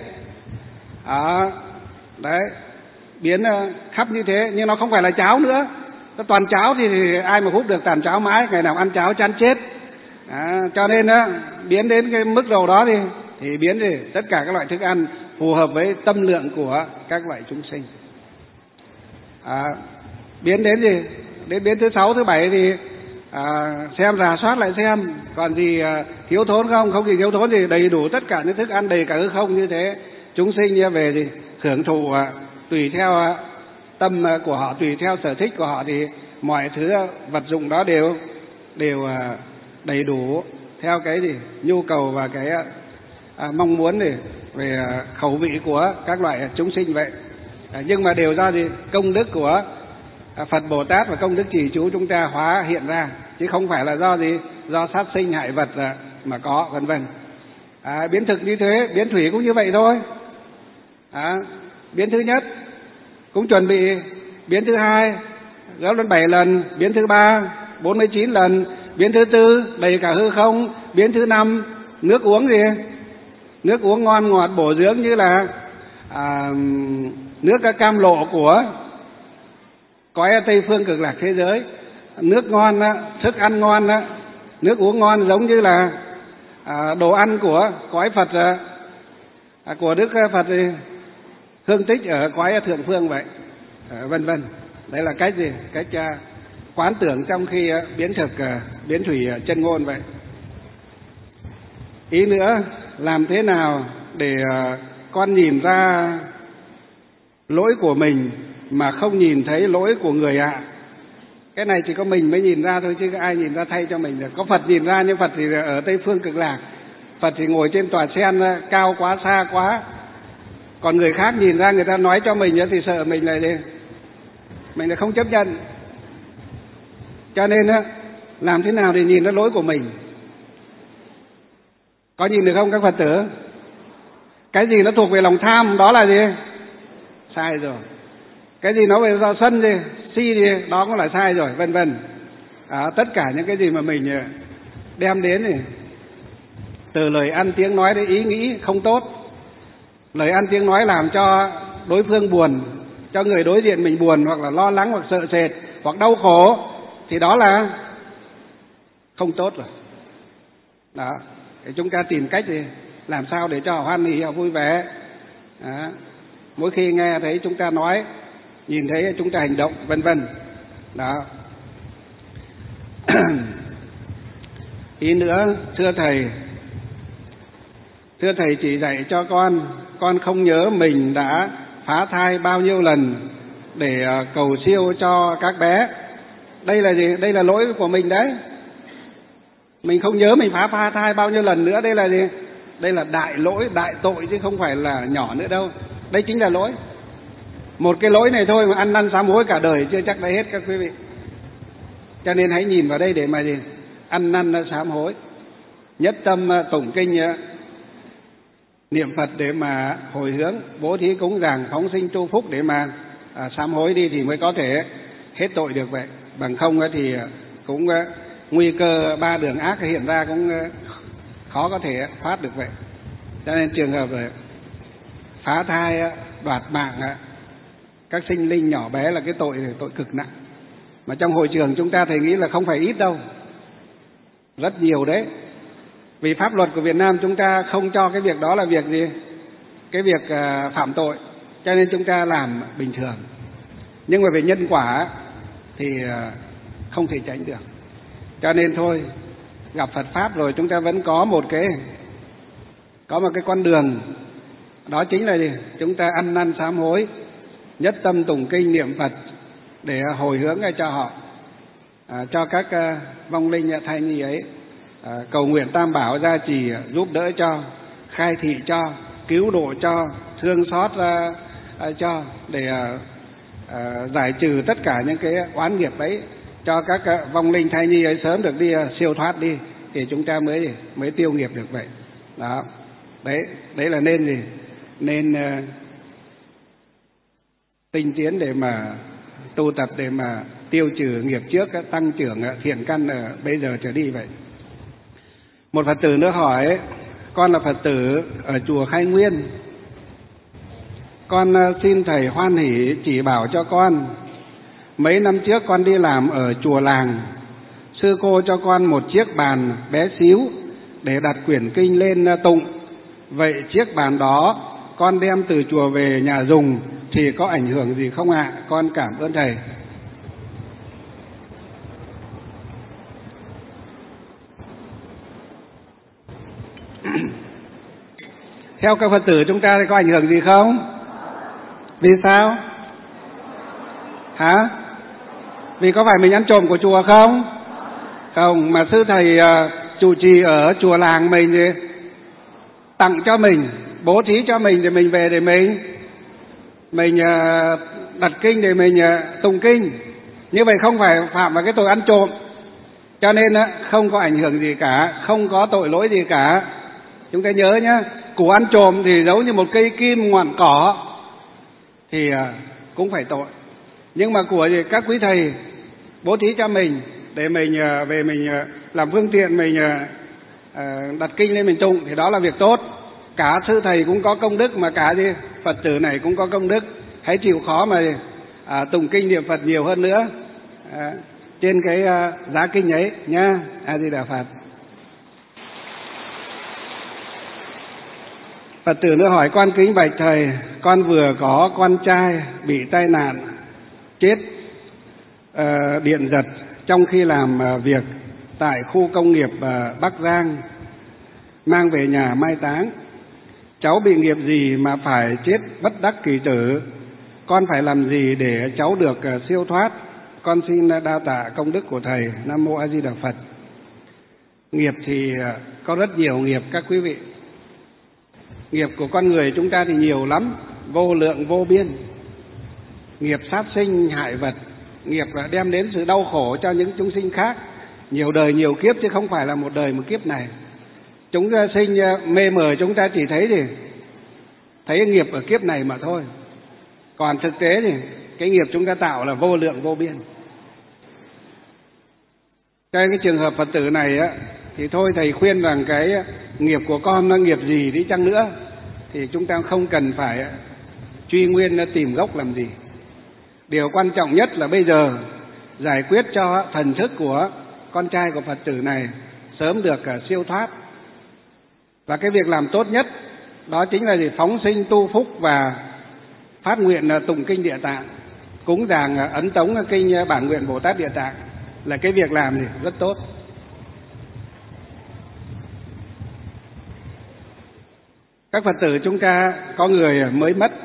À, đấy, biến khắp như thế. Nhưng nó không phải là cháo nữa. Nó toàn cháo thì, thì ai mà hút được toàn cháo mãi, ngày nào ăn cháo chán chết. À, cho nên á, biến đến cái mức độ đó thì thì biến thì tất cả các loại thức ăn phù hợp với tâm lượng của các loại chúng sinh. À, biến đến gì? Đến biến thứ sáu, thứ bảy thì à, xem rà soát lại xem còn gì à, thiếu thốn không, không gì thiếu thốn thì đầy đủ tất cả những thức ăn, đầy cả hư không như thế. Chúng sinh về gì hưởng thụ à, tùy theo à, tâm của họ, tùy theo sở thích của họ thì mọi thứ vật dụng đó đều đều à, đầy đủ theo cái gì nhu cầu và cái à, mong muốn để về à, khẩu vị của các loại chúng sinh vậy. À, nhưng mà đều do gì công đức của à, Phật Bồ Tát và công đức trì chú chúng ta hóa hiện ra, chứ không phải là do gì do sát sinh hại vật à, mà có, vân vân. À, biến thực như thế, biến thủy cũng như vậy thôi. À, biến thứ nhất cũng chuẩn bị, biến thứ hai gấp lên bảy lần, biến thứ ba bốn mươi chín lần, biến thứ tư đầy cả hư không, biến thứ năm nước uống gì? Nước uống ngon ngọt bổ dưỡng như là à, nước cam lộ của cõi Tây Phương Cực Lạc thế giới. Nước ngon, thức ăn ngon, nước uống ngon giống như là à, đồ ăn của cõi Phật, à, của Đức Phật Hương Tích ở cõi Thượng Phương vậy, à, vân vân. Đấy là cách gì? Cách uh, quán tưởng trong khi uh, biến thực, uh, biến thủy uh, chân ngôn vậy. Ý nữa, làm thế nào để uh, con nhìn ra lỗi của mình mà không nhìn thấy lỗi của người ạ? À. Cái này chỉ có mình mới nhìn ra thôi, chứ ai nhìn ra thay cho mình được. Có Phật nhìn ra, nhưng Phật thì ở Tây Phương Cực Lạc, Phật thì ngồi trên tòa sen uh, cao quá, xa quá. Còn người khác nhìn ra, người ta nói cho mình thì sợ mình lại đi, mình lại không chấp nhận. Cho nên á, làm thế nào để nhìn ra lỗi của mình? Có nhìn được không các Phật tử? Cái gì nó thuộc về lòng tham đó là gì? Sai rồi. Cái gì nó về do sân gì, si gì, đó cũng là sai rồi, vân vân. À, tất cả những cái gì mà mình đem đến thì từ lời ăn tiếng nói đến ý nghĩ không tốt. Lời ăn tiếng nói làm cho đối phương buồn, cho người đối diện mình buồn, hoặc là lo lắng, hoặc sợ sệt, hoặc đau khổ, thì đó là không tốt rồi. Đó, để chúng ta tìm cách thì làm sao để cho họ hoan hỉ, họ vui vẻ. Đó. Mỗi khi nghe thấy chúng ta nói, nhìn thấy chúng ta hành động, vân vân. Đó. Ý nữa, thưa thầy, thưa thầy chỉ dạy cho con, con không nhớ mình đã phá thai bao nhiêu lần để cầu siêu cho các bé. Đây là gì? Đây là lỗi của mình đấy. Mình không nhớ mình phá phá thai bao nhiêu lần nữa. Đây là gì? Đây là đại lỗi, đại tội, chứ không phải là nhỏ nữa đâu. Đây chính là lỗi. Một cái lỗi này thôi mà ăn năn sám hối cả đời chưa chắc đã hết các quý vị. Cho nên hãy nhìn vào đây để mà gì? Ăn năn sám hối, nhất tâm tụng kinh, niệm Phật để mà hồi hướng, bố thí cúng dường, phóng sinh tu phúc để mà à, sám hối đi thì mới có thể hết tội được vậy. Bằng không thì cũng nguy cơ ba đường ác hiện ra, cũng khó có thể thoát được vậy. Cho nên trường hợp rồi phá thai, đoạt mạng các sinh linh nhỏ bé là cái tội tội cực nặng. Mà trong hội trường chúng ta thầy nghĩ là không phải ít đâu, rất nhiều đấy. Vì pháp luật của Việt Nam chúng ta không cho cái việc đó là việc gì? Cái việc uh, phạm tội. Cho nên chúng ta làm bình thường. Nhưng mà về nhân quả thì uh, không thể tránh được. Cho nên thôi, gặp Phật Pháp rồi chúng ta vẫn có một cái Có một cái con đường. Đó chính là gì? Chúng ta ăn năn sám hối, nhất tâm tụng kinh niệm Phật để hồi hướng cho họ. à, cho các à, vong linh à, thai nhi ấy, à, cầu nguyện Tam Bảo gia trì, à, giúp đỡ cho, khai thị cho, cứu độ cho, thương xót à, à, cho, để à, à, giải trừ tất cả những cái oán nghiệp ấy, cho các à, vong linh thai nhi ấy sớm được đi à, siêu thoát đi, thì chúng ta mới mới tiêu nghiệp được vậy. Đó, đấy đấy là nên gì, nên uh, tinh tiến để mà tu tập, để mà tiêu trừ nghiệp trước, tăng trưởng thiện căn ở bây giờ trở đi vậy. Một Phật tử nữa hỏi: con là Phật tử ở chùa Khai Nguyên, con xin thầy hoan hỷ chỉ bảo cho con. Mấy năm trước con đi làm ở chùa làng, sư cô cho con một chiếc bàn bé xíu để đặt quyển kinh lên tụng. Vậy chiếc bàn đó con đem từ chùa về nhà dùng thì có ảnh hưởng gì không ạ? À? Con cảm ơn thầy. Theo các Phật tử chúng ta thì có ảnh hưởng gì không? Vì sao? Hả? Vì có phải mình ăn trộm của chùa không? Không, mà sư thầy uh, chủ trì ở chùa làng mình thì tặng cho mình, bố thí cho mình, để mình về để mình mình uh, đặt kinh, để mình uh, tụng kinh. Như vậy không phải phạm vào cái tội ăn trộm, cho nên uh, không có ảnh hưởng gì cả, không có tội lỗi gì cả. Chúng ta nhớ nhé, của ăn trộm thì giống như một cây kim ngoạn cỏ thì uh, cũng phải tội. Nhưng mà của gì các quý thầy bố thí cho mình để mình uh, về mình uh, làm phương tiện mình uh, uh, đặt kinh lên mình tụng thì đó là việc tốt. Cả sư thầy cũng có công đức, mà cả gì Phật tử này cũng có công đức. Hãy chịu khó mà à, tụng kinh niệm Phật nhiều hơn nữa à, trên cái à, giá kinh ấy nhá. A Di Đà Phật. Phật tử nữa hỏi: con kính bạch thầy, con vừa có con trai bị tai nạn chết à, điện giật trong khi làm à, việc tại khu công nghiệp à, Bắc Giang, mang về nhà mai táng. Cháu bị nghiệp gì mà phải chết bất đắc kỳ tử? Con phải làm gì để cháu được uh, siêu thoát? Con xin uh, đa tạ công đức của thầy. Nam mô A Di Đà Phật. Nghiệp thì uh, có rất nhiều nghiệp các quý vị. Nghiệp của con người chúng ta thì nhiều lắm, vô lượng vô biên. Nghiệp sát sinh hại vật, nghiệp uh, đem đến sự đau khổ cho những chúng sinh khác, nhiều đời nhiều kiếp chứ không phải là một đời một kiếp này. Chúng ta sinh mê mờ, chúng ta chỉ thấy thì thấy nghiệp ở kiếp này mà thôi. Còn thực tế thì cái nghiệp chúng ta tạo là vô lượng vô biên. Cái, cái trường hợp Phật tử này á, thì thôi thầy khuyên rằng cái nghiệp của con nó nghiệp gì đi chăng nữa thì chúng ta không cần phải truy nguyên tìm gốc làm gì. Điều quan trọng nhất là bây giờ giải quyết cho thần thức của con trai của Phật tử này sớm được siêu thoát. Và cái việc làm tốt nhất đó chính là gì? Phóng sinh tu phúc và phát nguyện tụng kinh Địa Tạng, cúng dường ấn tống kinh bản nguyện Bồ Tát Địa Tạng là cái việc làm gì rất tốt. Các Phật tử chúng ta có người mới mất,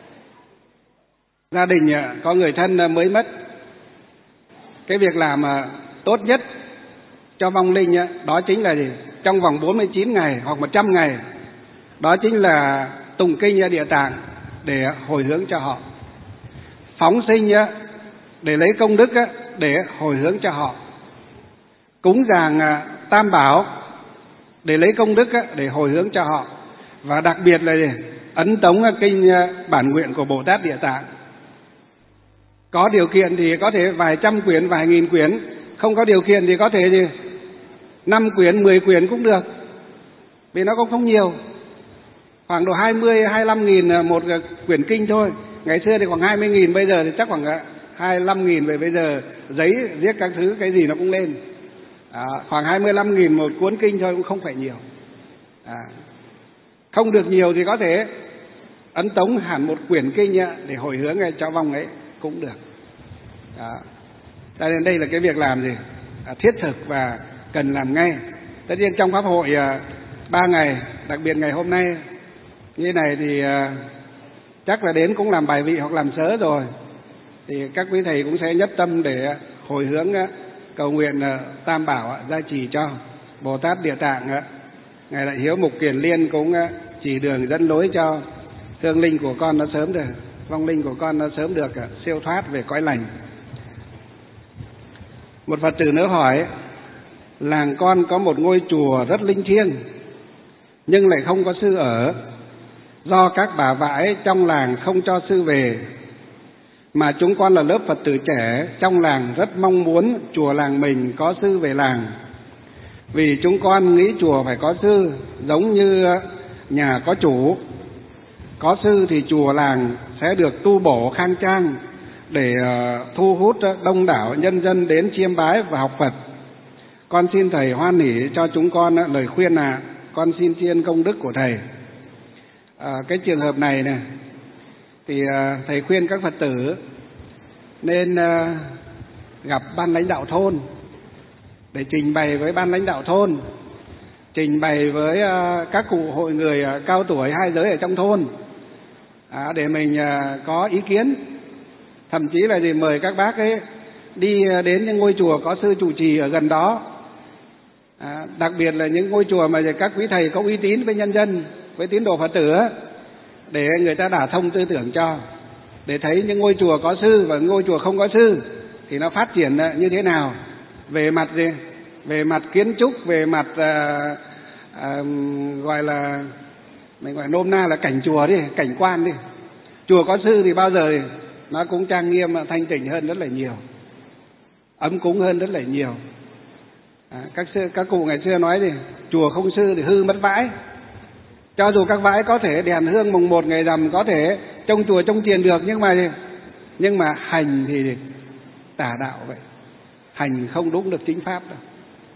gia đình có người thân mới mất. Cái việc làm tốt nhất cho vong linh đó chính là gì? Trong vòng bốn mươi chín ngày hoặc một trăm ngày, đó chính là tụng kinh Địa Tạng để hồi hướng cho họ. Phóng sinh để lấy công đức để hồi hướng cho họ. Cúng dường Tam Bảo để lấy công đức để hồi hướng cho họ. Và đặc biệt là gì? Ấn tống kinh bản nguyện của Bồ Tát Địa Tạng. Có điều kiện thì có thể vài trăm quyển, vài nghìn quyển. Không có điều kiện thì có thể gì? Năm quyển, mười quyển cũng được. Vì nó cũng không nhiều. Khoảng độ hai mươi, hai mươi lăm nghìn một quyển kinh thôi. Ngày xưa thì khoảng hai mươi nghìn, bây giờ thì chắc khoảng hai mươi lăm nghìn. Về bây giờ giấy, viết các thứ, cái gì nó cũng lên. À, khoảng hai mươi lăm nghìn một cuốn kinh thôi, cũng không phải nhiều. À, không được nhiều thì có thể ấn tống hẳn một quyển kinh để hồi hướng cho vong ấy cũng được. Đó. Cho nên đây là cái việc làm gì? À, thiết thực và cần làm ngay. Tất nhiên trong pháp hội à, ba ngày, đặc biệt ngày hôm nay như này thì à, chắc là đến cũng làm bài vị hoặc làm sớ rồi. Thì các quý thầy cũng sẽ nhất tâm để hồi hướng à, cầu nguyện Tam Bảo gia trì cho. Bồ Tát Địa Tạng ngài Đại Hiếu Mục Kiền Liên cũng chỉ đường dẫn lối cho hương linh của con nó sớm được, vong linh của con nó sớm được siêu thoát về cõi lành. Một Phật tử nữa hỏi, làng con có một ngôi chùa rất linh thiêng nhưng lại không có sư ở, do các bà vãi trong làng không cho sư về, mà chúng con là lớp Phật tử trẻ trong làng rất mong muốn chùa làng mình có sư về làng. Vì chúng con nghĩ chùa phải có sư, giống như nhà có chủ. Có sư thì chùa làng sẽ được tu bổ khang trang để thu hút đông đảo nhân dân đến chiêm bái và học Phật. Con xin Thầy hoan hỷ cho chúng con lời khuyên ạ. À. Con xin tri ân công đức của Thầy. À, cái trường hợp này này thì à, Thầy khuyên các Phật tử nên à, gặp ban lãnh đạo thôn để trình bày với ban lãnh đạo thôn, trình bày với à, các cụ hội người à, cao tuổi hai giới ở trong thôn, à, để mình à, có ý kiến. Thậm chí là gì mời các bác ấy đi đến những ngôi chùa có sư trụ trì ở gần đó, à, đặc biệt là những ngôi chùa mà các quý thầy có uy tín với nhân dân, với tín đồ Phật tử, để người ta đả thông tư tưởng cho, để thấy những ngôi chùa có sư và ngôi chùa không có sư thì nó phát triển như thế nào, về mặt gì, về mặt kiến trúc, về mặt à, à, gọi là mình gọi nôm na là cảnh chùa đi, cảnh quan đi. Chùa có sư thì bao giờ nó cũng trang nghiêm, thanh tịnh hơn rất là nhiều, ấm cúng hơn rất là nhiều. À, các sư, các cụ ngày xưa nói thì chùa không sư thì hư mất vãi. Cho dù các vãi có thể đèn hương mùng một ngày rằm có thể trông chùa trông tiền được, nhưng mà nhưng mà hành thì tà đạo vậy, hành không đúng được chính pháp đâu.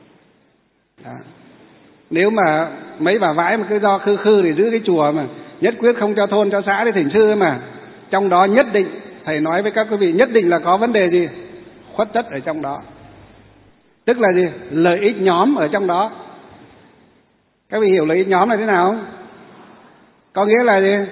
Đó. Nếu mà mấy bà vãi mà cứ do khư khư thì giữ cái chùa mà nhất quyết không cho thôn cho xã để thỉnh sư, mà trong đó nhất định Thầy nói với các quý vị nhất định là có vấn đề gì khuất tất ở trong đó, tức là gì lợi ích nhóm ở trong đó. Các vị hiểu lợi ích nhóm là thế nào không? Có nghĩa là gì?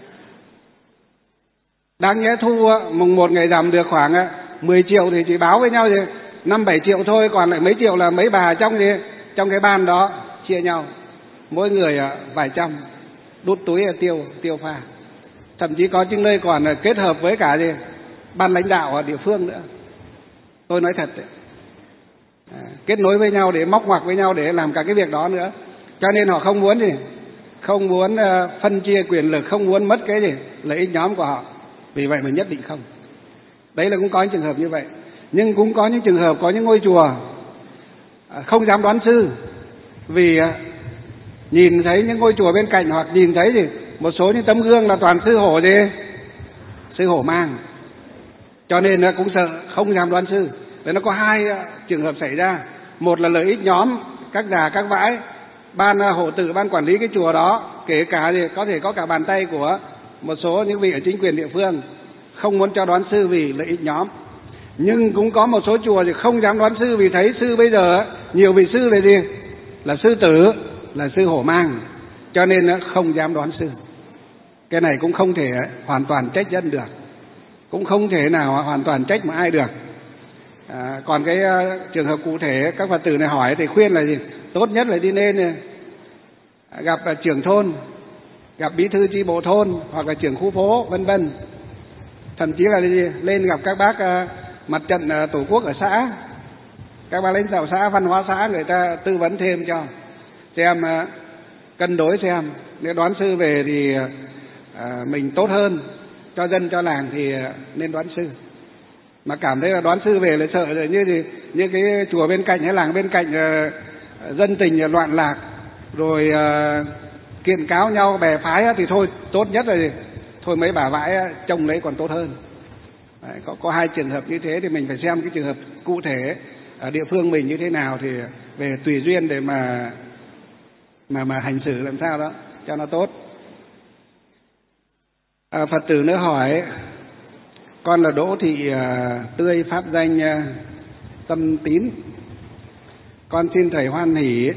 Đáng nhẽ thu mùng một ngày rằm được khoảng mười triệu thì chỉ báo với nhau gì năm bảy triệu thôi, còn lại mấy triệu là mấy bà trong gì trong cái ban đó chia nhau, mỗi người vài trăm, đút túi tiêu tiêu pha. Thậm chí có những nơi còn kết hợp với cả gì ban lãnh đạo ở địa phương nữa. Tôi nói thật đấy. À, kết nối với nhau để móc ngoặc với nhau để làm cả cái việc đó nữa. Cho nên họ không muốn gì không muốn uh, phân chia quyền lực, không muốn mất cái gì lợi ích nhóm của họ. Vì vậy mà nhất định không. Đấy là cũng có những trường hợp như vậy. Nhưng cũng có những trường hợp có những ngôi chùa uh, không dám đoán sư, vì uh, nhìn thấy những ngôi chùa bên cạnh, hoặc nhìn thấy gì một số những tấm gương là toàn sư hổ gì sư hổ mang, cho nên nó cũng sợ không dám đoán sư. Đấy, nó có hai uh, trường hợp xảy ra. Một là lợi ích nhóm, các già các vãi, ban uh, hộ tự, ban quản lý cái chùa đó, kể cả gì có thể có cả bàn tay của một số những vị ở chính quyền địa phương, không muốn cho đoán sư vì lợi ích nhóm. Nhưng cũng có một số chùa thì không dám đoán sư vì thấy sư bây giờ nhiều vị sư là gì là sư tử, là sư hổ mang, cho nên nó không dám đoán sư. Cái này cũng không thể hoàn toàn trách dân được, cũng không thể nào hoàn toàn trách một ai được. À, còn cái uh, trường hợp cụ thể các Phật tử này hỏi thì khuyên là gì? Tốt nhất là đi nên uh, gặp uh, trưởng thôn, gặp bí thư chi bộ thôn, hoặc là trưởng khu phố vân vân. Thậm chí là gì? Lên gặp các bác uh, mặt trận uh, tổ quốc ở xã, các bác lãnh đạo xã, văn hóa xã, người ta tư vấn thêm cho, xem uh, cân đối xem nếu đoán sư về thì uh, mình tốt hơn cho dân cho làng thì uh, nên đoán sư. Mà cảm thấy là đoán sư về là sợ rồi, như thì như cái chùa bên cạnh hay làng bên cạnh uh, dân tình uh, loạn lạc, rồi uh, kiện cáo nhau bè phái uh, thì thôi, tốt nhất là gì? Thôi mấy bà vãi uh, trông lấy còn tốt hơn. Đấy, có có hai trường hợp như thế thì mình phải xem cái trường hợp cụ thể ở địa phương mình như thế nào thì về tùy duyên để mà mà mà hành xử làm sao đó cho nó tốt. À, Phật tử nữa hỏi, con là Đỗ Thị uh, Tươi, pháp danh uh, Tâm Tín. Con xin Thầy hoan hỷ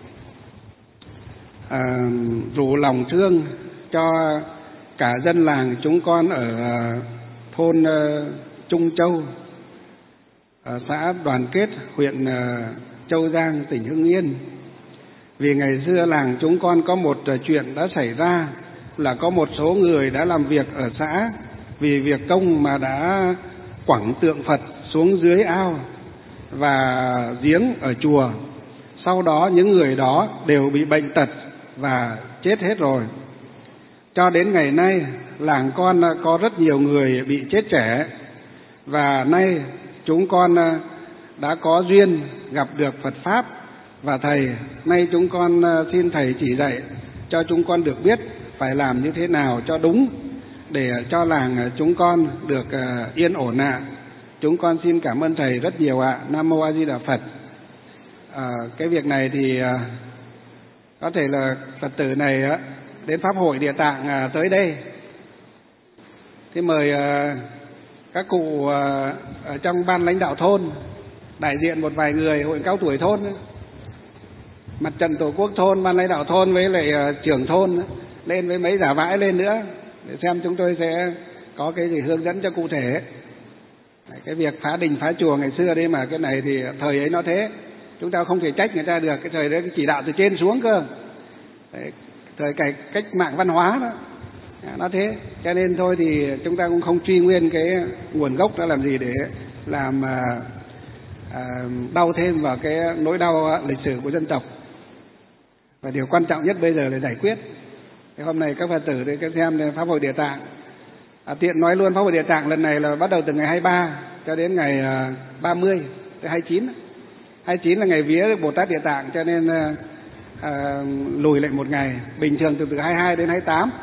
uh, rủ lòng thương cho cả dân làng chúng con ở uh, thôn uh, Trung Châu ở xã Đoàn Kết, huyện Châu Giang, tỉnh Hưng Yên. Vì ngày xưa làng chúng con có một chuyện đã xảy ra là có một số người đã làm việc ở xã vì việc công mà đã quẳng tượng Phật xuống dưới ao và giếng ở chùa. Sau đó những người đó đều bị bệnh tật và chết hết rồi. Cho đến ngày nay làng con có rất nhiều người bị chết trẻ, và nay chúng con đã có duyên gặp được Phật Pháp và Thầy. Nay chúng con xin Thầy chỉ dạy cho chúng con được biết phải làm như thế nào cho đúng để cho làng chúng con được yên ổn ạ. Chúng con xin cảm ơn Thầy rất nhiều ạ. Nam Mô A Di Đà Phật. À, cái việc này thì à, có thể là Phật tử này á, đến Pháp hội Địa Tạng à, tới đây. Thế mời à, các cụ à, ở trong ban lãnh đạo thôn, đại diện một vài người hội cao tuổi thôn, mặt trận tổ quốc thôn, ban lãnh đạo thôn với lại à, trưởng thôn lên với mấy giả vãi lên nữa để xem chúng tôi sẽ có cái gì hướng dẫn cho cụ thể. Cái việc phá đình phá chùa ngày xưa đấy mà cái này thì thời ấy nó thế, chúng ta không thể trách người ta được. Cái thời đấy chỉ đạo từ trên xuống cơ. Đấy, thời cái cách mạng văn hóa đó nó thế, cho nên thôi thì chúng ta cũng không truy nguyên cái nguồn gốc đó làm gì để làm à, à, đau thêm vào cái nỗi đau lịch sử của dân tộc. Và điều quan trọng nhất bây giờ là giải quyết. Cái hôm nay các Phật tử để xem Pháp hội Địa Tạng. À, tiện nói luôn, Pháp hội Địa Tạng lần này là bắt đầu từ ngày hai mươi ba cho đến ngày à, ba mươi, tới hai mươi chín. hai mươi chín là ngày vía Bồ Tát Địa Tạng, cho nên à, à, lùi lại một ngày. Bình thường từ từ hai mươi hai đến hai mươi tám.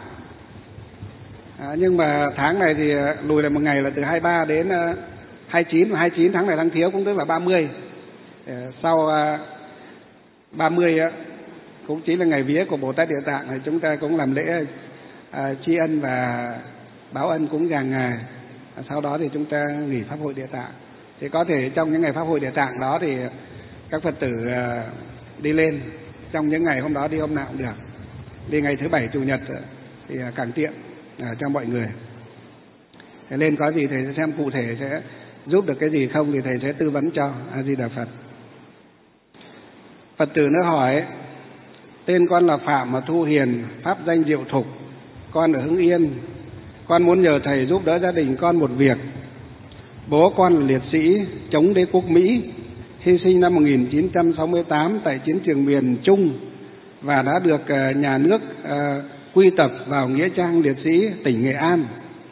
À, nhưng mà tháng này thì lùi lại một ngày là từ hai mươi ba đến à, hai mươi chín. Và hai mươi chín tháng này tháng thiếu cũng tức là ba mươi. À, sau à, ba mươi á, cũng chính là ngày vía của Bồ Tát Địa Tạng, thì chúng ta cũng làm lễ à, tri ân và báo ân cúng dường Ngài. À, sau đó thì chúng ta nghỉ Pháp hội Địa Tạng. Thì có thể trong những ngày Pháp hội Địa Tạng đó thì các Phật tử à, đi lên trong những ngày hôm đó, đi hôm nào cũng được. Đi ngày thứ bảy chủ nhật thì à, càng tiện à, cho mọi người. Thế lên có gì thầy sẽ xem cụ thể sẽ giúp được cái gì không thì thầy sẽ tư vấn cho. A Di Đà Phật. Phật tử nó hỏi: tên con là Phạm mà Thu Hiền, pháp danh Diệu Thục, con ở Hưng Yên. Con muốn nhờ thầy giúp đỡ gia đình con một việc. Bố con là liệt sĩ chống đế quốc Mỹ, hy sinh năm một nghìn chín trăm sáu mươi tám tại chiến trường miền Trung và đã được nhà nước uh, quy tập vào nghĩa trang liệt sĩ tỉnh Nghệ An.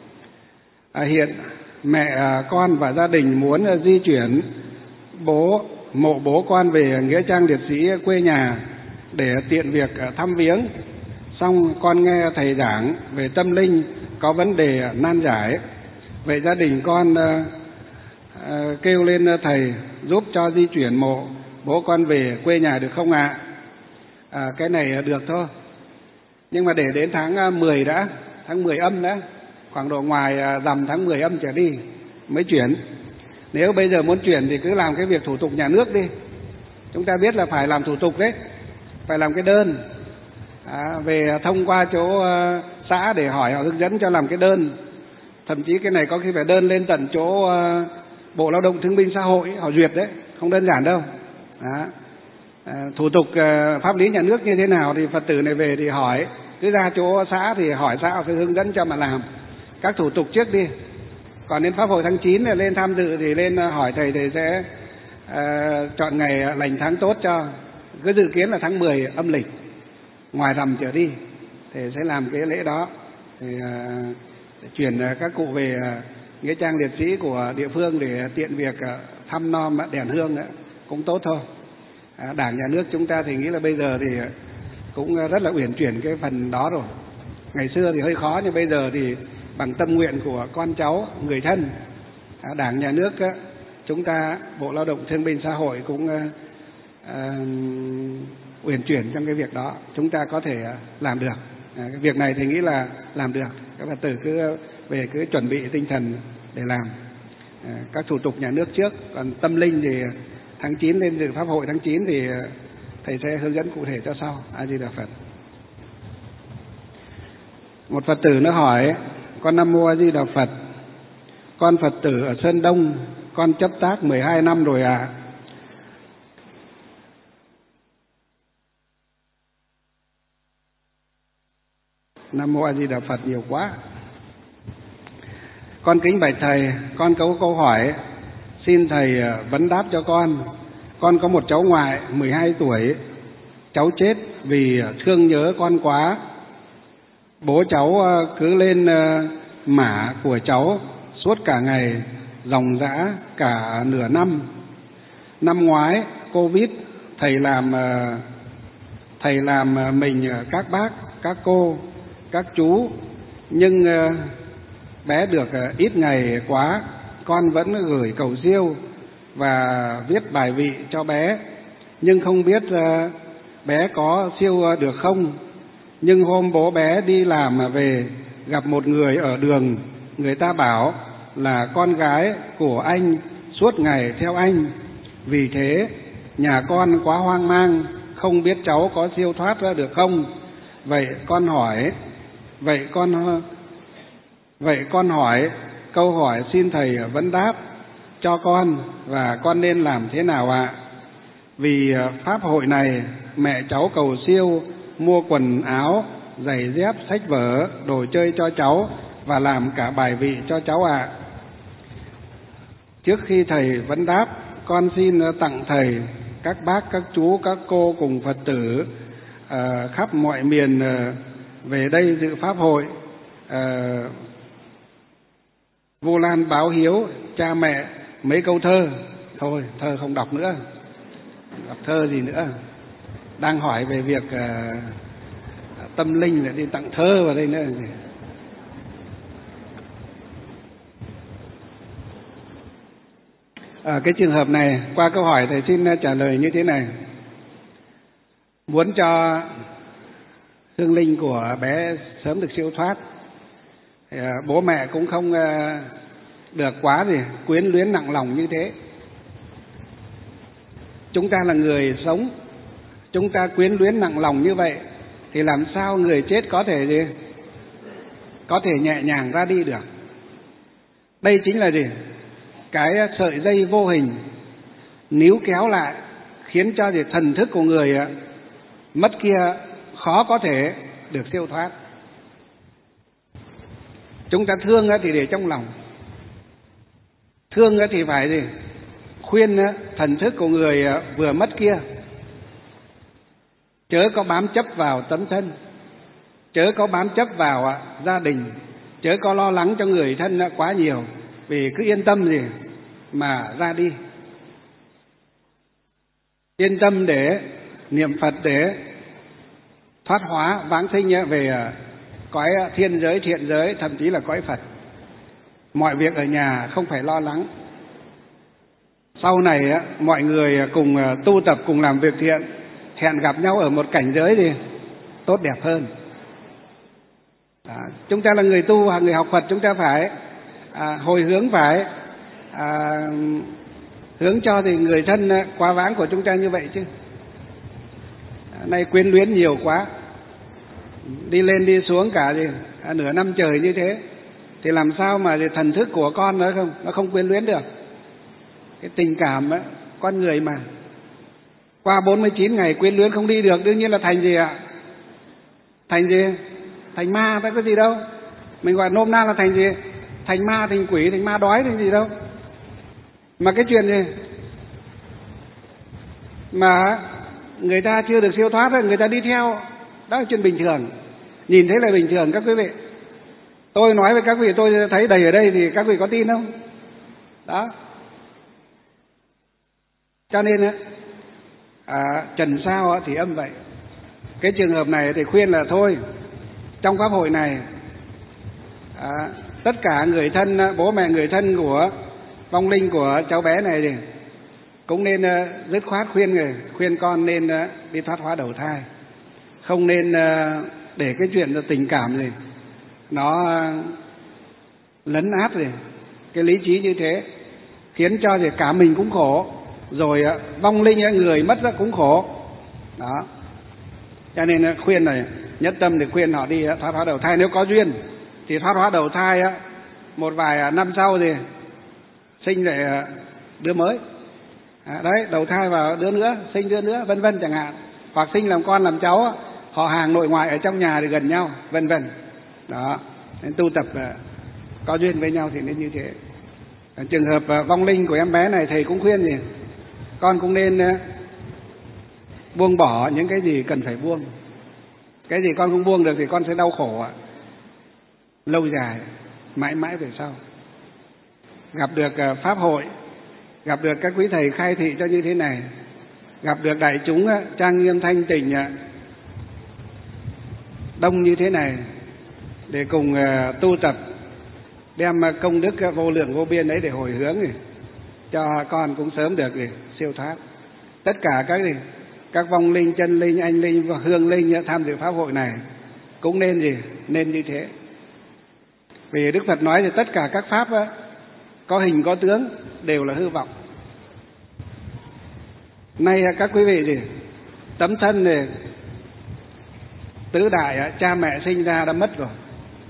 À, hiện mẹ uh, con và gia đình muốn uh, di chuyển bố mộ bố con về nghĩa trang liệt sĩ quê nhà để tiện việc uh, thăm viếng. Xong con nghe thầy giảng về tâm linh có vấn đề nan giải. Vậy gia đình con uh, uh, kêu lên thầy giúp cho di chuyển mộ bố con về quê nhà được không ạ? À? À, cái này được thôi. Nhưng mà để đến tháng mười đã, tháng mười âm đã, khoảng độ ngoài rằm tháng mười âm trở đi mới chuyển. Nếu bây giờ muốn chuyển thì cứ làm cái việc thủ tục nhà nước đi. Chúng ta biết là phải làm thủ tục đấy, phải làm cái đơn. À, về thông qua chỗ uh, xã để hỏi họ hướng dẫn cho làm cái đơn. Thậm chí cái này có khi phải đơn lên tận chỗ uh, Bộ Lao động Thương binh Xã hội họ duyệt đấy, không đơn giản đâu. Đó. À, thủ tục uh, pháp lý nhà nước như thế nào thì Phật tử này về thì hỏi, cứ ra chỗ xã thì hỏi xã phải hướng dẫn cho mà làm các thủ tục trước đi. Còn đến Pháp hội tháng chín này lên tham dự thì lên uh, hỏi thầy, thầy sẽ uh, chọn ngày lành tháng tốt cho. Cứ dự kiến là tháng mười âm lịch, ngoài rằm trở đi thì sẽ làm cái lễ đó thì uh, để chuyển uh, các cụ về uh, nghĩa trang liệt sĩ của địa phương để tiện việc uh, thăm nom đèn hương uh, cũng tốt thôi. uh, Đảng nhà nước chúng ta thì nghĩ là bây giờ thì uh, cũng uh, rất là uyển chuyển cái phần đó rồi. Ngày xưa thì hơi khó, nhưng bây giờ thì bằng tâm nguyện của con cháu, người thân, uh, Đảng nhà nước uh, chúng ta, Bộ Lao động Thương binh Xã hội cũng uh, uh, uyển chuyển trong cái việc đó, chúng ta có thể làm được. À, cái việc này thì nghĩ là làm được. Các Phật tử cứ về cứ chuẩn bị tinh thần để làm à, các thủ tục nhà nước trước. Còn tâm linh thì tháng chín lên dự Pháp hội tháng chín thì thầy sẽ hướng dẫn cụ thể cho sau. A Di Đà Phật. Một Phật tử nó hỏi: con Nam Mô A Di Đà Phật, con Phật tử ở Sơn Đông con chấp tác mười hai năm rồi à. Nam Mô A Di Đà Phật nhiều quá. Con kính bạch thầy, con có câu hỏi, xin thầy vấn đáp cho con. Con có một cháu ngoại mười hai tuổi, cháu chết vì thương nhớ con quá. Bố cháu cứ lên mả của cháu suốt cả ngày, ròng rã cả nửa năm. Năm ngoái Covid, thầy làm thầy làm mình các bác, các cô, các chú, nhưng bé được ít ngày quá, con vẫn gửi cầu siêu và viết bài vị cho bé, nhưng không biết bé có siêu được không. Nhưng hôm bố bé đi làm mà về, gặp một người ở đường, người ta bảo là con gái của anh suốt ngày theo anh. Vì thế nhà con quá hoang mang, không biết cháu có siêu thoát ra được không. Vậy con hỏi, vậy con vậy con hỏi câu hỏi, xin thầy vấn đáp cho con, và con nên làm thế nào ạ? Vì pháp hội này mẹ cháu cầu siêu mua quần áo, giày dép, sách vở, đồ chơi cho cháu và làm cả bài vị cho cháu ạ. Trước khi thầy vấn đáp, con xin tặng thầy, các bác, các chú, các cô cùng Phật tử uh, khắp mọi miền uh, về đây dự pháp hội. Uh, Vu Lan báo hiếu cha mẹ mấy câu thơ. Thôi thơ không đọc nữa, đọc thơ gì nữa. Đang hỏi về việc uh, tâm linh để đi tặng thơ vào đây nữa. Ở cái trường hợp này, qua câu hỏi thầy xin trả lời như thế này. Muốn cho hương linh của bé sớm được siêu thoát, thì bố mẹ cũng không được quá gì quyến luyến nặng lòng như thế. Chúng ta là người sống, chúng ta quyến luyến nặng lòng như vậy thì làm sao người chết có thể gì có thể nhẹ nhàng ra đi được. Đây chính là gì? Cái sợi dây vô hình níu kéo lại, khiến cho gì thần thức của người mất kia khó có thể được siêu thoát. Chúng ta thương thì để trong lòng, thương thì phải gì khuyên thần thức của người vừa mất kia chớ có bám chấp vào tấm thân, chớ có bám chấp vào gia đình, chớ có lo lắng cho người thân quá nhiều, vì cứ yên tâm gì mà ra đi, yên tâm để niệm Phật, để thoát hóa vãng sinh về cõi thiên giới, thiện giới, thậm chí là cõi Phật. Mọi việc ở nhà không phải lo lắng. Sau này mọi người cùng tu tập, cùng làm việc thiện, hẹn gặp nhau ở một cảnh giới thì tốt đẹp hơn. Đó. Chúng ta là người tu, người học Phật, chúng ta phải à, hồi hướng, phải à, hướng cho thì người thân quá vãng của chúng ta như vậy chứ. À, nay quyến luyến nhiều quá, đi lên đi xuống cả gì à, nửa năm trời như thế, thì làm sao mà thần thức của con nó không nó không quyến luyến được. Cái tình cảm ấy, con người mà qua bốn mươi chín ngày quyến luyến không đi được, đương nhiên là thành gì ạ? Thành gì? Thành ma, ta có gì đâu. Mình gọi nôm na là thành gì? Thành ma, thành quỷ, thành ma đói, thành gì đâu. Mà cái chuyện gì mà người ta chưa được siêu thoát, người ta đi theo, đó là chuyện bình thường. Nhìn thấy là bình thường các quý vị. Tôi nói với các vị tôi thấy đầy ở đây thì các vị có tin không? Đó. Cho nên à, trần sao thì âm vậy. Cái trường hợp này thì khuyên là thôi, trong pháp hội này à, tất cả người thân, bố mẹ người thân của vong linh của cháu bé này thì cũng nên uh, dứt khoát khuyên người, khuyên con nên uh, đi thoát hóa đầu thai, không nên uh, để cái chuyện tình cảm gì nó uh, lấn át gì cái lý trí như thế, khiến cho thì cả mình cũng khổ, rồi uh, vong linh uh, người mất ra cũng khổ. Đó. Cho nên uh, khuyên này nhất tâm để khuyên họ đi uh, thoát hóa đầu thai. Nếu có duyên thì thoát hóa đầu thai uh, một vài uh, năm sau thì sinh lại uh, đứa mới. À, đấy, đầu thai vào đứa nữa, sinh đứa nữa, vân vân chẳng hạn. Hoặc sinh làm con làm cháu, họ hàng nội ngoại ở trong nhà thì gần nhau, vân vân. Đó, nên tu tập có duyên với nhau thì nên như thế. Ở trường hợp vong linh của em bé này, thầy cũng khuyên gì, con cũng nên buông bỏ những cái gì cần phải buông. Cái gì con không buông được thì con sẽ đau khổ ạ, lâu dài, mãi mãi về sau. Gặp được pháp hội, gặp được các quý thầy khai thị cho như thế này, gặp được đại chúng trang nghiêm thanh tịnh đông như thế này, để cùng tu tập, đem công đức vô lượng vô biên ấy để hồi hướng thì cho con cũng sớm được thì siêu thoát. Tất cả các gì, các vong linh, chân linh, anh linh và hương linh tham dự pháp hội này cũng nên gì, nên như thế. Vì Đức Phật nói thì tất cả các pháp á, có hình có tướng đều là hư vọng. Nay các quý vị gì, tấm thân này tứ đại cha mẹ sinh ra đã mất rồi,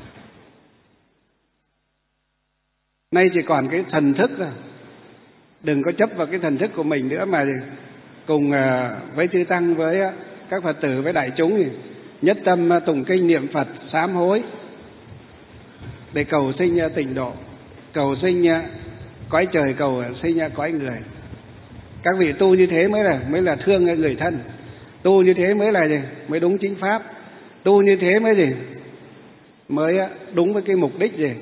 nay chỉ còn cái thần thức thôi. Đừng có chấp vào cái thần thức của mình nữa, mà cùng với chư tăng, với các Phật tử, với đại chúng thì nhất tâm tụng kinh niệm Phật, sám hối để cầu sinh tịnh độ, cầu sinh cõi trời, cầu sinh cõi người. Các vị tu như thế mới là mới là thương người thân, tu như thế mới là gì, mới đúng chính pháp, tu như thế mới gì, mới đúng với cái mục đích gì,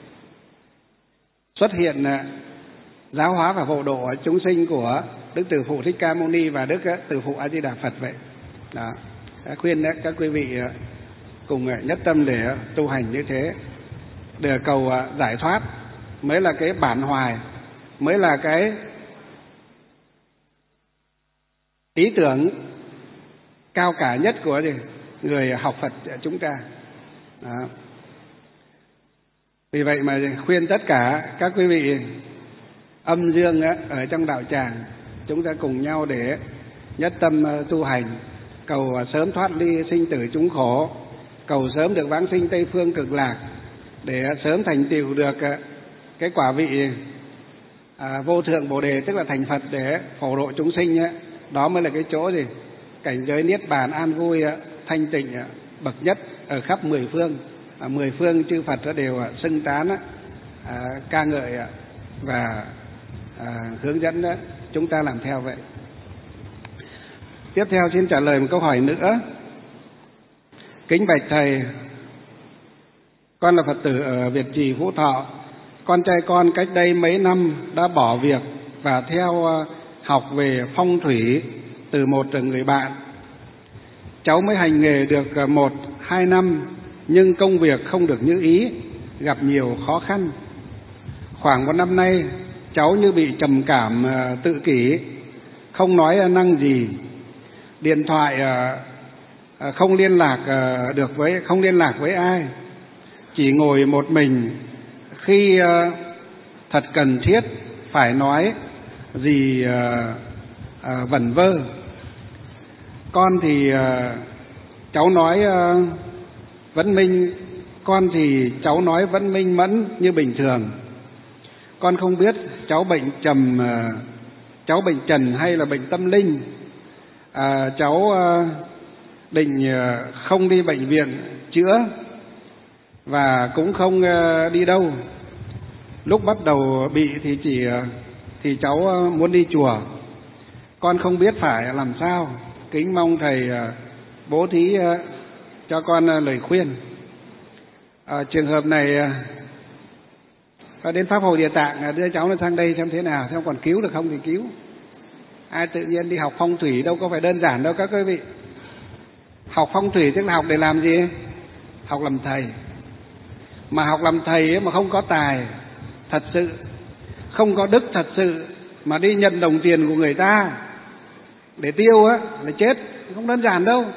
xuất hiện giáo hóa và hộ độ chúng sinh của Đức Từ Phụ Thích Ca Mâu Ni và Đức Từ Phụ A Di Đà Phật vậy. Đó, khuyên các quý vị cùng nhất tâm để tu hành như thế, để cầu giải thoát mới là cái bản hoài, mới là cái ý tưởng cao cả nhất của người học Phật chúng ta. Đó. Vì vậy mà khuyên tất cả các quý vị âm dương ở trong đạo tràng, chúng ta cùng nhau để nhất tâm tu hành, cầu sớm thoát ly sinh tử chúng khổ, cầu sớm được vãng sinh Tây Phương Cực Lạc, để sớm thành tựu được cái quả vị à, vô thượng Bồ Đề, tức là thành Phật để phổ độ chúng sinh. Đó mới là cái chỗ gì, cảnh giới niết bàn an vui thanh tịnh bậc nhất ở khắp mười phương. À, mười phương chư Phật đều xưng tán, à, ca ngợi và à, hướng dẫn chúng ta làm theo vậy. Tiếp theo xin trả lời một câu hỏi nữa. Kính bạch thầy, con là Phật tử ở Việt Trì, Phú Thọ. Con trai con cách đây mấy năm đã bỏ việc và theo học về phong thủy từ một người bạn. Cháu mới hành nghề được một hai năm, nhưng công việc không được như ý, gặp nhiều khó khăn. Khoảng một năm nay, cháu như bị trầm cảm tự kỷ, không nói năng gì, điện thoại không liên lạc được với không liên lạc với ai, chỉ ngồi một mình. Khi thật cần thiết phải nói gì vẩn vơ. Con thì cháu nói vẫn minh, con thì cháu nói vẫn minh mẫn như bình thường. Con không biết cháu bệnh trầm, cháu bệnh trần hay là bệnh tâm linh. À, cháu định không đi bệnh viện chữa và cũng không đi đâu. Lúc bắt đầu bị thì chỉ thì cháu muốn đi chùa. Con không biết phải làm sao, kính mong thầy bố thí cho con lời khuyên. À, trường hợp này có đến Pháp Hội Địa Tạng đưa cháu lên sang đây xem thế nào, xem còn cứu được không thì cứu. Ai tự nhiên đi học phong thủy đâu có phải đơn giản đâu các quý vị. Học phong thủy tức là học để làm gì? Học làm thầy. Mà học làm thầy ấy mà không có tài thật sự, không có đức thật sự, mà đi nhận đồng tiền của người ta để tiêu á, là chết, không đơn giản đâu.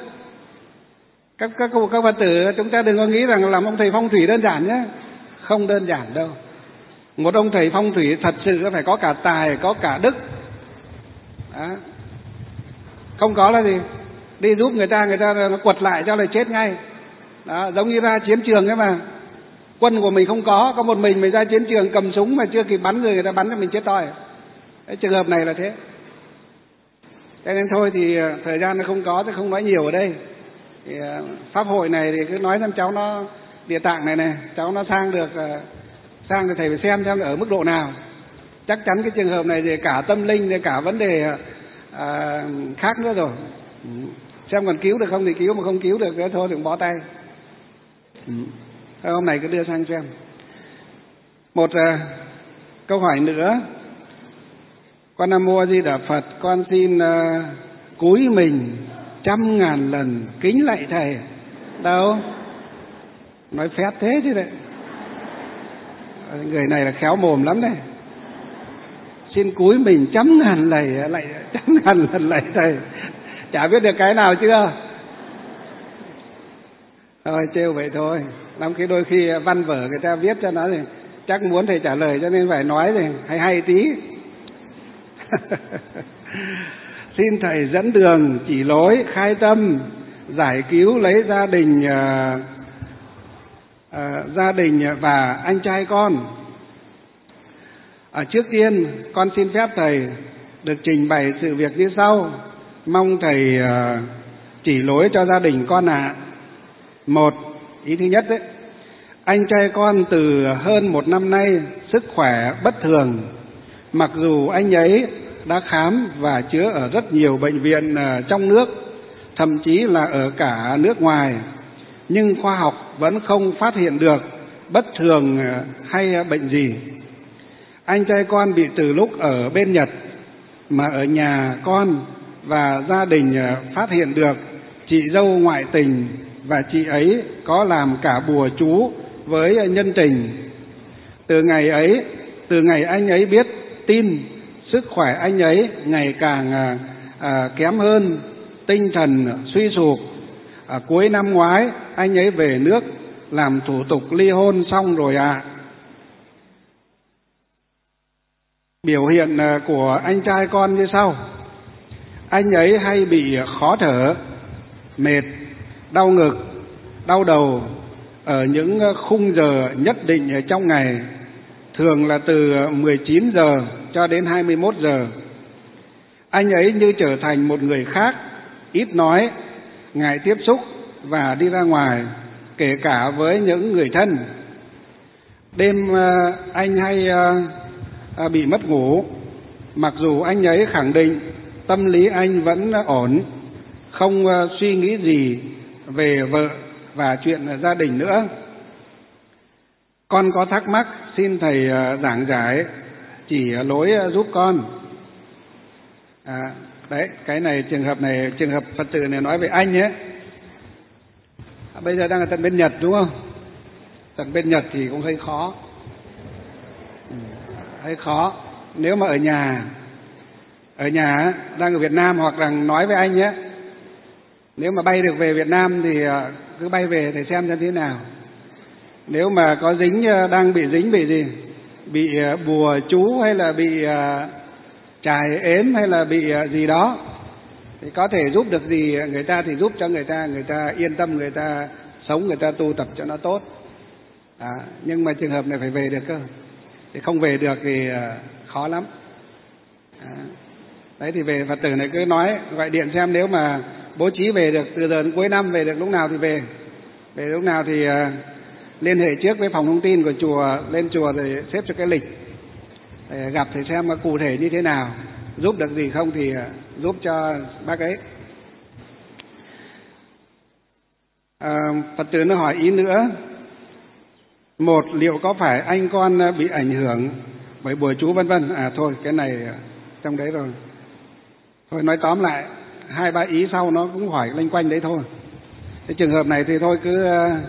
Các các các Phật tử chúng ta đừng có nghĩ rằng làm ông thầy phong thủy đơn giản nhé, không đơn giản đâu. Một ông thầy phong thủy thật sự phải có cả tài, có cả đức. Đó. Không có là gì? Đi giúp người ta, người ta nó quật lại cho là chết ngay. Đó, giống như ra chiến trường ấy mà. Quân của mình không có, có một mình mình ra chiến trường cầm súng mà chưa kịp bắn người, người ta bắn cho mình chết toi. Cái trường hợp này là thế. Cho nên thôi thì thời gian nó không có thì không nói nhiều ở đây. Thì pháp hội này thì cứ nói xem cháu nó Địa Tạng này này, cháu nó sang được sang thì thầy phải xem xem ở mức độ nào. Chắc chắn cái trường hợp này thì cả tâm linh thì cả vấn đề à, khác nữa rồi. Xem còn cứu được không thì cứu, mà không cứu được thôi thì cũng bó tay. Hôm nay cứ đưa sang xem. Một à, câu hỏi nữa. Con Nam Mô A Di Đà Phật, con xin uh, cúi mình trăm ngàn lần kính lạy thầy. Đâu? Nói phép thế chứ đấy. Người này là khéo mồm lắm đấy. Xin cúi mình trăm ngàn lạy, lạy trăm ngàn lần lạy thầy. Chả biết được cái nào chưa? Thôi trêu vậy thôi. Lắm khi đôi khi văn vở người ta viết cho nó thì chắc muốn thầy trả lời cho nên phải nói thì hay hay tí. Xin thầy dẫn đường, chỉ lối, khai tâm, giải cứu lấy gia đình uh, uh, gia đình và anh trai con. À, trước tiên con xin phép thầy được trình bày sự việc như sau. Mong thầy uh, chỉ lối cho gia đình con ạ. À. Một, ý thứ nhất đấy, anh trai con từ hơn một năm nay sức khỏe bất thường. Mặc dù anh ấy đã khám và chữa ở rất nhiều bệnh viện trong nước, thậm chí là ở cả nước ngoài, nhưng khoa học vẫn không phát hiện được bất thường hay bệnh gì. Anh trai con bị từ lúc ở bên Nhật, mà ở nhà con và gia đình phát hiện được chị dâu ngoại tình, và chị ấy có làm cả bùa chú với nhân tình. Từ ngày ấy, từ ngày anh ấy biết tin, sức khỏe anh ấy ngày càng à, à, kém hơn, tinh thần suy sụp. À, cuối năm ngoái anh ấy về nước làm thủ tục ly hôn xong rồi ạ. À. Biểu hiện của anh trai con như sau. Anh ấy hay bị khó thở, mệt, đau ngực, đau đầu ở những khung giờ nhất định trong ngày, thường là từ mười chín giờ cho đến hai mươi mốt giờ. Anh ấy như trở thành một người khác, ít nói, ngại tiếp xúc và đi ra ngoài, kể cả với những người thân. Đêm anh hay bị mất ngủ, mặc dù anh ấy khẳng định tâm lý anh vẫn ổn, không suy nghĩ gì về vợ và chuyện gia đình nữa. Con có thắc mắc xin thầy giảng giải, chỉ lối giúp con. À, đấy, cái này trường hợp này, trường hợp Phật tử này nói về anh ấy. À, bây giờ đang ở tận bên Nhật đúng không? Tận bên Nhật thì cũng hơi khó. Ừ, hơi khó. Nếu mà ở nhà, ở nhà đang ở Việt Nam hoặc là nói với anh ấy, nếu mà bay được về Việt Nam thì cứ bay về để xem xem thế nào. Nếu mà có dính, đang bị dính bị gì, bị bùa chú hay là bị chài ếm hay là bị gì đó, thì có thể giúp được gì người ta thì giúp cho người ta, người ta yên tâm, người ta sống, người ta tu tập cho nó tốt. À, nhưng mà trường hợp này phải về được cơ, thì không về được thì khó lắm. À, đấy thì về Phật tử này cứ nói, gọi điện xem nếu mà bố trí về được từ giờ đến cuối năm, về được lúc nào thì về. Về lúc nào thì uh, liên hệ trước với phòng thông tin của chùa, lên chùa rồi xếp cho cái lịch để gặp thì xem cụ thể như thế nào, giúp được gì không thì uh, giúp cho bác ấy. Uh, Phật tử nó hỏi ý nữa. Một, liệu có phải anh con bị ảnh hưởng bởi bùa chú vân vân? À thôi, cái này trong đấy rồi. Thôi nói tóm lại, hai ba ý sau nó cũng hỏi loanh quanh đấy thôi. Cái trường hợp này thì thôi cứ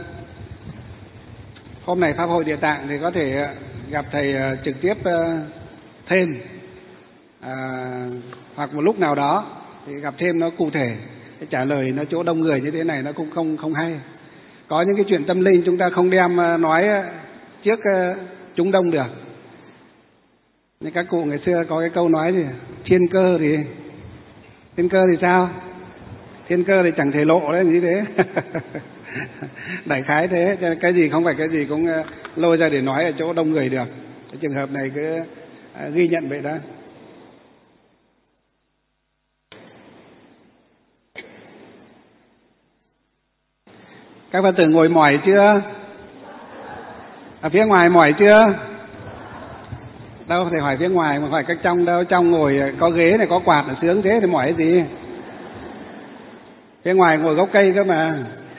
hôm nay Pháp hội Địa Tạng thì có thể gặp thầy trực tiếp thêm, à, hoặc một lúc nào đó thì gặp thêm nó cụ thể. Cái trả lời nó chỗ đông người như thế này nó cũng không không hay. Có những cái chuyện tâm linh chúng ta không đem nói trước chúng đông được. Như các cụ ngày xưa có cái câu nói gì, thiên cơ thì thiên cơ thì sao? Thiên cơ thì chẳng thể lộ đấy, như thế. Đại khái thế, cái gì không phải cái gì cũng lôi ra để nói ở chỗ đông người được. Cái trường hợp này cứ ghi nhận vậy đó. Các Phật tử ngồi mỏi chưa? Ở phía ngoài mỏi chưa? Đâu phải hỏi phía ngoài mà hỏi các trong đâu. Trong ngồi có ghế này, có quạt là sướng thế thì mỏi cái gì? Phía ngoài ngồi gốc cây cơ mà.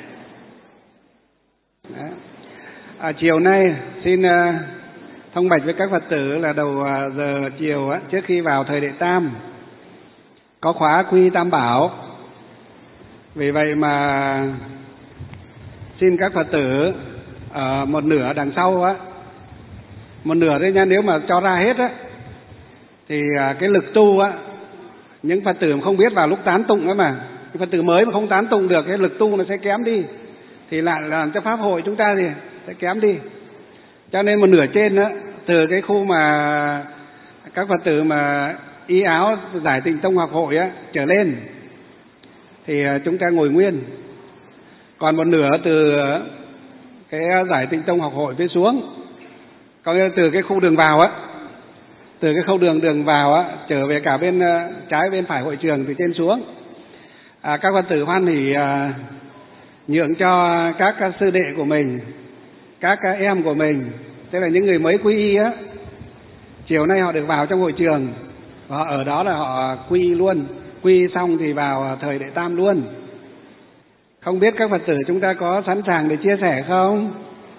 À, chiều nay xin uh, thông bạch với các Phật tử là đầu uh, giờ chiều á, trước khi vào thời Đệ Tam có khóa quy Tam Bảo. Vì vậy mà xin các Phật tử ở một nửa đằng sau á, một nửa đấy nha, nếu mà cho ra hết á thì uh, cái lực tu á, những Phật tử mà không biết vào lúc tán tụng đó mà, cái Phật tử mới mà không tán tụng được, cái lực tu nó sẽ kém đi, thì lại làm cho pháp hội chúng ta thì sẽ kém đi. Cho nên một nửa trên đó, từ cái khu mà các Phật tử mà y áo giải Tịnh Tông học hội á trở lên thì chúng ta ngồi nguyên. Còn một nửa từ cái giải Tịnh Tông học hội phía xuống, có nghĩa là từ cái khu đường vào á, từ cái khâu đường đường vào á trở về cả bên trái bên phải hội trường từ trên xuống. À, các Phật tử hoan hỉ à, nhượng cho các, các sư đệ của mình, các, các em của mình, tức là những người mới quy y á, chiều nay họ được vào trong hội trường và họ ở đó là họ quy y luôn, quy y xong thì vào thời Đệ Tam luôn. Không biết các Phật tử chúng ta có sẵn sàng để chia sẻ không?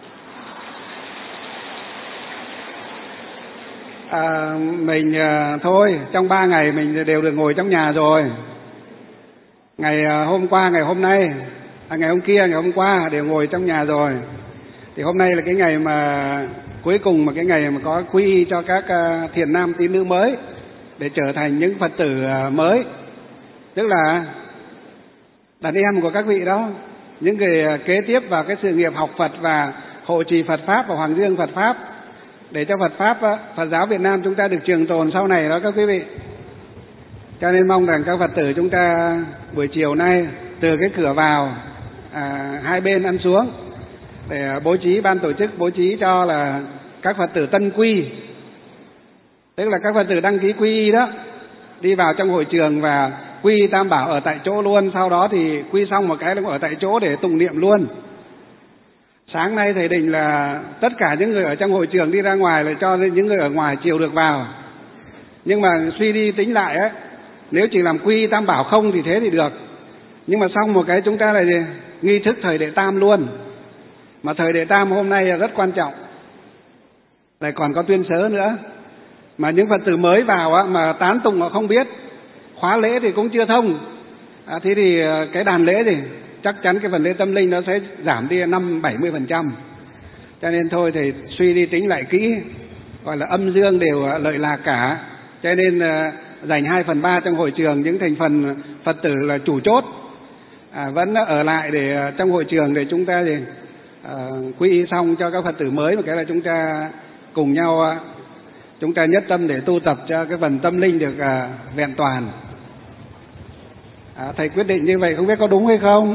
À, mình à, thôi trong ba ngày mình đều được ngồi trong nhà rồi. Ngày à, hôm qua, ngày hôm nay, à, ngày hôm kia, ngày hôm qua đều ngồi trong nhà rồi. Thì hôm nay là cái ngày mà cuối cùng, mà cái ngày mà có quy y cho các à, thiền nam tín nữ mới để trở thành những Phật tử à, mới, tức là đàn em của các vị đó, những người kế tiếp vào cái sự nghiệp học Phật và hộ trì Phật Pháp và Hoàng Dương Phật Pháp, để cho Phật Pháp, Phật giáo Việt Nam chúng ta được trường tồn sau này đó các quý vị. Cho nên mong rằng các Phật tử chúng ta buổi chiều nay từ cái cửa vào à, hai bên ăn xuống để bố trí, ban tổ chức bố trí cho là các Phật tử tân quy, tức là các Phật tử đăng ký quy y đó, đi vào trong hội trường và quy Tam Bảo ở tại chỗ luôn. Sau đó thì quy xong một cái là ở tại chỗ để tụng niệm luôn. Sáng nay thầy định là tất cả những người ở trong hội trường đi ra ngoài là cho những người ở ngoài chiều được vào. Nhưng mà suy đi tính lại á, nếu chỉ làm quy Tam Bảo không thì thế thì được. Nhưng mà xong một cái chúng ta là gì? Nghi thức thời Đệ Tam luôn. Mà thời Đệ Tam hôm nay là rất quan trọng. Lại còn có tuyên sớ nữa. Mà những Phật tử mới vào á, mà tán tụng họ không biết, khóa lễ thì cũng chưa thông. À, thế thì cái đàn lễ thì chắc chắn cái phần lễ tâm linh nó sẽ giảm đi năm bảy mươi phần trăm. Cho nên thôi thì suy đi tính lại kỹ, gọi là âm dương đều lợi lạc cả. Cho nên dành hai phần ba trong hội trường những thành phần Phật tử là chủ chốt à, vẫn ở lại để trong hội trường để chúng ta thì à, quy y xong cho các Phật tử mới, một cái là chúng ta cùng nhau chúng ta nhất tâm để tu tập cho cái phần tâm linh được à, vẹn toàn. À, thầy quyết định như vậy không biết có đúng hay không?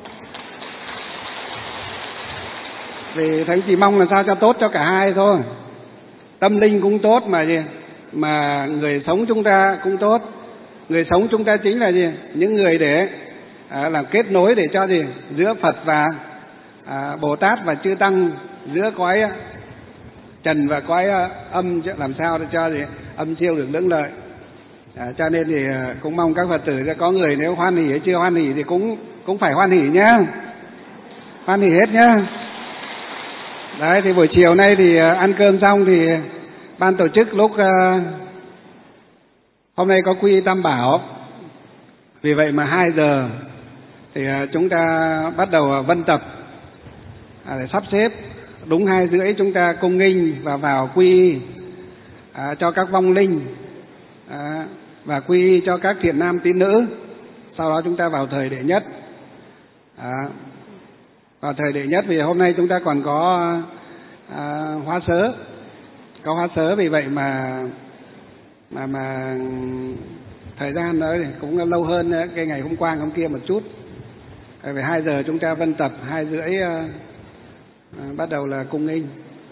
Vì thầy chỉ mong là sao cho tốt cho cả hai thôi. Tâm linh cũng tốt mà gì, mà người sống chúng ta cũng tốt. Người sống chúng ta chính là gì? Những người để à, làm kết nối để cho gì? Giữa Phật và à, Bồ Tát và Chư Tăng, giữa cõi trần và cõi âm, làm sao để cho gì? Âm siêu được lưỡng lợi. À, cho nên thì cũng mong các Phật tử sẽ có người nếu hoan hỉ hay chưa hoan hỉ thì cũng cũng phải hoan hỉ nhá, hoan hỉ hết nhá. Đấy thì buổi chiều nay thì ăn cơm xong thì ban tổ chức lúc uh, hôm nay có quy Tam Bảo, vì vậy mà hai giờ thì uh, chúng ta bắt đầu vân tập à, để sắp xếp đúng hai rưỡi chúng ta cung nghinh và vào quy à, cho các vong linh à, và quy cho các thiện nam tín nữ. Sau đó chúng ta vào thời đệ nhất à, vào thời đệ nhất vì hôm nay chúng ta còn có à, hóa sớ, có hóa sớ, vì vậy mà mà mà thời gian đó cũng lâu hơn cái ngày hôm qua hôm kia một chút. Về hai giờ chúng ta vân tập, hai rưỡi à, à, bắt đầu là cung nghinh.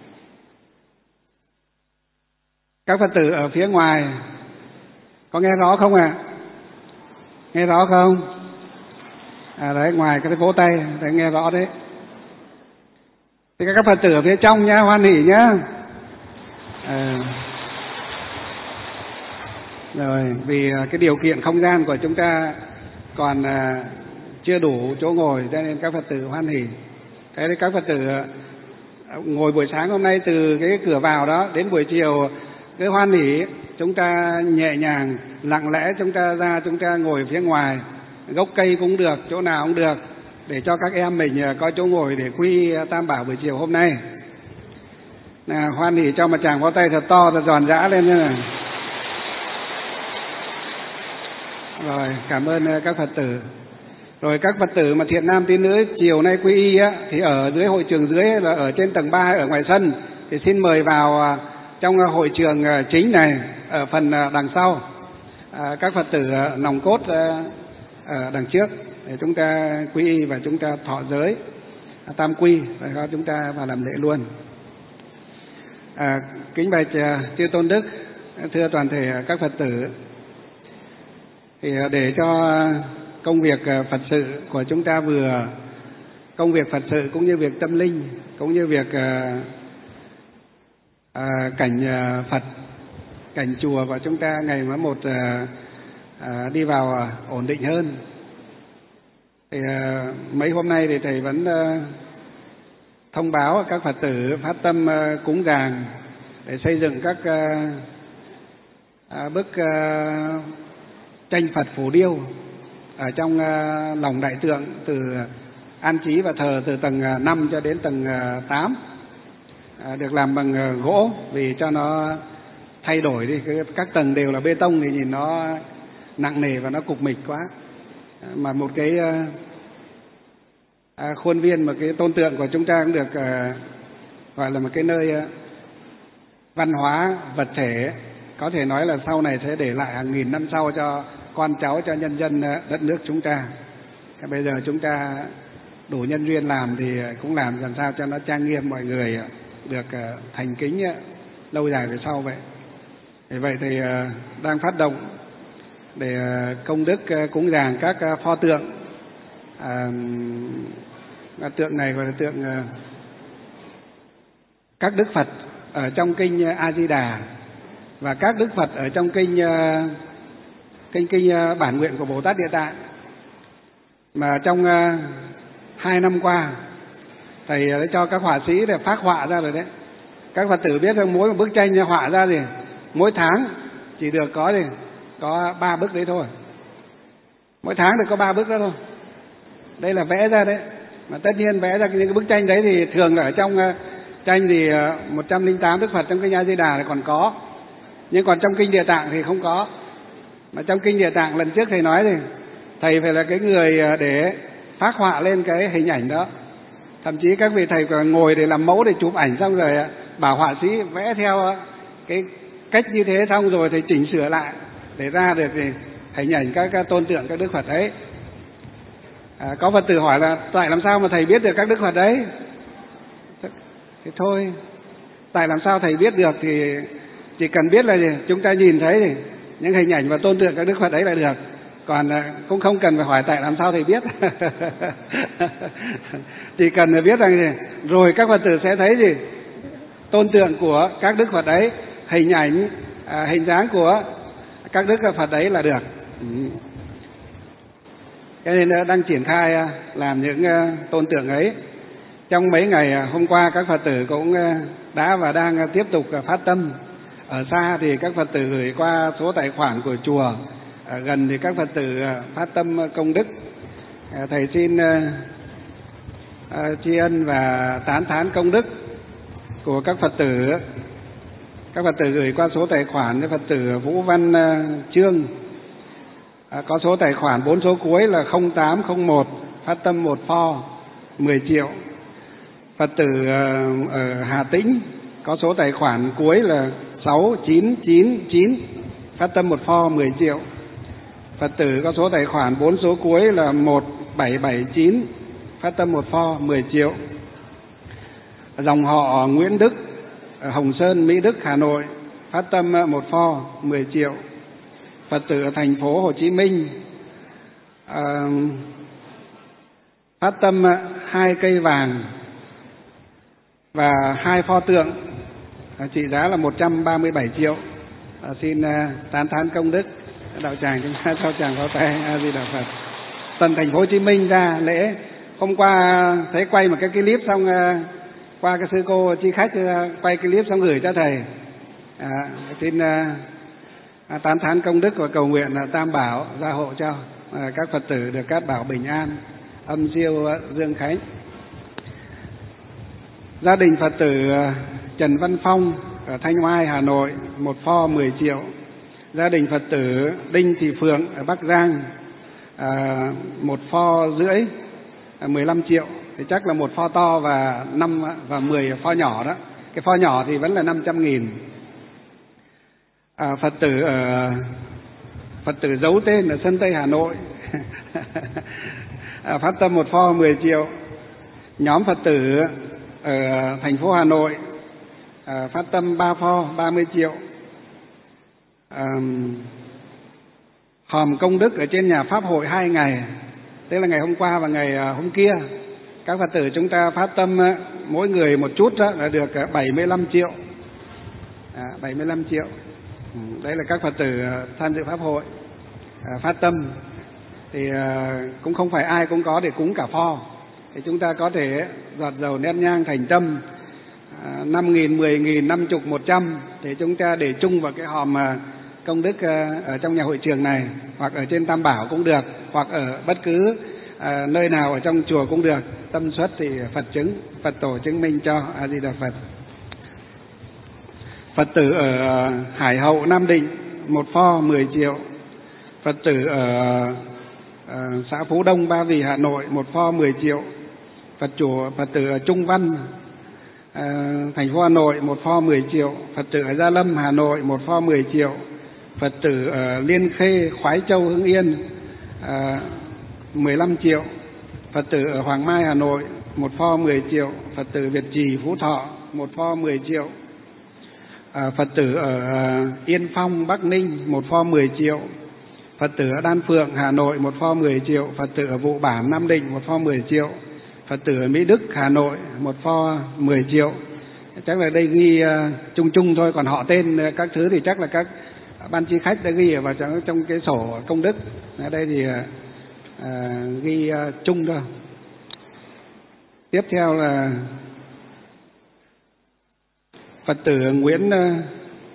Các Phật tử ở phía ngoài có nghe rõ không ạ? À? Nghe rõ không? À đấy, ngoài cái vỗ tay để nghe rõ đấy. Thì các Phật tử ở phía trong nhá, hoan hỉ nhá. À, rồi vì cái điều kiện không gian của chúng ta còn à, chưa đủ chỗ ngồi cho nên các Phật tử hoan hỉ. Thế thì các Phật tử ngồi buổi sáng hôm nay từ cái cửa vào đó đến buổi chiều cứ hoan hỉ, chúng ta nhẹ nhàng lặng lẽ chúng ta ra, chúng ta ngồi phía ngoài gốc cây cũng được, chỗ nào cũng được, để cho các em mình có chỗ ngồi để quy Tam Bảo buổi chiều hôm nay. Nào, hoan hỉ cho một tràng pháo tay thật to, thật giòn giã lên như này. Rồi, cảm ơn các Phật tử. Rồi các Phật tử mà thiện nam tín nữ chiều nay quy y á, thì ở dưới hội trường dưới là ở trên tầng ba ở ngoài sân, thì xin mời vào trong hội trường chính này ở phần đằng sau. À, các Phật tử nòng cốt ở đằng trước để chúng ta quy y và chúng ta thọ giới tam quy, rồi chúng ta vào làm lễ luôn. À, kính bạch chư tôn đức, thưa toàn thể các Phật tử, thì để cho công việc Phật sự của chúng ta vừa công việc Phật sự cũng như việc tâm linh cũng như việc à, à, cảnh Phật, cảnh chùa của chúng ta ngày mà một à, à, đi vào à, ổn định hơn. Thì à, mấy hôm nay thì thầy vẫn à, thông báo các Phật tử phát tâm à, cúng dường để xây dựng các à, à, bức à, tranh Phật phù điêu ở trong uh, lòng đại tượng, từ an trí và thờ từ tầng uh, năm cho đến tầng uh, tám, uh, được làm bằng uh, gỗ, vì cho nó thay đổi đi, các tầng đều là bê tông thì nhìn nó nặng nề và nó cục mịch quá. Uh, mà một cái uh, uh, khuôn viên, một cái tôn tượng của chúng ta cũng được uh, gọi là một cái nơi uh, văn hóa vật thể, có thể nói là sau này sẽ để lại hàng nghìn năm sau cho con cháu, cho nhân dân đất nước chúng ta. Bây giờ chúng ta đủ nhân duyên làm thì cũng làm làm sao cho nó trang nghiêm, mọi người được thành kính lâu dài về sau vậy. Vì vậy thì đang phát động để công đức cúng dường các pho tượng. À, tượng này gọi là tượng các đức Phật ở trong kinh A Di Đà và các đức Phật ở trong kinh kinh kinh bản nguyện của Bồ Tát Địa Tạng. Mà trong uh, hai năm qua thầy đã cho các họa sĩ để phác họa ra rồi đấy. Các Phật tử biết rằng mỗi một bức tranh họa ra thì mỗi tháng chỉ được có thì có ba bức đấy thôi, mỗi tháng được có ba bức đó thôi. Đây là vẽ ra đấy. Mà tất nhiên vẽ ra những cái bức tranh đấy thì thường ở trong uh, tranh thì uh, một trăm lẻ tám đức Phật trong kinh A Di Đà thì còn có, nhưng còn trong kinh Địa Tạng thì không có. Mà trong kinh Địa Tạng lần trước thầy nói thì thầy phải là cái người để phác họa lên cái hình ảnh đó. Thậm chí các vị thầy còn ngồi để làm mẫu để chụp ảnh, xong rồi bảo họa sĩ vẽ theo cái cách như thế, xong rồi thầy chỉnh sửa lại để ra được thì hình ảnh các, các tôn tượng các đức Phật ấy. À, có Phật tử hỏi là tại làm sao mà thầy biết được các đức Phật đấy? Thế thôi, tại làm sao thầy biết được thì chỉ cần biết là gì? Chúng ta nhìn thấy thì những hình ảnh và tôn tượng các đức Phật ấy là được. Còn cũng không cần phải hỏi tại làm sao thầy biết. Chỉ cần biết rằng gì? Rồi các Phật tử sẽ thấy gì? Tôn tượng của các đức Phật ấy, hình ảnh, à, hình dáng của các đức Phật ấy là được. Ừ. Cái nên đang triển khai làm những tôn tượng ấy. Trong mấy ngày hôm qua các Phật tử cũng đã và đang tiếp tục phát tâm. Ở xa thì các Phật tử gửi qua số tài khoản của chùa, ở gần thì các Phật tử phát tâm công đức. Thầy xin tri ân và tán thán công đức của các Phật tử. Các Phật tử gửi qua số tài khoản cho Phật tử Vũ Văn Trương, có số tài khoản bốn số cuối là không tám không một, phát tâm một pho mười triệu. Phật tử ở Hà Tĩnh có số tài khoản cuối là sáu chín chín chín, phát tâm một pho mười triệu. Phật tử có số tài khoản bốn số cuối là một bảy bảy chín, phát tâm một pho mười triệu. Dòng họ Nguyễn Đức ở Hồng Sơn, Mỹ Đức, Hà Nội, phát tâm một pho mười triệu. Phật tử ở thành phố Hồ Chí Minh à, phát tâm hai cây vàng và hai pho tượng trị giá là một trăm ba mươi bảy triệu. À, xin uh, tán thán công đức đạo tràng chúng ta cho tràng pháo tay. A Di Đà Phật. Tận thành phố Hồ Chí Minh ra lễ. Hôm qua thấy quay một cái clip xong uh, qua cái sư cô chi khách uh, quay clip xong gửi cho thầy. À, xin uh, tán thán công đức và cầu nguyện uh, Tam Bảo gia hộ cho uh, các Phật tử được cát bảo bình an, âm siêu uh, dương khánh. Gia đình Phật tử uh, Trần Văn Phong ở Thanh Oai, Hà Nội, một pho mười triệu. Gia đình Phật tử Đinh Thị Phượng ở Bắc Giang, à, một pho rưỡi, à, mười lăm triệu. Thì chắc là một pho to và năm và mười pho nhỏ đó. Cái pho nhỏ thì vẫn là năm trăm nghìn. À, Phật tử ở Phật tử giấu tên ở Sơn Tây, Hà Nội, à, phát tâm một pho mười triệu. Nhóm Phật tử ở thành phố Hà Nội À, phát tâm ba pho ba mươi triệu. À, hòm công đức ở trên nhà Pháp hội hai ngày, tức là ngày hôm qua và ngày à, hôm kia. Các Phật tử chúng ta phát tâm à, mỗi người một chút đó, là được à, bảy mươi lăm triệu. À, bảy mươi lăm triệu. Ừ, đấy là các Phật tử à, tham dự Pháp hội à, phát tâm. Thì à, cũng không phải ai cũng có để cúng cả pho. Thì chúng ta có thể giọt dầu nén nhang thành tâm năm nghìn, mười nghìn, năm chục, một trăm thì chúng ta để chung vào cái hòm công đức ở trong nhà hội trường này, hoặc ở trên Tam Bảo cũng được, hoặc ở bất cứ nơi nào ở trong chùa cũng được. Tâm xuất thì Phật chứng, Phật tổ chứng minh cho. A Di Đà Phật. Phật tử ở Hải Hậu, Nam Định, một pho mười triệu. Phật tử ở xã Phú Đông, Ba Vì, Hà Nội, một pho mười triệu. Phật chủ Phật tử ở Trung Văn, À, thành phố Hà Nội, một pho mười triệu. Phật tử ở Gia Lâm, Hà Nội, một pho mười triệu. Phật tử ở Liên Khê, Khoái Châu, Hưng Yên, à, mười lăm triệu. Phật tử ở Hoàng Mai, Hà Nội, một pho mười triệu. Phật tử Việt Trì, Phú Thọ, một pho mười triệu. à, Phật tử ở Yên Phong, Bắc Ninh, một pho mười triệu. Phật tử ở Đan Phượng, Hà Nội, một pho mười triệu. Phật tử ở Vụ Bản, Nam Định, một pho mười triệu. Phật tử ở Mỹ Đức, Hà Nội, một pho mười triệu. Chắc là đây ghi uh, chung chung thôi, còn họ tên uh, các thứ thì chắc là các ban chi khách đã ghi ở vào trong, trong cái sổ công đức. Ở đây thì uh, uh, ghi uh, chung thôi. Tiếp theo là Phật tử Nguyễn uh,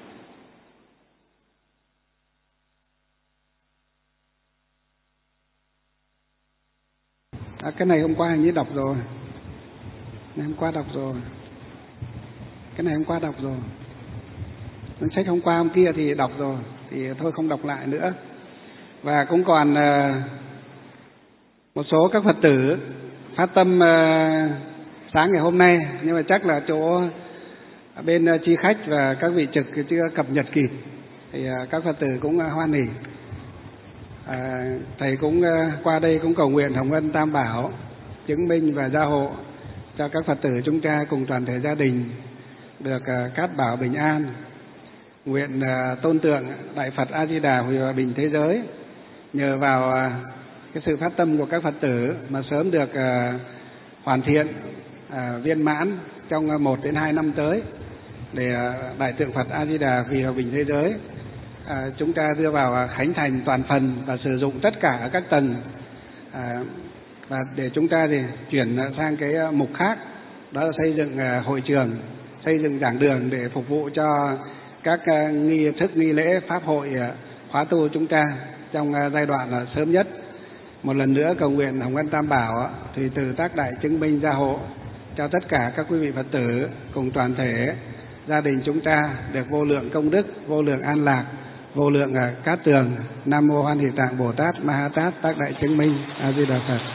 À, cái này hôm qua hình như đọc rồi. Này hôm qua đọc rồi. Cái này hôm qua đọc rồi. Cuốn sách hôm qua hôm kia thì đọc rồi, thì thôi không đọc lại nữa. Và cũng còn uh, một số các Phật tử phát tâm uh, sáng ngày hôm nay, nhưng mà chắc là chỗ bên uh, chi khách và các vị trực chưa cập nhật kịp, thì uh, các Phật tử cũng uh, hoan hỉ. À, thầy cũng uh, qua đây cũng cầu nguyện hồng ân Tam Bảo chứng minh và gia hộ cho các Phật tử chúng ta cùng toàn thể gia đình được uh, cát bảo bình an. Nguyện uh, tôn tượng Đại Phật A Di Đà hủy hòa bình thế giới, nhờ vào uh, cái sự phát tâm của các Phật tử mà sớm được uh, hoàn thiện uh, viên mãn trong uh, một đến hai năm tới, để uh, Đại tượng Phật A Di Đà vì hòa bình thế giới À, chúng ta đưa vào khánh thành toàn phần và sử dụng tất cả ở các tầng, à, và để chúng ta thì chuyển sang cái mục khác, đó là xây dựng hội trường, xây dựng giảng đường để phục vụ cho các nghi thức nghi lễ pháp hội khóa tu chúng ta trong giai đoạn sớm nhất. Một lần nữa cầu nguyện hồng ân Tam Bảo thì từ tác đại chứng minh gia hộ cho tất cả các quý vị Phật tử cùng toàn thể gia đình chúng ta được vô lượng công đức, vô lượng an lạc, vô lượng cát tường. Nam mô Hoan Hỷ Tạng Bồ Tát Ma Ha Tát tác đại chứng minh. A Di Đà Phật.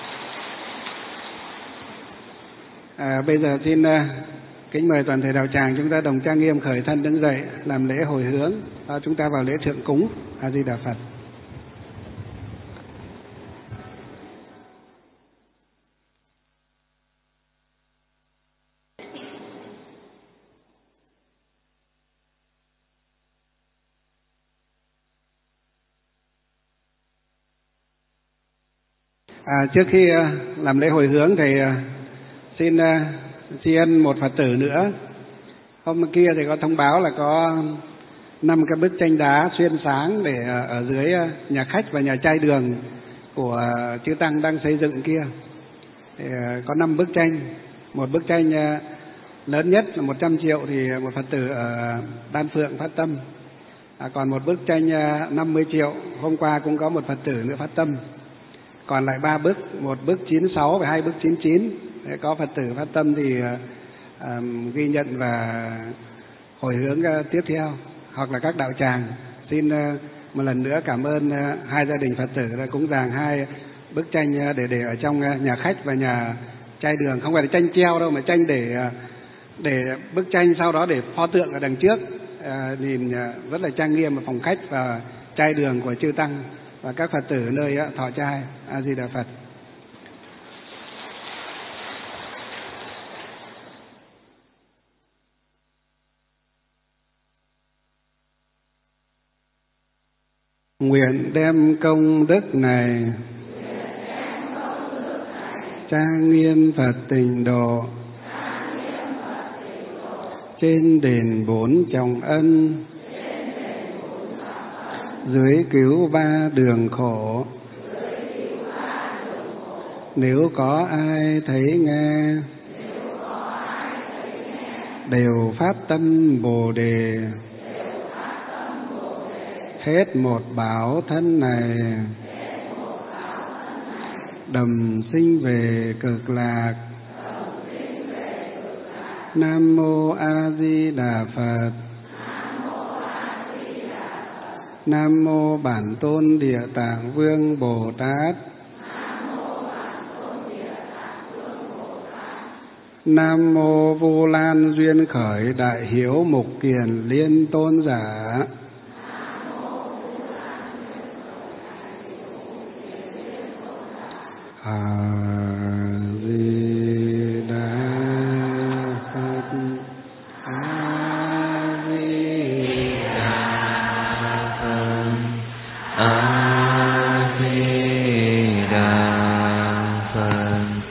À, bây giờ xin uh, kính mời toàn thể đạo tràng chúng ta đồng trang nghiêm khởi thân đứng dậy làm lễ hồi hướng. À, chúng ta vào lễ thượng cúng. A Di Đà Phật. À, trước khi uh, làm lễ hồi hướng thì uh, xin uh, tri ân một Phật tử nữa. Hôm kia thì có thông báo là có năm cái bức tranh đá xuyên sáng để ở dưới nhà khách và nhà trai đường của chư Tăng đang xây dựng kia. Thì có năm bức tranh. Một bức tranh lớn nhất là một trăm triệu thì một Phật tử ở Đan Phượng phát tâm. À, còn một bức tranh năm mươi triệu, hôm qua cũng có một Phật tử nữa phát tâm. Còn lại ba bức, một bức chín mươi sáu và hai bức chín mươi chín. Để có Phật tử phát tâm thì à, ghi nhận và hồi hướng uh, tiếp theo, hoặc là các đạo tràng. Xin uh, một lần nữa cảm ơn uh, hai gia đình Phật tử đã cúng dường hai bức tranh uh, để để ở trong uh, nhà khách và nhà trai đường. Không phải là tranh treo đâu, mà tranh để uh, để bức tranh sau đó để pho tượng ở đằng trước, uh, nhìn uh, rất là trang nghiêm ở phòng khách và trai đường của chư Tăng và các Phật tử nơi uh, thọ trai. A Di Đà Phật. Nguyện đem công đức này trang nghiêm Phật tịnh độ, trên đền bốn trọng ân, dưới cứu ba đường khổ. Nếu có ai thấy nghe, đều phát tâm Bồ Đề, hết một bảo thân này, đầm sinh về cực lạc. Nam mô A Di Đà Phật. Nam mô Bản Tôn Địa Tạng Vương Bồ Tát. Nam mô Vu Lan Duyên Khởi Đại Hiếu Mục Kiền Liên Tôn Giả. À